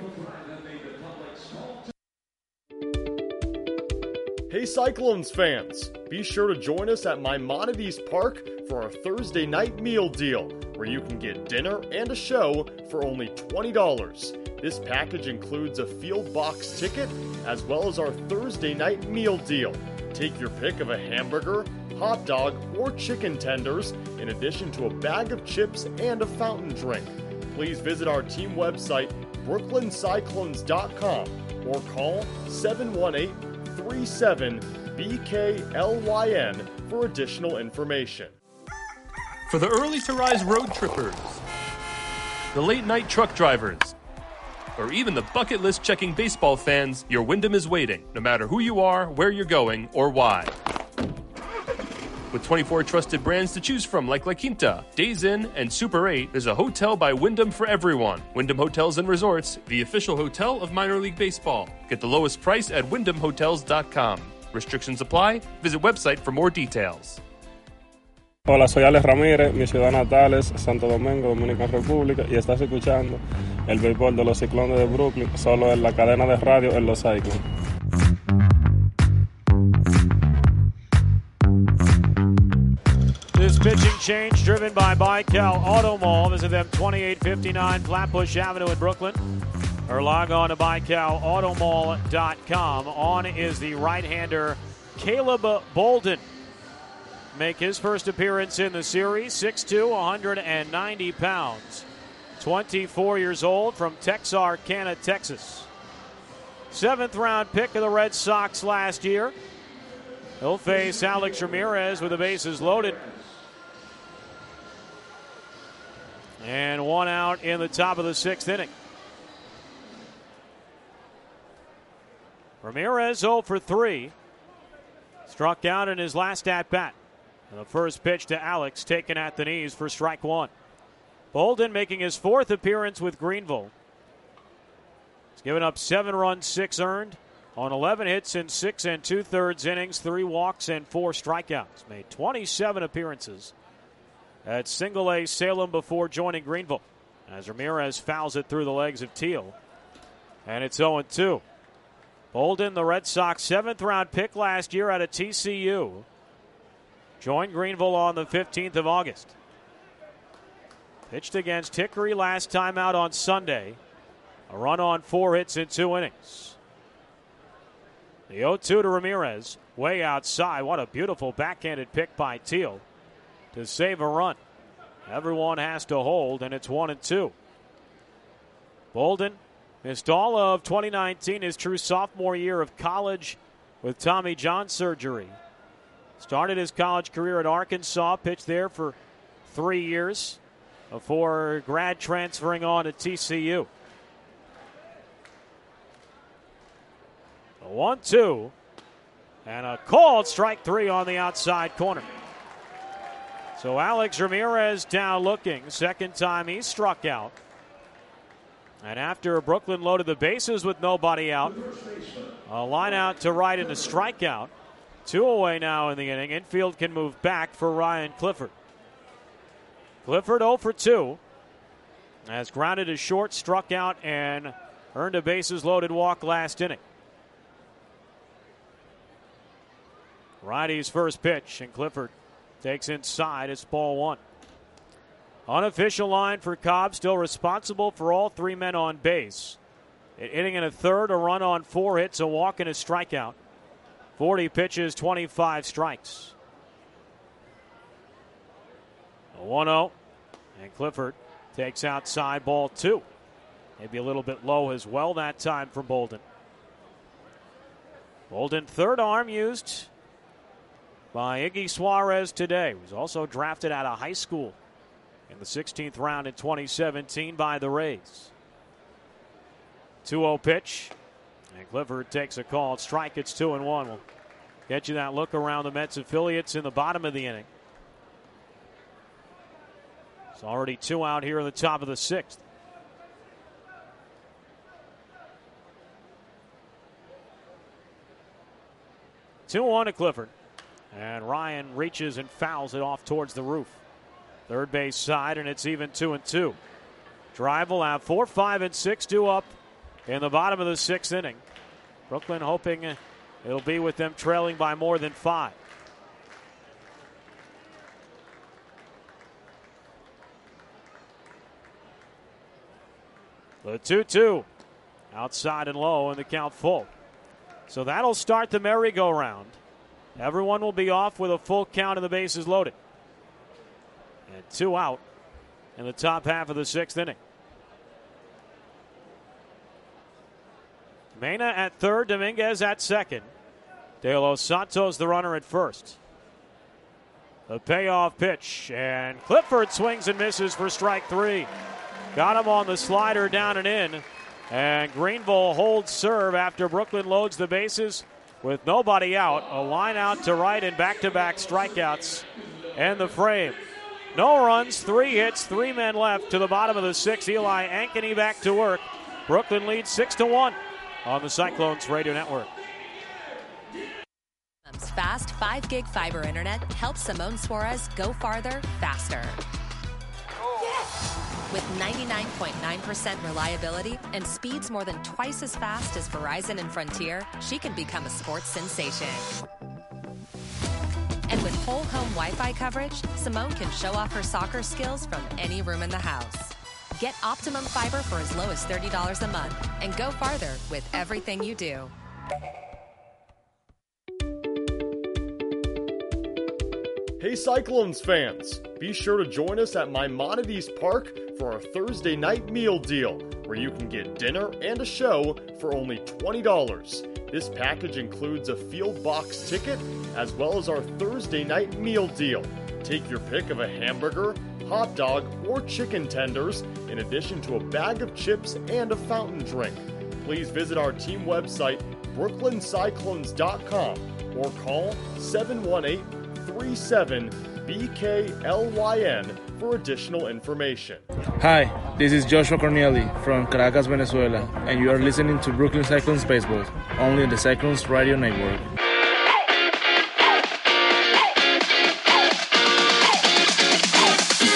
Hey Cyclones fans, be sure to join us at Maimonides Park for our Thursday night meal deal, where you can get dinner and a show for only twenty dollars. This package includes a field box ticket, as well as our Thursday night meal deal. Take your pick of a hamburger, hot dog, or chicken tenders, in addition to a bag of chips and a fountain drink. Please visit our team website, brooklyn cyclones dot com, or call seven one eight, three seven, B K L Y N for additional information. For the early to rise road trippers, the late night truck drivers, or even the bucket list checking baseball fans, your Wyndham is waiting, no matter who you are, where you're going, or why. With twenty-four trusted brands to choose from like La Quinta, Days Inn, and Super eight, there's a hotel by Wyndham for everyone. Wyndham Hotels and Resorts, the official hotel of minor league baseball. Get the lowest price at wyndham hotels dot com. Restrictions apply. Visit website for more details. Hola, soy Alex Ramírez, mi ciudad natal es Santo Domingo, Dominicana República, y estás escuchando el béisbol de los Ciclones de Brooklyn, solo en la cadena de radio en los Cyclones. This pitching change driven by Baikal Auto Mall. Visit them twenty-eight fifty-nine Flatbush Avenue in Brooklyn, or log on to baikal auto mall dot com. On is the right-hander Caleb Bolden. Make his first appearance in the series. six two, one hundred ninety pounds. twenty-four years old from Texarkana, Texas. Seventh round pick of the Red Sox last year. He'll face Alex Ramirez with the bases loaded. And one out in the top of the sixth inning. Ramirez oh for three. Struck out in his last at-bat. And the first pitch to Alex taken at the knees for strike one. Bolden making his fourth appearance with Greenville. He's given up seven runs, six earned on eleven hits in six and two-thirds innings, three walks and four strikeouts. Made twenty-seven appearances at Single A Salem before joining Greenville, as Ramirez fouls it through the legs of Teel. And it's oh two. Bolden, the Red Sox seventh round pick last year out of T C U, joined Greenville on the fifteenth of August. Pitched against Hickory last time out on Sunday. A run on four hits in two innings. The oh two to Ramirez, way outside. What a beautiful backhanded pick by Teal to save a run. Everyone has to hold, and it's one and two. Bolden missed all of twenty nineteen, his true sophomore year of college with Tommy John surgery. Started his college career at Arkansas, pitched there for three years before grad transferring on to T C U. A one two and a called strike three on the outside corner. So Alex Ramirez down looking. Second time he struck out. And after Brooklyn loaded the bases with nobody out, a line out to right and a strikeout. Two away now in the inning. Infield can move back for Ryan Clifford. Clifford oh for two. Has grounded his short, struck out, and earned a bases loaded walk last inning. Righty's first pitch, and Clifford takes inside. It's ball one. Unofficial line for Cobb, still responsible for all three men on base. An inning and a third, a run on four hits, a walk and a strikeout. forty pitches, twenty-five strikes. A one oh, and Clifford takes outside, ball two. Maybe a little bit low as well that time from Bolden. Bolden, third arm used by Iggy Suarez today. He was also drafted out of high school in the sixteenth round in twenty seventeen by the Rays. two oh pitch, and Clifford takes a called strike. It's two and one. We'll get you that look around the Mets affiliates in the bottom of the inning. It's already two out here in the top of the sixth. two one to Clifford. And Ryan reaches and fouls it off towards the roof. Third base side, and it's even two and two. Drive will have four, five, and six due up in the bottom of the sixth inning. Brooklyn hoping it'll be with them trailing by more than five. The two two. Outside and low, and the count full. So that'll start the merry-go-round. Everyone will be off with a full count and the bases loaded. And two out in the top half of the sixth inning. Mena at third, Dominguez at second. De Los Santos the runner at first. The payoff pitch, and Clifford swings and misses for strike three. Got him on the slider down and in. And Greenville holds serve after Brooklyn loads the bases with nobody out. A line out to right and back-to-back strikeouts and the frame. No runs, three hits, three men left to the bottom of the sixth. Eli Ankeny back to work. Brooklyn leads six to one on the Cyclones Radio Network. Fast five gig fiber internet helps Simone Suarez go farther, faster. With ninety-nine point nine percent reliability and speeds more than twice as fast as Verizon and Frontier, she can become a sports sensation. And with whole home Wi-Fi coverage, Simone can show off her soccer skills from any room in the house. Get Optimum Fiber for as low as thirty dollars a month and go farther with everything you do. Hey Cyclones fans, be sure to join us at Maimonides Park for our Thursday night meal deal, where you can get dinner and a show for only twenty dollars. This package includes a field box ticket, as well as our Thursday night meal deal. Take your pick of a hamburger, hot dog, or chicken tenders, in addition to a bag of chips and a fountain drink. Please visit our team website, brooklyn cyclones dot com, or call seven one eight, three seven, B K L Y N for additional information. Hi, this is Joshua Corneli from Caracas, Venezuela, and you are listening to Brooklyn Cyclones Baseball, only on the Cyclones Radio Network.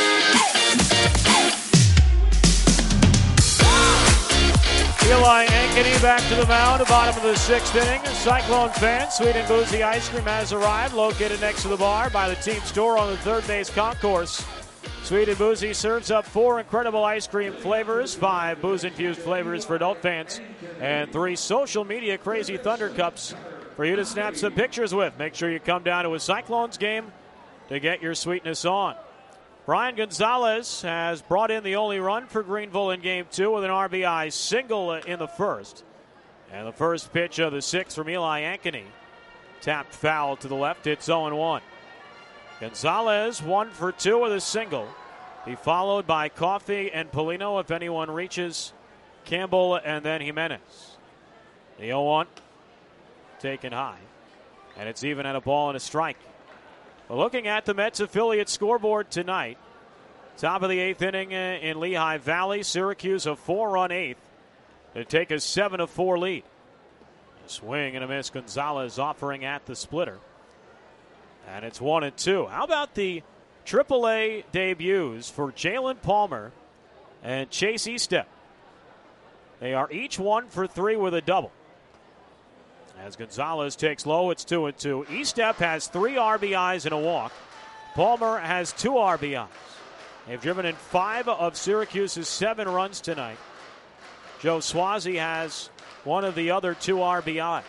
Eli Ankeny back to the mound, bottom of the sixth inning. Cyclone fans, Sweet and Boozy Ice Cream has arrived, located next to the bar by the team store on the third base concourse. Sweet and Boozy serves up four incredible ice cream flavors, five booze-infused flavors for adult fans, and three social media crazy Thunder Cups for you to snap some pictures with. Make sure you come down to a Cyclones game to get your sweetness on. Brian Gonzalez has brought in the only run for Greenville in game two with an R B I single in the first. And the first pitch of the sixth from Eli Ankeny. Tapped foul to the left. It's oh one. Gonzalez one for two with a single. Be followed by Coffey and Polino if anyone reaches. Campbell and then Jimenez. The oh one taken high. And it's even at a ball and a strike. Well, looking at the Mets affiliate scoreboard tonight, top of the eighth inning in Lehigh Valley, Syracuse a four-run eighth to take a seven to four lead. A swing and a miss, Gonzalez offering at the splitter. And it's one and two. How about the triple A debuts for Jalen Palmer and Chase Estep? They are each one for three with a double. As Gonzalez takes low, it's two and two. Estep has three R B Is and a walk. Palmer has two R B Is. They've driven in five of Syracuse's seven runs tonight. Joe Swazi has one of the other two R B Is.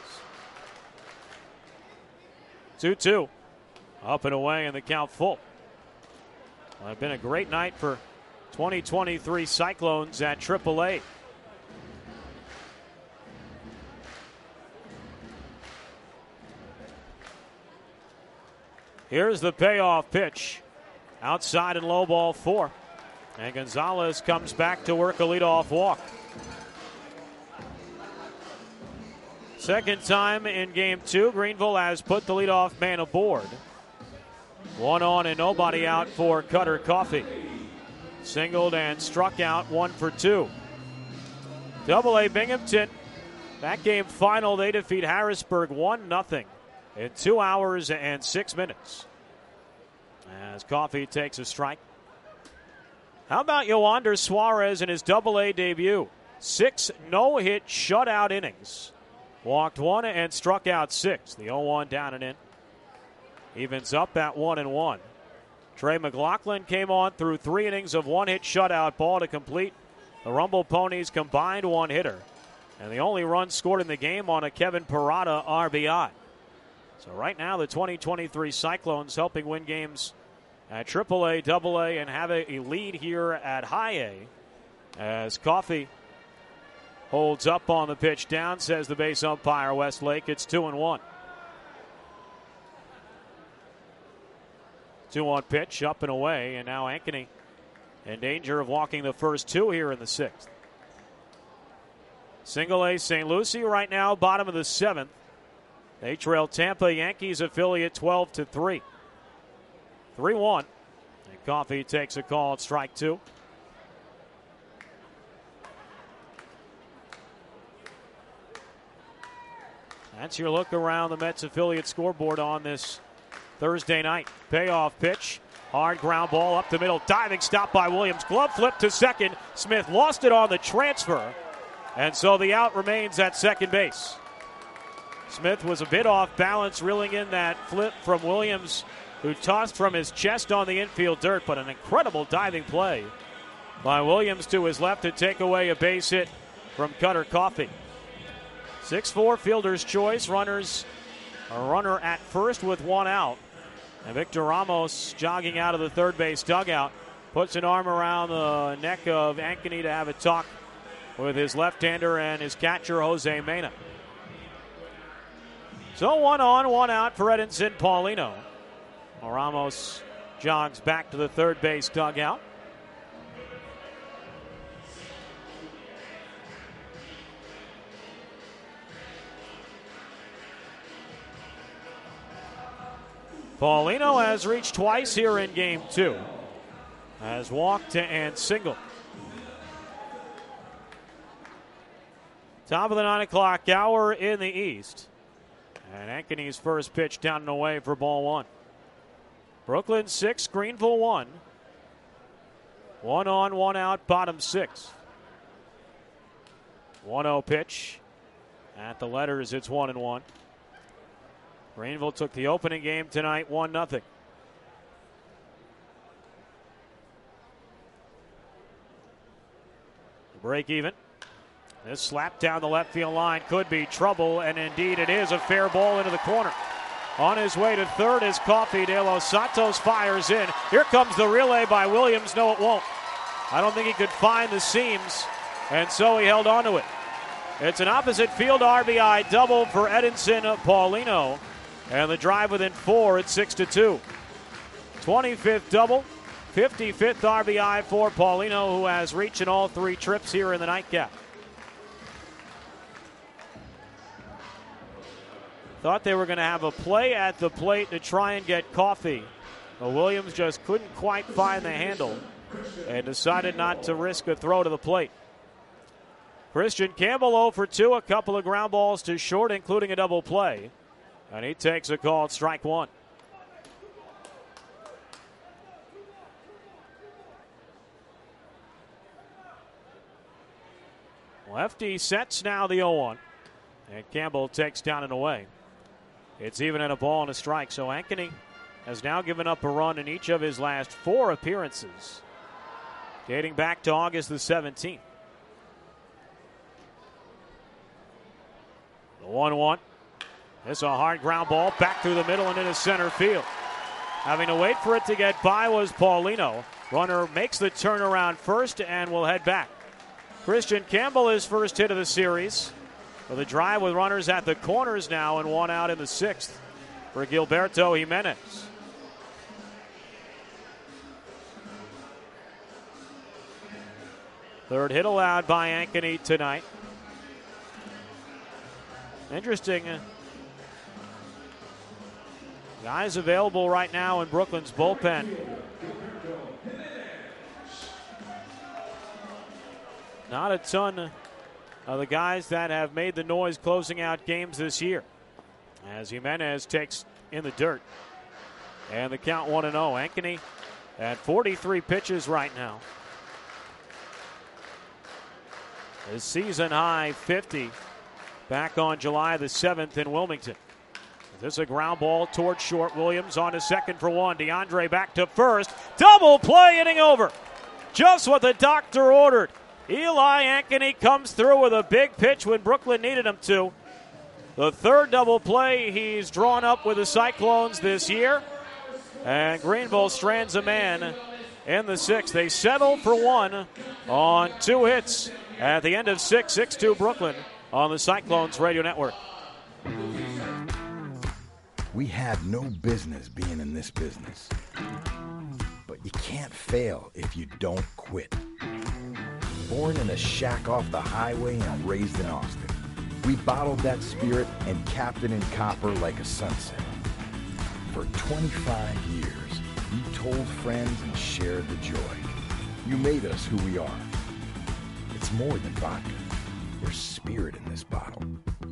two two. Up and away and the count full. Well, it's been a great night for twenty twenty-three Cyclones at triple A. Here's the payoff pitch. Outside and low ball four. And Gonzalez comes back to work a leadoff walk. Second time in game two, Greenville has put the leadoff man aboard. One on and nobody out for Cutter Coffey. Singled and struck out, one for two. Double A Binghamton. That game final, they defeat Harrisburg one nothing in two hours and six minutes. As Coffey takes a strike. How about Yoander Suarez in his Double A debut? Six no-hit shutout innings. Walked one and struck out six. The oh one down and in. Evens up at one and one. Trey McLaughlin came on through three innings of one-hit shutout ball to complete the Rumble Ponies' combined one-hitter. And the only run scored in the game on a Kevin Parada R B I. So right now the twenty twenty-three Cyclones helping win games at triple A, double A, and have a, a lead here at high A. As Coffey holds up on the pitch down, says the base umpire Westlake. It's two and one. Two on pitch, up and away, and now Ankeny in danger of walking the first two here in the sixth. Single A Saint Lucie right now, bottom of the seventh. They trail Tampa Yankees affiliate twelve to three. three one. And Coffey takes a call at strike two. That's your look around the Mets affiliate scoreboard on this Thursday night. Payoff pitch. Hard ground ball up the middle. Diving stop by Williams. Glove flip to second. Smith lost it on the transfer. And so the out remains at second base. Smith was a bit off balance, reeling in that flip from Williams, who tossed from his chest on the infield dirt, but an incredible diving play by Williams to his left to take away a base hit from Cutter Coffey. six four fielder's choice. Runners, a runner at first with one out. And Victor Ramos jogging out of the third base dugout, puts an arm around the neck of Ankeny to have a talk with his left-hander and his catcher, Jose Mena. So one on, one out for Edinson Paulino. Ramos jogs back to the third base dugout. Paulino has reached twice here in game two. Has walked and singled. Top of the nine o'clock hour in the East. And Ankeny's first pitch down and away for ball one. Brooklyn six, Greenville one. One on, one out, bottom six. one oh pitch. At the letters, it's one and one. Greenville took the opening game tonight, one nothing. Break even. This slap down the left field line could be trouble, and indeed it is. A fair ball into the corner. On his way to third is Coffey. De Los Santos fires in. Here comes the relay by Williams. No, it won't. I don't think he could find the seams, and so he held on to it. It's an opposite field R B I double for Edinson Paulino, and the drive within four at six to two. twenty-fifth double, fifty-fifth R B I for Paulino, who has reached in all three trips here in the nightcap. Thought they were going to have a play at the plate to try and get Coffey. But Williams just couldn't quite find the handle and decided not to risk a throw to the plate. Christian Campbell oh for two, a couple of ground balls to short, including a double play. And he takes a call at strike one. Lefty sets now the oh one. And Campbell takes down and away. It's even at a ball and a strike. So Ankeny has now given up a run in each of his last four appearances, dating back to August the seventeenth. The one one. This is a hard ground ball back through the middle and into center field. Having to wait for it to get by was Paulino. Runner makes the turnaround first and will head back. Christian Campbell, his first hit of the series, with a drive with runners at the corners now and one out in the sixth for Gilberto Jimenez. Third hit allowed by Ankeny tonight. Interesting. Uh, guys available right now in Brooklyn's bullpen. Not a ton of the guys that have made the noise closing out games this year, as Jimenez takes in the dirt. And the count one and oh. Ankeny at forty-three pitches right now. His season high fifty back on July the seventh in Wilmington. This is a ground ball towards short. Williams on to second for one. DeAndre back to first. Double play, inning over. Just what the doctor ordered. Eli Ankeny comes through with a big pitch when Brooklyn needed him to. The third double play he's drawn up with the Cyclones this year. And Greenville strands a man in the sixth. They settle for one on two hits at the end of six. six two Brooklyn on the Cyclones Radio Network. We have no business being in this business. But you can't fail if you don't quit. Born in a shack off the highway and raised in Austin, we bottled that spirit and capped it in copper like a sunset. For twenty-five years, you told friends and shared the joy. You made us who we are. It's more than vodka. There's spirit in this bottle.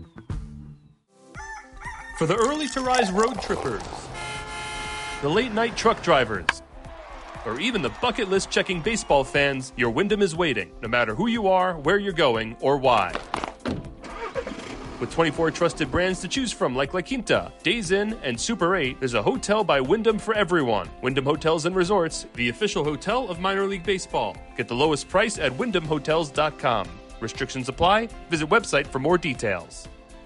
For the early to rise road trippers, the late night truck drivers, or even the bucket list checking baseball fans, your Wyndham is waiting, no matter who you are, where you're going, or why. With twenty-four trusted brands to choose from like La Quinta, Days Inn, and Super eight, there's a hotel by Wyndham for everyone. Wyndham Hotels and Resorts, the official hotel of minor league baseball. Get the lowest price at wyndham hotels dot com. Restrictions apply. Visit website for more details.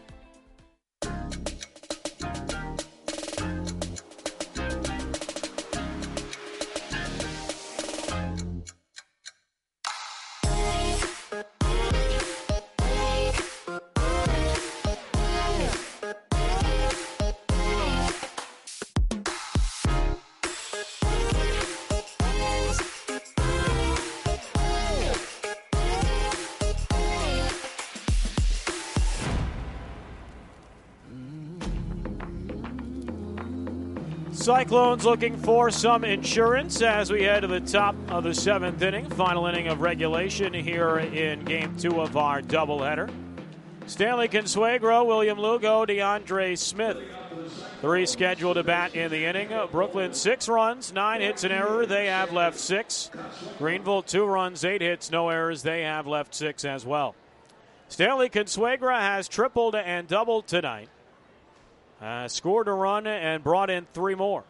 Cyclones looking for some insurance as we head to the top of the seventh inning, final inning of regulation here in game two of our doubleheader. Stanley Consuegro, William Lugo, DeAndre Smith, three scheduled to bat in the inning. Brooklyn six runs, nine hits, an error. They have left six. Greenville two runs, eight hits, no errors. They have left six as well. Stanley Consuegra has tripled and doubled tonight. Uh, scored a run and brought in three more.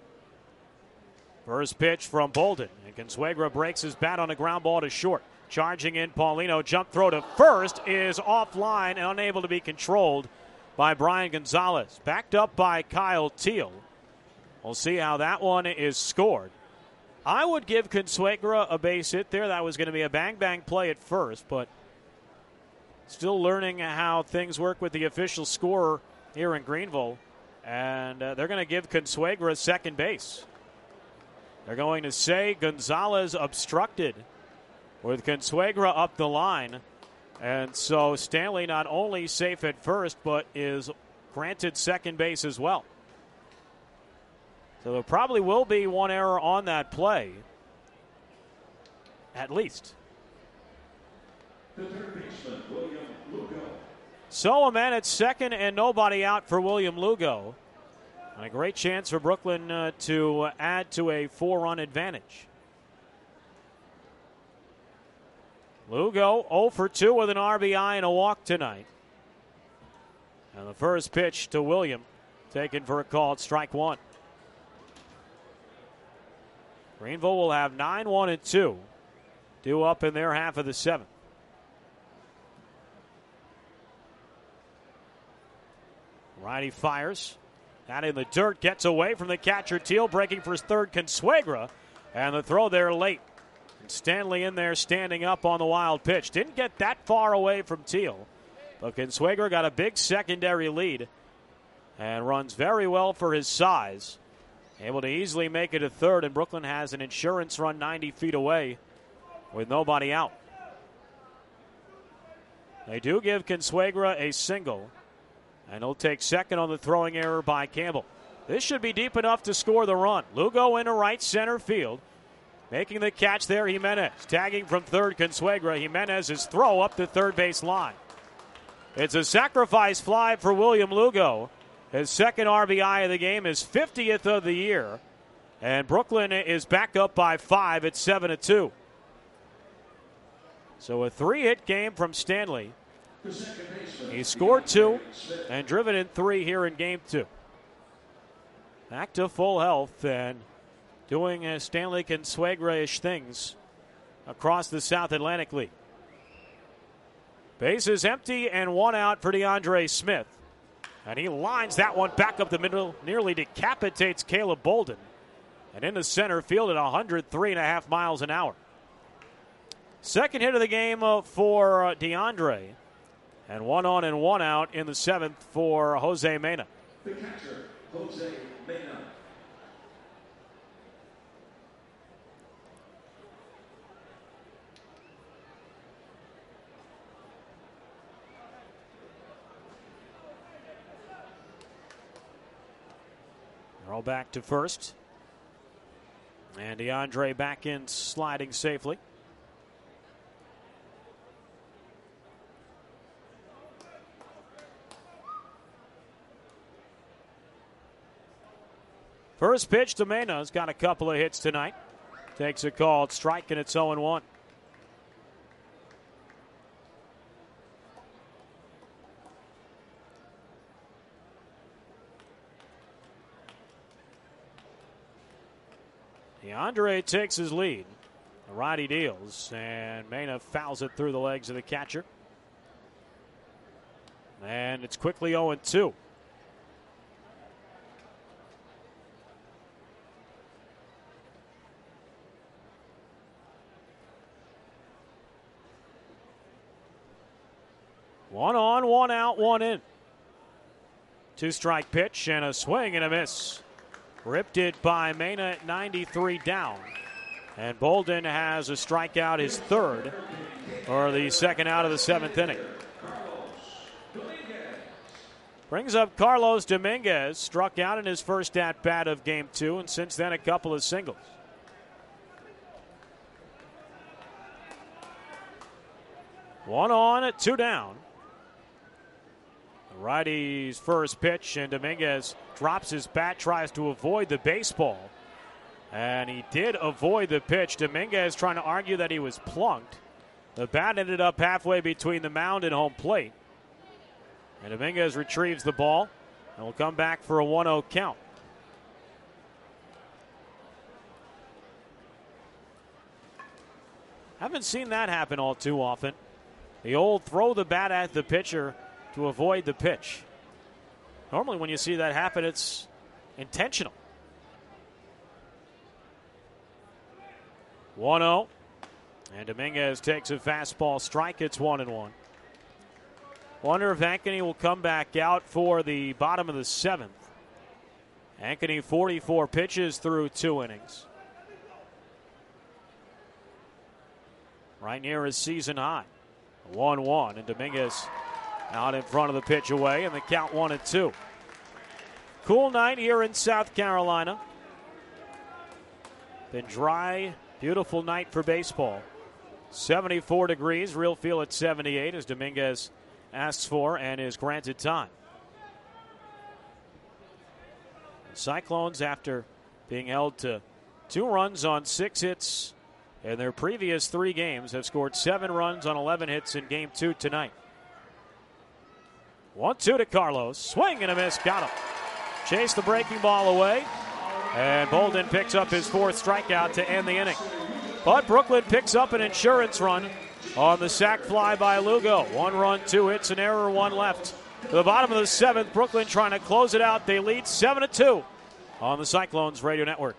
First pitch from Bolden, and Consuegra breaks his bat on a ground ball to short. Charging in Paulino, jump throw to first is offline and unable to be controlled by Brian Gonzalez. Backed up by Kyle Teal. We'll see how that one is scored. I would give Consuegra a base hit there. That was going to be a bang-bang play at first, but still learning how things work with the official scorer here in Greenville. And uh, they're going to give Consuegra second base. They're going to say Gonzalez obstructed with Consuegra up the line. And so Stanley not only safe at first, but is granted second base as well. So there probably will be one error on that play, at least. The third baseman, William Lugo. So a man at second and nobody out for William Lugo. And a great chance for Brooklyn uh, to add to a four-run advantage. Lugo oh for two with an R B I and a walk tonight. And the first pitch to William, taken for a called strike one. Greenville will have nine one and two due up in their half of the seventh. Righty fires. That in the dirt, gets away from the catcher. Teal breaking for his third, Consuegra. And the throw there late. And Stanley in there standing up on the wild pitch. Didn't get that far away from Teal. But Consuegra got a big secondary lead. And runs very well for his size. Able to easily make it a third. And Brooklyn has an insurance run ninety feet away with nobody out. They do give Consuegra a single. And he'll take second on the throwing error by Campbell. This should be deep enough to score the run. Lugo into right center field. Making the catch there, Jimenez. Tagging from third, Consuegra. Jimenez's throw up the third base line. It's a sacrifice fly for William Lugo. His second R B I of the game, his fiftieth of the year. And Brooklyn is back up by five at seven to two. So a three-hit game from Stanley. He scored two and driven in three here in game two. Back to full health and doing uh, Stanley Consuegra-ish things across the South Atlantic League. Base is empty and one out for DeAndre Smith. And he lines that one back up the middle, nearly decapitates Caleb Bolden. And into center field at one hundred three and a half miles an hour. Second hit of the game uh, for uh, DeAndre. And one on and one out in the seventh for Jose Mena. The catcher, Jose Mena. They're all back to first. And DeAndre back in, sliding safely. First pitch to Mena's got a couple of hits tonight. Takes a called strike, and it's oh and one. DeAndre takes his lead. The righty deals, and Mena fouls it through the legs of the catcher. And it's quickly oh and two. One on, one out, one in. Two strike pitch and a swing and a miss. Ripped it by Mena at ninety-three down. And Bolden has a strikeout, his third, or the second out of the seventh inning. Brings up Carlos Dominguez, struck out in his first at-bat of game two, and since then a couple of singles. One on, two down. The righty's first pitch, and Dominguez drops his bat, tries to avoid the baseball. And he did avoid the pitch. Dominguez trying to argue that he was plunked. The bat ended up halfway between the mound and home plate. And Dominguez retrieves the ball and will come back for a one oh count. Haven't seen that happen all too often. The old throw the bat at the pitcher to avoid the pitch. Normally when you see that happen, it's intentional. one oh. And Dominguez takes a fastball strike. It's one and one. Wonder if Ankeny will come back out for the bottom of the seventh. Ankeny forty-four pitches through two innings. Right near his season high. one one, and Dominguez out in front of the pitch away, and the count one and two. Cool night here in South Carolina. Been dry, beautiful night for baseball. seventy-four degrees, real feel at seventy-eight as Dominguez asks for and is granted time. The Cyclones, after being held to two runs on six hits in their previous three games, have scored seven runs on eleven hits in game two tonight. one two to Carlos. Swing and a miss. Got him. Chased the breaking ball away. And Bolden picks up his fourth strikeout to end the inning. But Brooklyn picks up an insurance run on the sac fly by Lugo. One run, two hits, an error, one left. To the bottom of the seventh, Brooklyn trying to close it out. They lead seven to two on the Cyclones Radio Network.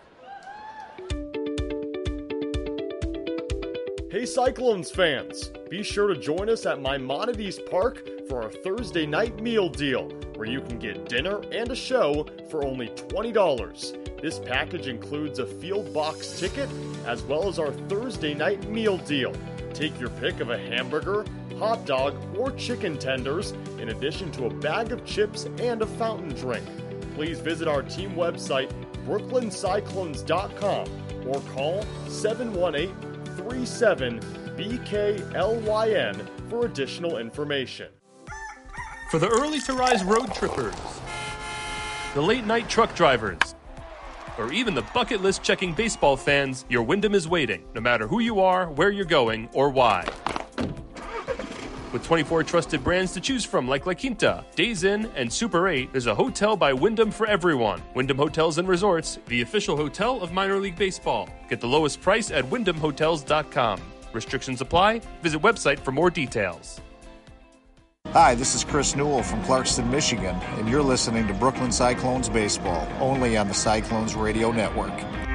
Hey Cyclones fans, be sure to join us at Maimonides Park for our Thursday night meal deal, where you can get dinner and a show for only twenty dollars. This package includes a field box ticket as well as our Thursday night meal deal. Take your pick of a hamburger, hot dog, or chicken tenders, in addition to a bag of chips and a fountain drink. Please visit our team website, brooklyn cyclones dot com, or call seven one eight, three seven, B K L Y N for additional information. For the early to rise road trippers, the late night truck drivers, or even the bucket list checking baseball fans, your Wyndham is waiting, no matter who you are, where you're going, or why. With twenty-four trusted brands to choose from like La Quinta, Days Inn, and Super eight, there's a hotel by Wyndham for everyone. Wyndham Hotels and Resorts, the official hotel of minor league baseball. Get the lowest price at wyndham hotels dot com. Restrictions apply. Visit website for more details. Hi, this is Chris Newell from Clarkston, Michigan, and you're listening to Brooklyn Cyclones Baseball, only on the Cyclones Radio Network.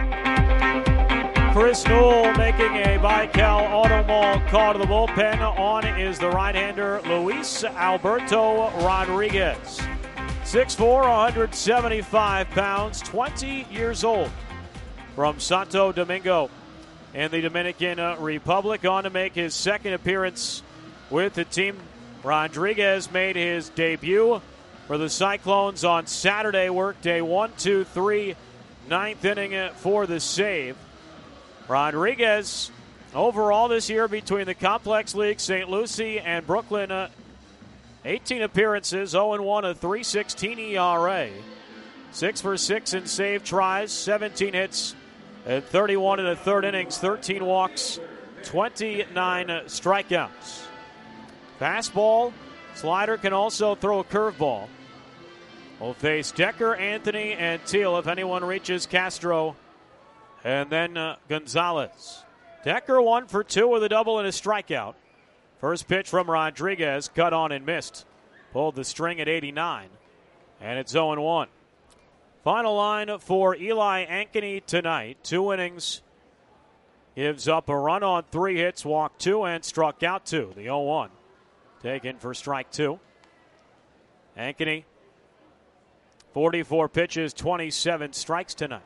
Chris Newell making a Bi-Cal Auto Mall call to the bullpen. On is the right-hander Luis Alberto Rodriguez. six foot four, one hundred seventy-five pounds, twenty years old, from Santo Domingo in the Dominican Republic, on to make his second appearance with the team. Rodriguez made his debut for the Cyclones on Saturday, workday one two three, ninth inning for the save. Rodriguez, overall this year between the Complex League, Saint Lucie, and Brooklyn, uh, eighteen appearances, oh and one, a three sixteen E R A. six for six in save tries, seventeen hits, and thirty-one in the third innings, thirteen walks, twenty-nine strikeouts. Fastball, slider, can also throw a curveball. Will face Decker, Anthony, and Teal if anyone reaches Castro. And then uh, Gonzalez. Decker one for two with a double and a strikeout. First pitch from Rodriguez, cut on and missed. Pulled the string at eighty-nine. And it's oh and one. Final line for Eli Ankeny tonight. Two innings. Gives up a run on three hits, walked two, and struck out two. The oh one. Taken for strike two. Ankeny, forty-four pitches, twenty-seven strikes tonight.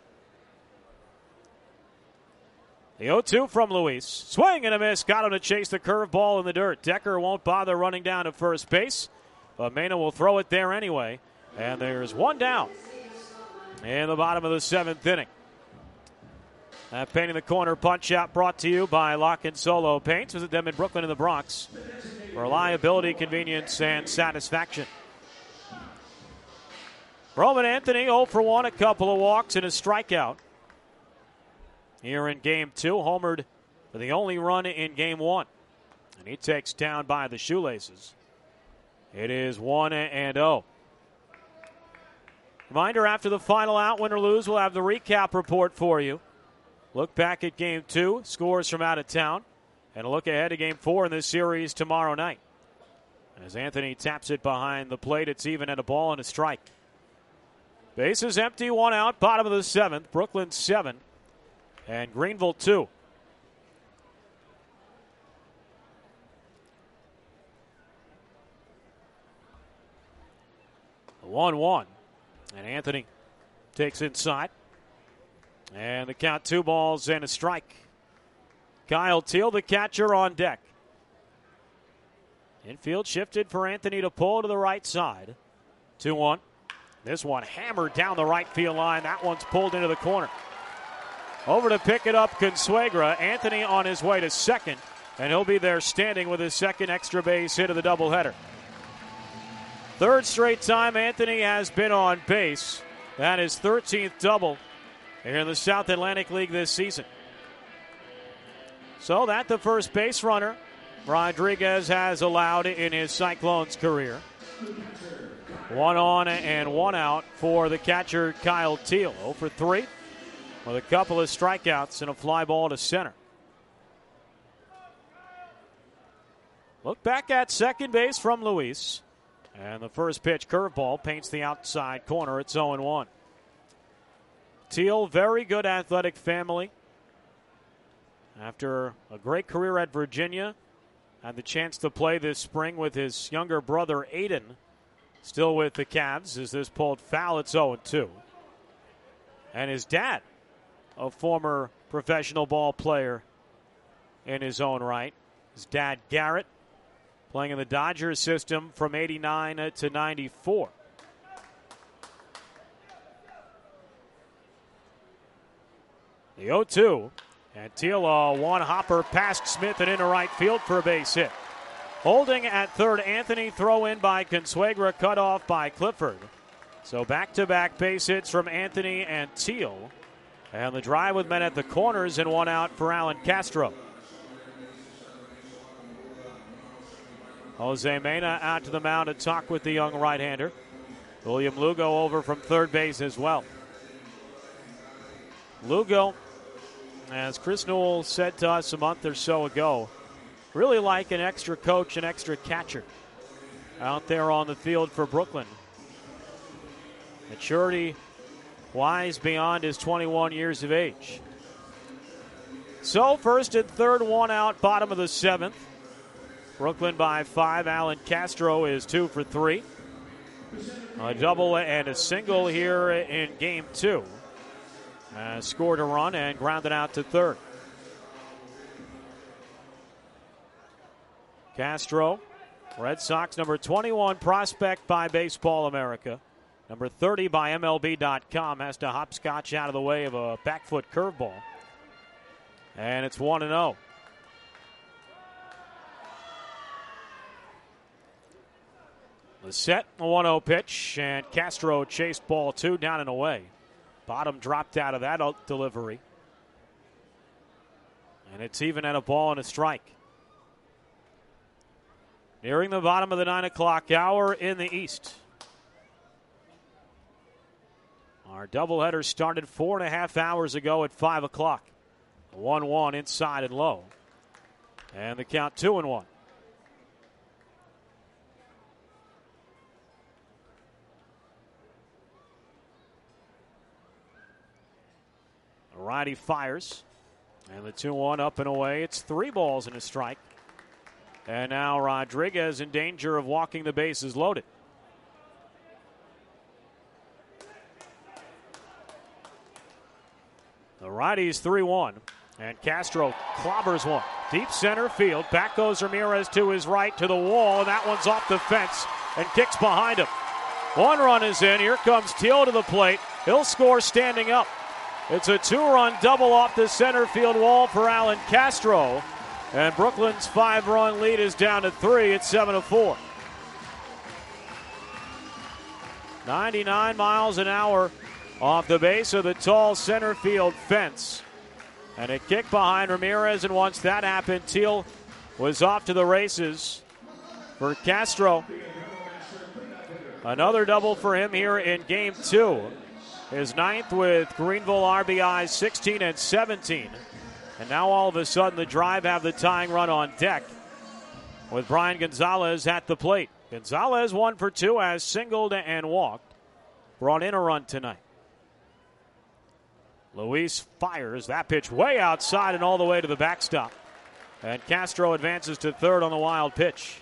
The oh two from Luis. Swing and a miss. Got him to chase the curveball in the dirt. Decker won't bother running down to first base, but Mena will throw it there anyway. And there's one down in the bottom of the seventh inning. That painting the corner punch out brought to you by Lock and Solo Paints. Visit them in Brooklyn and the Bronx. Reliability, convenience, and satisfaction. Roman Anthony oh for one, a couple of walks and a strikeout. Here in game two, homered for the only run in game one. And he takes down by the shoelaces. It is one and oh. Reminder, after the final out, win or lose, we'll have the recap report for you. Look back at game two, scores from out of town, and a look ahead to game four in this series tomorrow night. As Anthony taps it behind the plate, it's even at a ball and a strike. Bases empty, one out, bottom of the seventh. Brooklyn seven and Greenville two. one one. And Anthony takes inside. And the count, two balls and a strike. Kyle Teel, the catcher, on deck. Infield shifted for Anthony to pull to the right side. two one. This one hammered down the right field line. That one's pulled into the corner. Over to pick it up, Consuegra. Anthony on his way to second, and he'll be there standing with his second extra base hit of the doubleheader. Third straight time Anthony has been on base. That is thirteenth double here in the South Atlantic League this season. So that the first base runner Rodriguez has allowed in his Cyclones career. One on and one out for the catcher Kyle Teel. oh for three with a couple of strikeouts and a fly ball to center. Look back at second base from Luis. And the first pitch curveball paints the outside corner. It's oh one. Teel, very good athletic family. After a great career at Virginia, had the chance to play this spring with his younger brother Aiden, still with the Cavs. As this pulled foul, it's oh two. And his dad, a former professional ball player in his own right. His dad, Garrett, playing in the Dodgers system from eighty-nine to ninety-four. The oh two. And Teel, a one-hopper past Smith and into right field for a base hit. Holding at third, Anthony, throw in by Consuegra, cut off by Clifford. So back-to-back base hits from Anthony and Teel. And the drive with men at the corners and one out for Alan Castro. Jose Mena out to the mound to talk with the young right-hander. William Lugo over from third base as well. Lugo, as Chris Newell said to us a month or so ago, really like an extra coach, an extra catcher out there on the field for Brooklyn. Maturity-wise beyond his twenty-one years of age. So first and third, one out, bottom of the seventh. Brooklyn by five. Alan Castro is two for three. A double and a single here in game two. Uh, scored a run and grounded out to third. Castro, Red Sox number twenty-one prospect by Baseball America. Number thirty by M L B dot com, has to hopscotch out of the way of a back foot curveball. And it's one and oh. The set, a one oh pitch, and Castro chased ball two down and away. Bottom dropped out of that delivery. And it's even at a ball and a strike. Nearing the bottom of the nine o'clock hour in the East. Our doubleheader started four and a half hours ago at five o'clock. one one inside and low. And the count two and one. Righty fires. And the two one up and away. It's three balls and a strike. And now Rodriguez in danger of walking the bases loaded. The righty's three one. And Castro clobbers one. Deep center field. Back goes Ramirez to his right to the wall. And that one's off the fence and kicks behind him. One run is in. Here comes Teel to the plate. He'll score standing up. It's a two-run double off the center field wall for Alan Castro. And Brooklyn's five-run lead is down to three. It's seven to four. ninety-nine miles an hour off the base of the tall center field fence. And a kick behind Ramirez, and once that happened, Teel was off to the races for Castro. Another double for him here in game two. His ninth with Greenville R B Is sixteen and seventeen. And now all of a sudden the Drive have the tying run on deck with Brian Gonzalez at the plate. Gonzalez one for two, has singled and walked. Brought in a run tonight. Luis fires that pitch way outside and all the way to the backstop. And Castro advances to third on the wild pitch.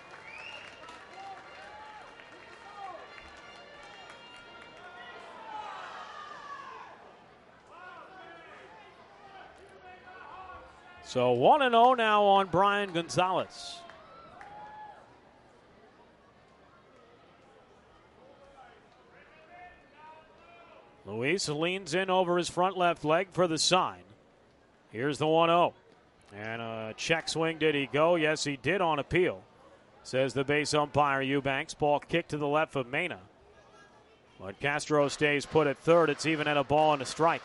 So one and oh now on Brian Gonzalez. Luis leans in over his front left leg for the sign. Here's the one oh. And a check swing, did he go? Yes, he did on appeal, says the base umpire Eubanks. Ball kicked to the left of Mena. But Castro stays put at third. It's even at a ball and a strike.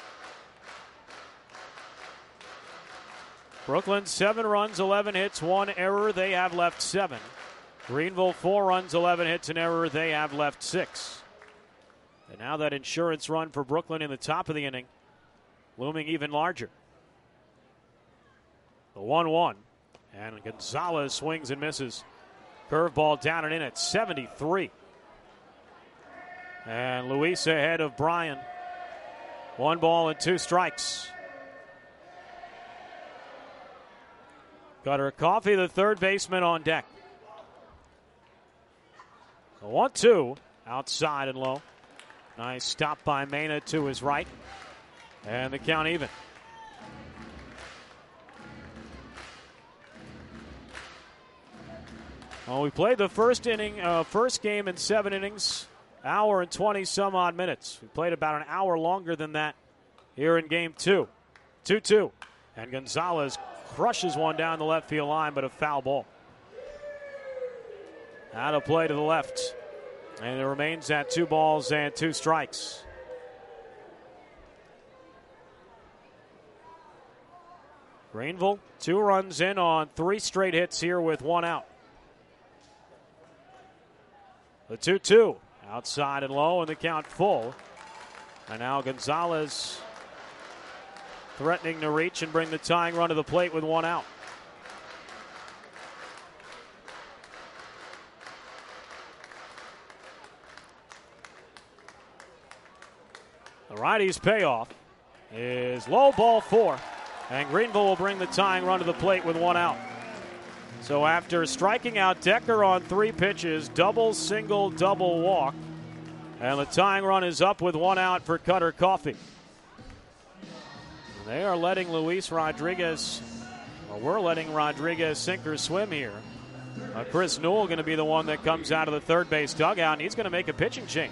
Brooklyn, seven runs, eleven hits, one error. They have left seven. Greenville, four runs, eleven hits, an error. They have left six. And now that insurance run for Brooklyn in the top of the inning, looming even larger. The one one. And Gonzalez swings and misses. Curveball down and in at seventy-three. And Luis ahead of Brian. One ball and two strikes. Cutter Coffey, the third baseman, on deck. The one two. Outside and low. Nice stop by Mena to his right. And the count even. Well, we played the first inning, uh, first game in seven innings, hour and twenty some odd minutes. We played about an hour longer than that here in game two. two two. And Gonzalez crushes one down the left field line, but a foul ball. Out of play to the left. And it remains at two balls and two strikes. Greenville, two runs in on three straight hits here with one out. The two two. Outside and low, and the count full. And now Gonzalez threatening to reach and bring the tying run to the plate with one out. The righty's payoff is low, ball four. And Greenville will bring the tying run to the plate with one out. So after striking out Decker on three pitches, double, single, double walk. And the tying run is up with one out for Cutter Coffey. They are letting Luis Rodriguez, or we're letting Rodriguez sink or swim here. Uh, Chris Newell going to be the one that comes out of the third base dugout, and he's going to make a pitching change.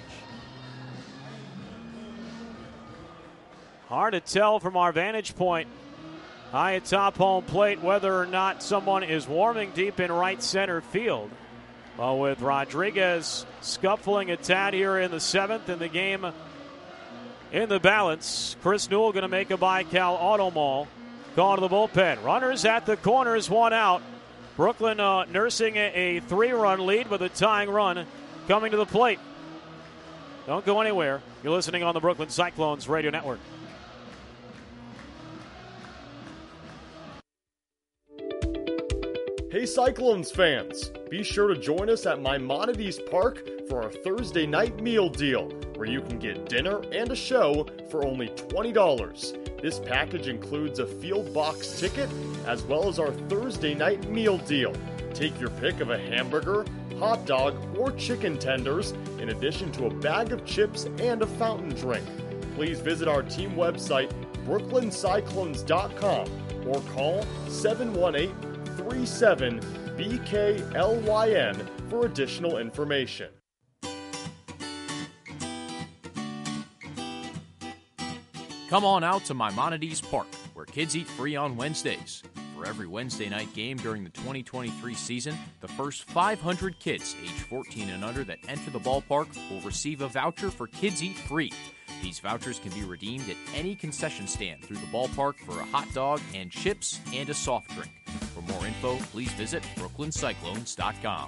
Hard to tell from our vantage point high atop home plate whether or not someone is warming deep in right center field. Well, with Rodriguez scuffling a tad here in the seventh and the game in the balance, Chris Newell going to make a by-Cal auto mall. Call to the bullpen. Runners at the corners, one out. Brooklyn uh, nursing a, a three-run lead with a tying run coming to the plate. Don't go anywhere. You're listening on the Brooklyn Cyclones Radio Network. Hey Cyclones fans, be sure to join us at Maimonides Park for our Thursday night meal deal, where you can get dinner and a show for only twenty dollars. This package includes a field box ticket, as well as our Thursday night meal deal. Take your pick of a hamburger, hot dog, or chicken tenders, in addition to a bag of chips and a fountain drink. Please visit our team website, brooklyn cyclones dot com, or call seven one eight, three seven, B K L Y N for additional information. Come on out to Maimonides Park, where kids eat free on Wednesdays. For every Wednesday night game during the twenty twenty-three season, the first five hundred kids age fourteen and under that enter the ballpark will receive a voucher for Kids Eat Free. These vouchers can be redeemed at any concession stand through the ballpark for a hot dog and chips and a soft drink. For For more info, please visit brooklyn cyclones dot com.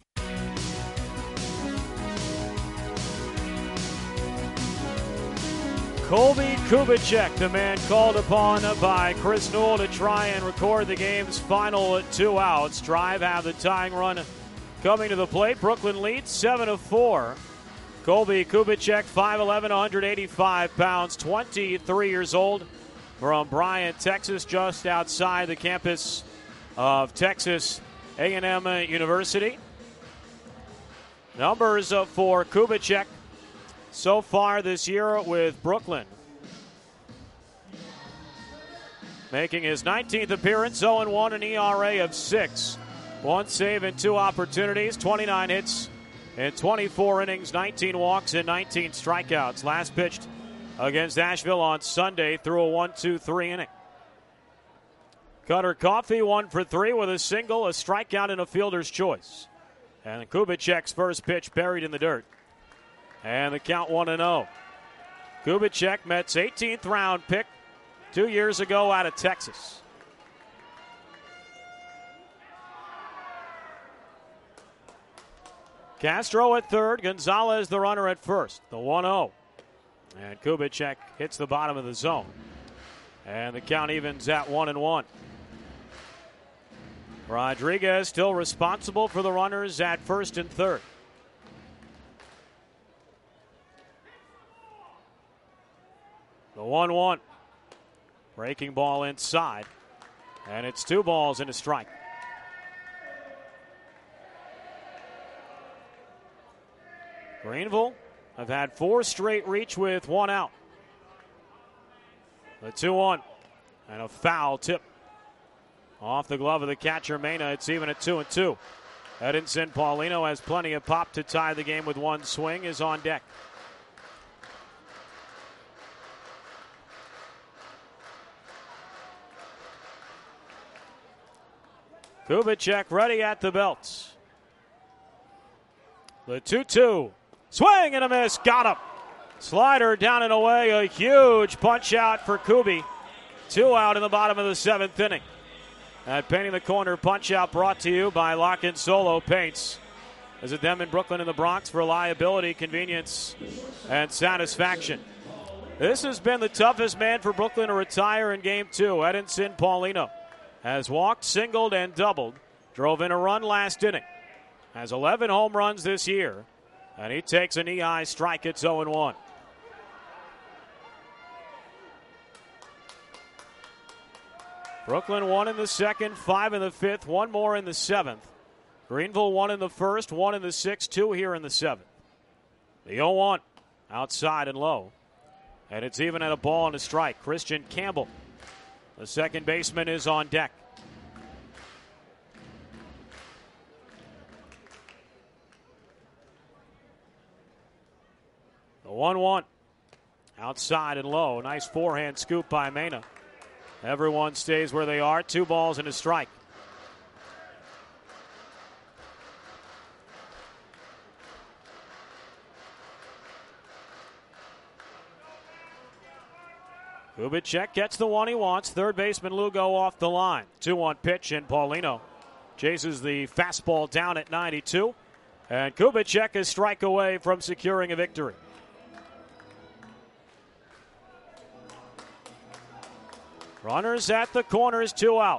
Colby Kubicek, the man called upon by Chris Newell to try and record the game's final two outs. Drive have the tying run coming to the plate. Brooklyn leads seven to four. Colby Kubicek, five eleven, one eighty-five pounds, twenty-three years old, from Bryan, Texas, just outside the campus of Texas A and M University. Numbers for Kubicek so far this year with Brooklyn. Making his nineteenth appearance, oh and one, an E R A of six. One save and two opportunities, twenty-nine hits in twenty-four innings, nineteen walks and nineteen strikeouts. Last pitched against Asheville on Sunday through a one two three inning. Cutter Coffey, one for three with a single, a strikeout, and a fielder's choice. And Kubicek's first pitch buried in the dirt. And the count one and oh. Kubicek, Mets' eighteenth round pick two years ago out of Texas. Castro at third, Gonzalez the runner at first. The one oh. And Kubicek hits the bottom of the zone. And the count evens at one and one. Rodriguez still responsible for the runners at first and third. The one one. Breaking ball inside. And it's two balls and a strike. Greenville have had four straight reach with one out. The two one. And a foul tip off the glove of the catcher, Mena. It's even at two and two. Edinson Paulino has plenty of pop to tie the game with one swing, is on deck. Kubicek ready at the belt. The two two. Swing and a miss. Got him. Slider down and away. A huge punch out for Kubi. Two out in the bottom of the seventh inning. That painting the corner punch out brought to you by Lock and Solo Paints. Visit them in Brooklyn and the Bronx for reliability, convenience, and satisfaction. This has been the toughest man for Brooklyn to retire in game two. Edinson Paulino has walked, singled, and doubled. Drove in a run last inning. Has eleven home runs this year. And he takes a knee-high strike. It's oh and one. Brooklyn one in the second, five in the fifth, one more in the seventh. Greenville one in the first, one in the sixth, two here in the seventh. The oh one outside and low. And it's even at a ball and a strike. Christian Campbell, the second baseman, is on deck. The one one outside and low. Nice forehand scoop by Mena. Everyone stays where they are. Two balls and a strike. Kubicek gets the one he wants. Third baseman Lugo off the line. two one pitch, and Paulino chases the fastball down at ninety-two. And Kubicek is strike away from securing a victory. Runners at the corners, two out.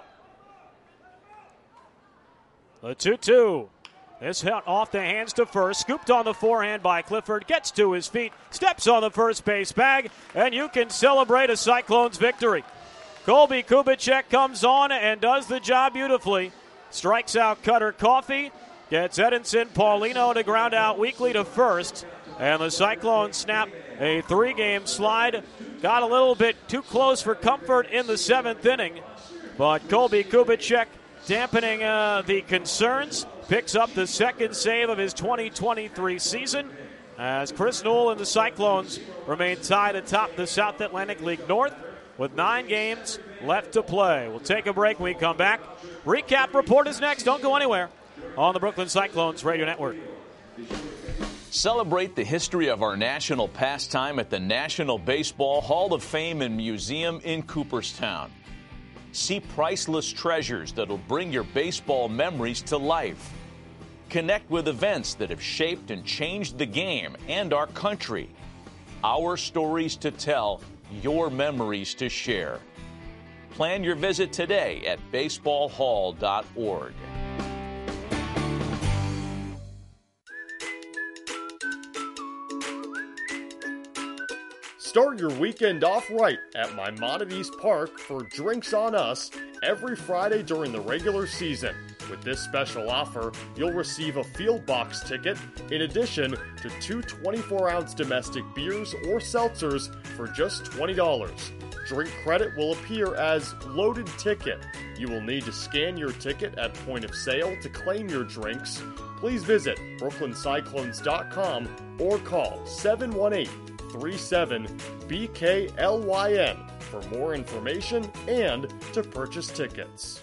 The two two. This hit off the hands to first. Scooped on the forehand by Clifford. Gets to his feet. Steps on the first base bag. And you can celebrate a Cyclones victory. Colby Kubicek comes on and does the job beautifully. Strikes out Cutter Coffey. Gets Edinson Paulino to ground out weakly to first. And the Cyclones snap a three-game slide. Got a little bit too close for comfort in the seventh inning. But Colby Kubicek, dampening uh, the concerns, picks up the second save of his twenty twenty-three season as Chris Newell and the Cyclones remain tied atop the South Atlantic League North with nine games left to play. We'll take a break when we come back. Recap report is next. Don't go anywhere on the Brooklyn Cyclones Radio Network. Celebrate the history of our national pastime at the National Baseball Hall of Fame and Museum in Cooperstown. See priceless treasures that'll bring your baseball memories to life. Connect with events that have shaped and changed the game and our country. Our stories to tell, your memories to share. Plan your visit today at baseball hall dot org. Start your weekend off right at Maimonides Park for Drinks on Us every Friday during the regular season. With this special offer, you'll receive a field box ticket in addition to two twenty-four ounce domestic beers or seltzers for just twenty dollars. Drink credit will appear as loaded ticket. You will need to scan your ticket at point of sale to claim your drinks. Please visit brooklyn cyclones dot com or call seven one eight, three seven, B K L Y N for more information and to purchase tickets.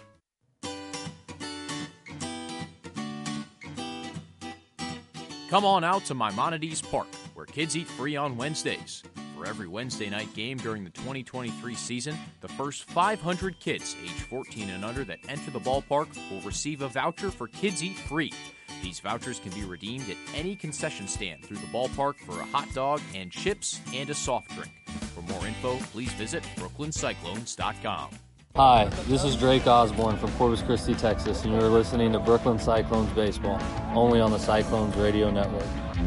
Come on out to Maimonides Park, where kids eat free on Wednesdays. For every Wednesday night game during the twenty twenty-three season, the first five hundred kids age fourteen and under that enter the ballpark will receive a voucher for Kids Eat Free. These vouchers can be redeemed at any concession stand through the ballpark for a hot dog and chips and a soft drink. For more info, please visit brooklyn cyclones dot com. Hi, this is Drake Osborne from Corpus Christi, Texas, and you're listening to Brooklyn Cyclones Baseball, only on the Cyclones Radio Network.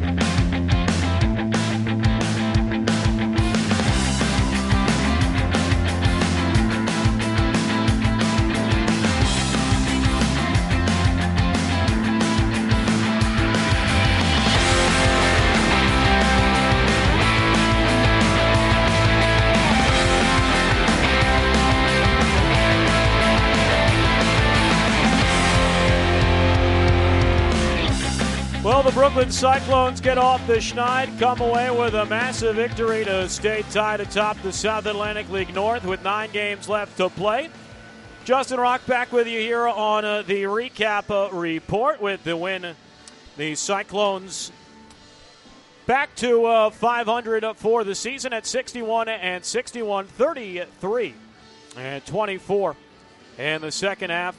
Well, the Brooklyn Cyclones get off the schneid, come away with a massive victory to stay tied atop the South Atlantic League North with nine games left to play. Justin Rock back with you here on uh, the recap uh, report with the win. The Cyclones back to uh, five hundred for the season at sixty-one and sixty-one, thirty-three and twenty-four in the second half.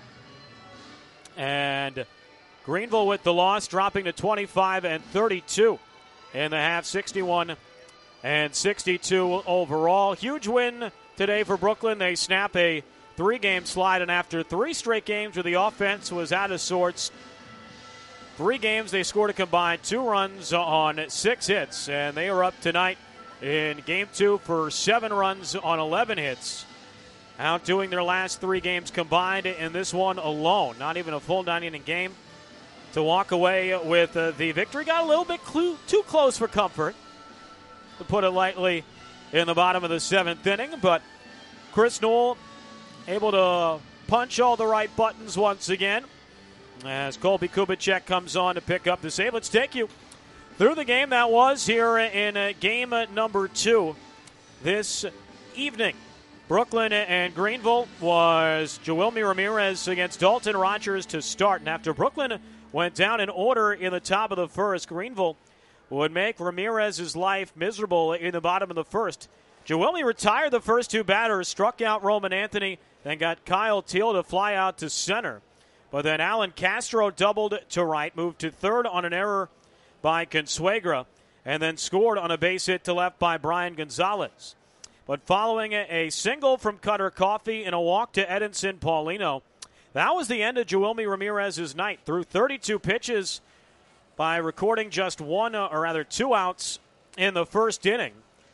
And Greenville with the loss, dropping to twenty-five and thirty-two in the half, sixty-one and sixty-two overall. Huge win today for Brooklyn. They snap a three-game slide, and after three straight games where the offense was out of sorts, three games they scored a combined two runs on six hits, and they are up tonight in game two for seven runs on eleven hits. Outdoing their last three games combined in this one alone. Not even a full nine-inning game to walk away with uh, the victory. Got a little bit clu- too close for comfort, to put it lightly, in the bottom of the seventh inning. But Chris Newell able to punch all the right buttons once again as Colby Kubicek comes on to pick up the save. Let's take you through the game that was here in uh, game number two this evening. Brooklyn and Greenville was Joelmy Ramirez against Dalton Rogers to start. And after Brooklyn went down in order in the top of the first, Greenville would make Ramirez's life miserable in the bottom of the first. Joelmy retired the first two batters, struck out Roman Anthony, then got Kyle Teal to fly out to center. But then Alan Castro doubled to right, moved to third on an error by Consuegra, and then scored on a base hit to left by Brian Gonzalez. But following a single from Cutter Coffey and a walk to Edinson Paulino, that was the end of Joelmy Ramirez's night. Threw thirty-two pitches by recording just one, or rather two outs in the first inning.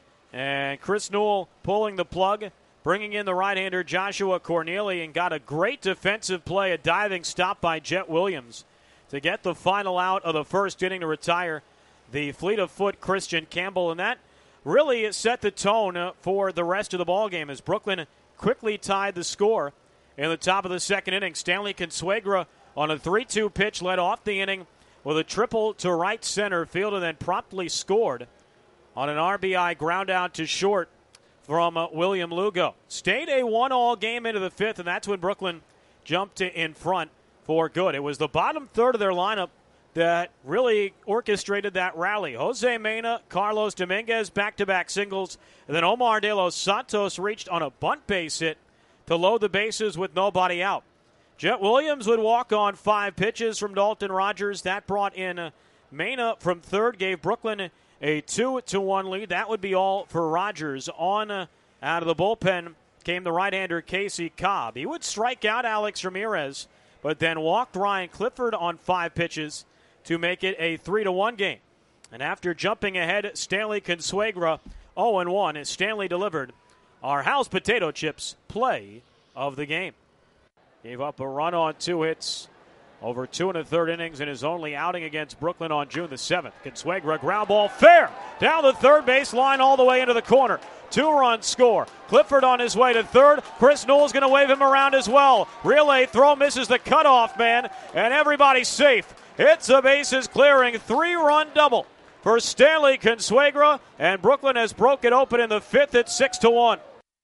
And Chris Newell pulling the plug, bringing in the right-hander Joshua Corneli, and got a great defensive play, a diving stop by Jet Williams to get the final out of the first inning to retire the fleet of foot Christian Campbell. And that really set the tone for the rest of the ballgame as Brooklyn quickly tied the score in the top of the second inning. Stanley Consuegra on a three two pitch led off the inning with a triple to right center field and then promptly scored on an R B I ground out to short from uh, William Lugo. Stayed a one-all game into the fifth, and that's when Brooklyn jumped in front for good. It was the bottom third of their lineup that really orchestrated that rally. Jose Mena, Carlos Dominguez, back-to-back singles, and then Omar De Los Santos reached on a bunt base hit to load the bases with nobody out. Jet Williams would walk on five pitches from Dalton Rogers. That brought in Mena from third, gave Brooklyn a two to one lead. That would be all for Rogers. On uh, out of the bullpen came the right-hander Casey Cobb. He would strike out Alex Ramirez, but then walked Ryan Clifford on five pitches to make it a three to one game. And after jumping ahead, Stanley Consuegra oh and one as Stanley delivered our Hal's Potato Chips play of the game. Gave up a run on two hits over two and a third innings in his only outing against Brooklyn on June the seventh. Consuegra ground ball fair down the third base line all the way into the corner. Two-run score. Clifford on his way to third. Chris Newell's going to wave him around as well. Relay throw misses the cutoff man, and everybody's safe. It's a bases clearing three-run double for Stanley Consuegra, and Brooklyn has broken open in the fifth at six to one.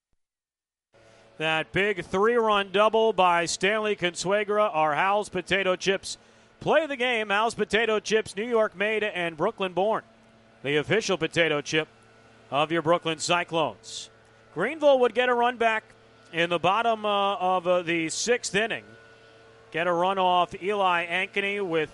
That big three-run double by Stanley Consuegra, our Hal's Potato Chips play of the game. Hal's Potato Chips, New York made and Brooklyn born. The official potato chip of your Brooklyn Cyclones. Greenville would get a run back in the bottom uh, of uh, the sixth inning. Get a run off Eli Ankeny with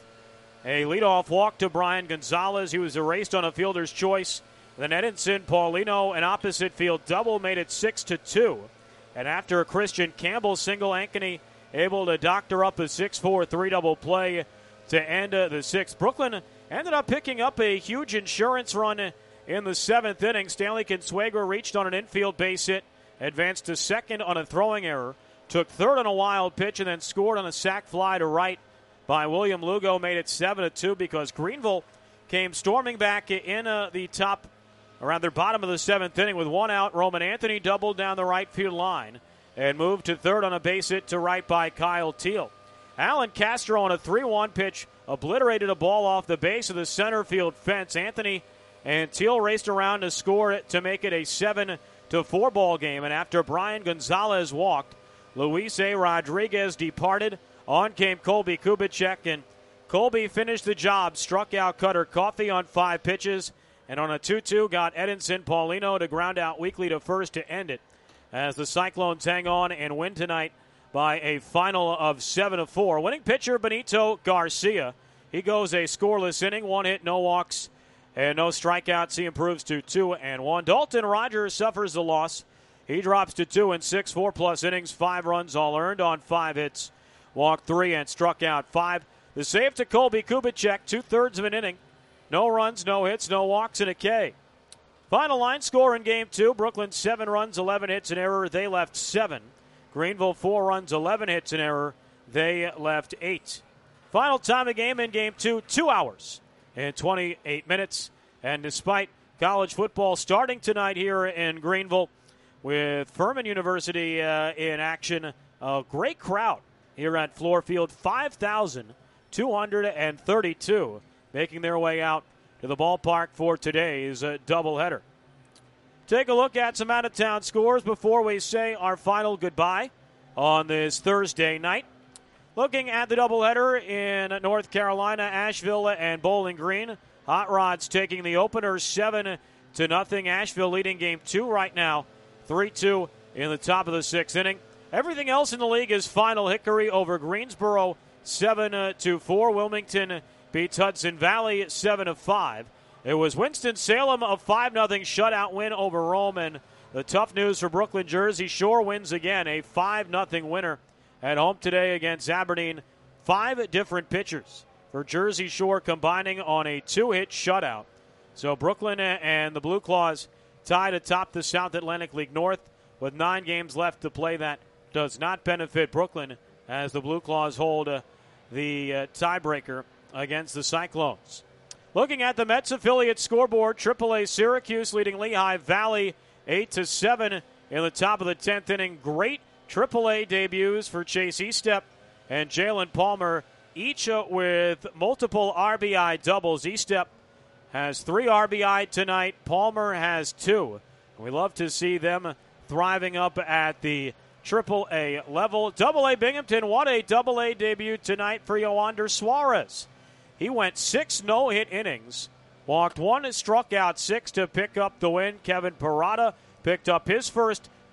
a leadoff walk to Brian Gonzalez. He was erased on a fielder's choice. Then Edinson Paulino, an opposite field double, made it six to two. And after a Christian Campbell single, Ankeny able to doctor up a six four three double play to end uh, the sixth. Brooklyn ended up picking up a huge insurance run in the seventh inning. Stanley Consuegra reached on an infield base hit, advanced to second on a throwing error, took third on a wild pitch, and then scored on a sac fly to right by William Lugo. Made it seven to two because Greenville came storming back in uh, the top, around their bottom of the seventh inning with one out. Roman Anthony doubled down the right field line and moved to third on a base hit to right by Kyle Teal. Alan Castro on a three one pitch obliterated a ball off the base of the center field fence. Anthony and Teal raced around to score it to make it a seven to four ball game. And after Brian Gonzalez walked, Luis A. Rodriguez departed. On came Colby Kubicek, and Colby finished the job, struck out Cutter Coffey on five pitches, and on a two two got Edinson Paulino to ground out weakly to first to end it, as the Cyclones hang on and win tonight by a final of seven to four. Winning pitcher Benito Garcia, he goes a scoreless inning, one hit, no walks, and no strikeouts. He improves to two and one. Dalton Rogers suffers the loss. He drops to two and six, four plus innings, five runs all earned on five hits, walked three and struck out five. The save to Colby Kubicek, two-thirds of an inning. No runs, no hits, no walks, and a K. Final line score in game two. Brooklyn seven runs, eleven hits, and error. They left seven. Greenville four runs, eleven hits, and error. They left eight. Final time of game in game two, two hours and twenty-eight minutes. And despite college football starting tonight here in Greenville with Furman University uh, in action, a great crowd here at Fluor Field, five thousand two hundred thirty-two making their way out to the ballpark for today's uh, doubleheader. Take a look at some out-of-town scores before we say our final goodbye on this Thursday night. Looking at the doubleheader in North Carolina, Asheville and Bowling Green. Hot Rods taking the opener seven to nothing. Asheville leading game two right now, three two in the top of the sixth inning. Everything else in the league is final. Hickory over Greensboro seven to four. Wilmington beats Hudson Valley seven to five. It was Winston-Salem a five nothing shutout win over Rome. And the tough news for Brooklyn, Jersey Shore wins again, a five nothing winner at home today against Aberdeen. Five different pitchers for Jersey Shore combining on a two-hit shutout. So Brooklyn and the Blue Claws tied atop the South Atlantic League North with nine games left to play. That does not benefit Brooklyn as the Blue Claws hold uh, the uh, tiebreaker against the Cyclones. Looking at the Mets affiliate scoreboard, triple A Syracuse leading Lehigh Valley eight to seven in the top of the tenth inning. Great triple A debuts for Chase Estep and Jalen Palmer, each uh, with multiple R B I doubles. Estep has three R B I tonight. Palmer has two. We love to see them thriving up at the triple A level. Double A Binghamton, what a double A debut tonight for Yoander Suarez. He went six no-hit innings, walked one and struck out six to pick up the win. Kevin Parada picked up his first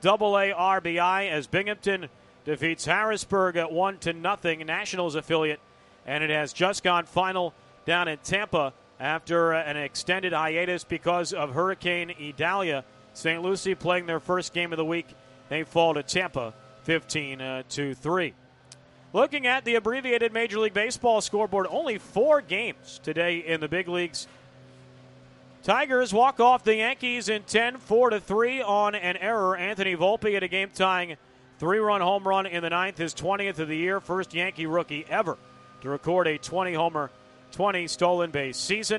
double A R B I as Binghamton defeats Harrisburg at one to nothing, Nationals affiliate, and it has just gone final down in Tampa after an extended hiatus because of Hurricane Idalia. Saint Lucie playing their first game of the week. They fall to Tampa fifteen to three. Looking at the abbreviated Major League Baseball scoreboard, only four games today in the big leagues. Tigers walk off the Yankees in ten, four to three on an error. Anthony Volpe at a game-tying three-run home run in the ninth, his twentieth of the year, first Yankee rookie ever to record a twenty-homer, twenty stolen base season.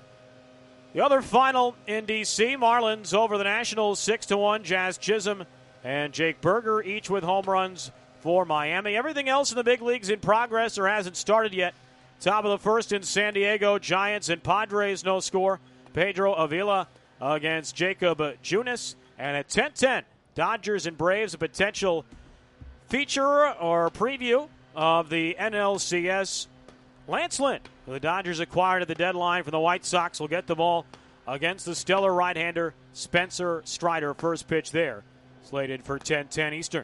The other final in D C, Marlins over the Nationals six to one. Jazz Chisholm and Jake Berger each with home runs for Miami. Everything else in the big leagues in progress or hasn't started yet. Top of the first in San Diego, Giants and Padres, no score. Pedro Avila against Jacob Junis. And at ten ten, Dodgers and Braves, a potential feature or preview of the N L C S. Lance Lynn, who the Dodgers acquired at the deadline from the White Sox, will get the ball against the stellar right-hander Spencer Strider. First pitch there, slated for ten ten Eastern.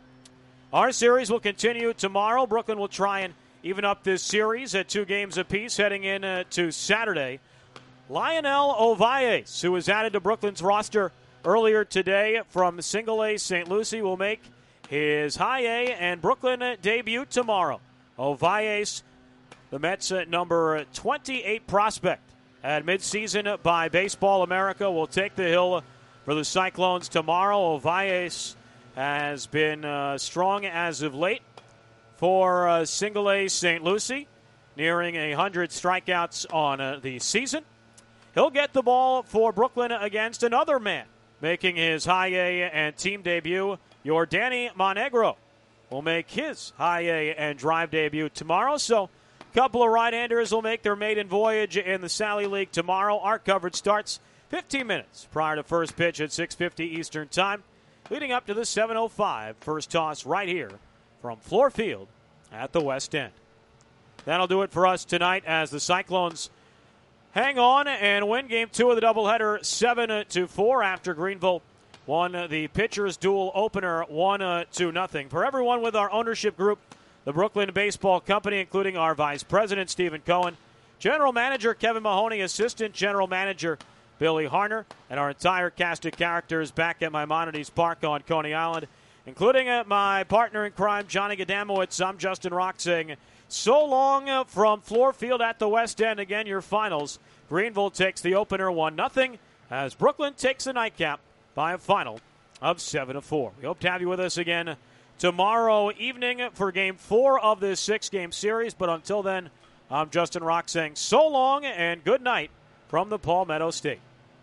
Our series will continue tomorrow. Brooklyn will try and even up this series at two games apiece heading in uh, to Saturday. Lionel Ovalle, who was added to Brooklyn's roster earlier today from Single A Saint Lucie, will make his High A and Brooklyn debut tomorrow. Ovalle, the Mets' number twenty-eight prospect at midseason by Baseball America, will take the hill for the Cyclones tomorrow. Ovalle has been uh, strong as of late for uh, Single A Saint Lucie, nearing one hundred strikeouts on uh, the season. He'll get the ball for Brooklyn against another man making his High A and team debut. Yordany Monegro will make his High A and drive debut tomorrow. So a couple of right-handers will make their maiden voyage in the Sally League tomorrow. Our coverage starts fifteen minutes prior to first pitch at six fifty Eastern Time, leading up to the seven oh five first toss right here from Fluor Field at the West End. That'll do it for us tonight as the Cyclones hang on and win game two of the doubleheader seven to four after Greenville won the pitchers' duel opener one to nothing. For everyone with our ownership group, the Brooklyn Baseball Company, including our Vice President, Stephen Cohen, General Manager Kevin Mahoney, Assistant General Manager Billy Harner, and our entire cast of characters back at Maimonides Park on Coney Island, including uh, my partner in crime, Johnny Gadamowitz. I'm Justin Rock saying so long uh, from Fluor Field at the West End. Again, your finals. Greenville takes the opener one nothing as Brooklyn takes the nightcap by a final of seven to four. We hope to have you with us again tomorrow evening for game four of this six-game series. But until then, I'm Justin Rock saying so long and good night from the Palmetto State.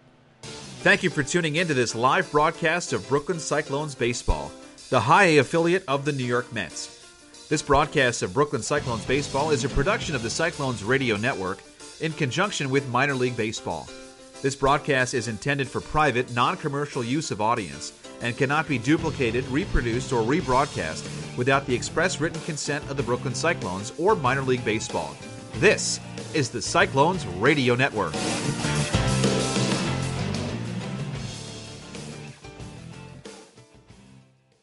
Thank you for tuning in to this live broadcast of Brooklyn Cyclones Baseball, the High A affiliate of the New York Mets. This broadcast of Brooklyn Cyclones Baseball is a production of the Cyclones Radio Network in conjunction with Minor League Baseball. This broadcast is intended for private, non-commercial use of audience and cannot be duplicated, reproduced, or rebroadcast without the express written consent of the Brooklyn Cyclones or Minor League Baseball. This is the Cyclones Radio Network.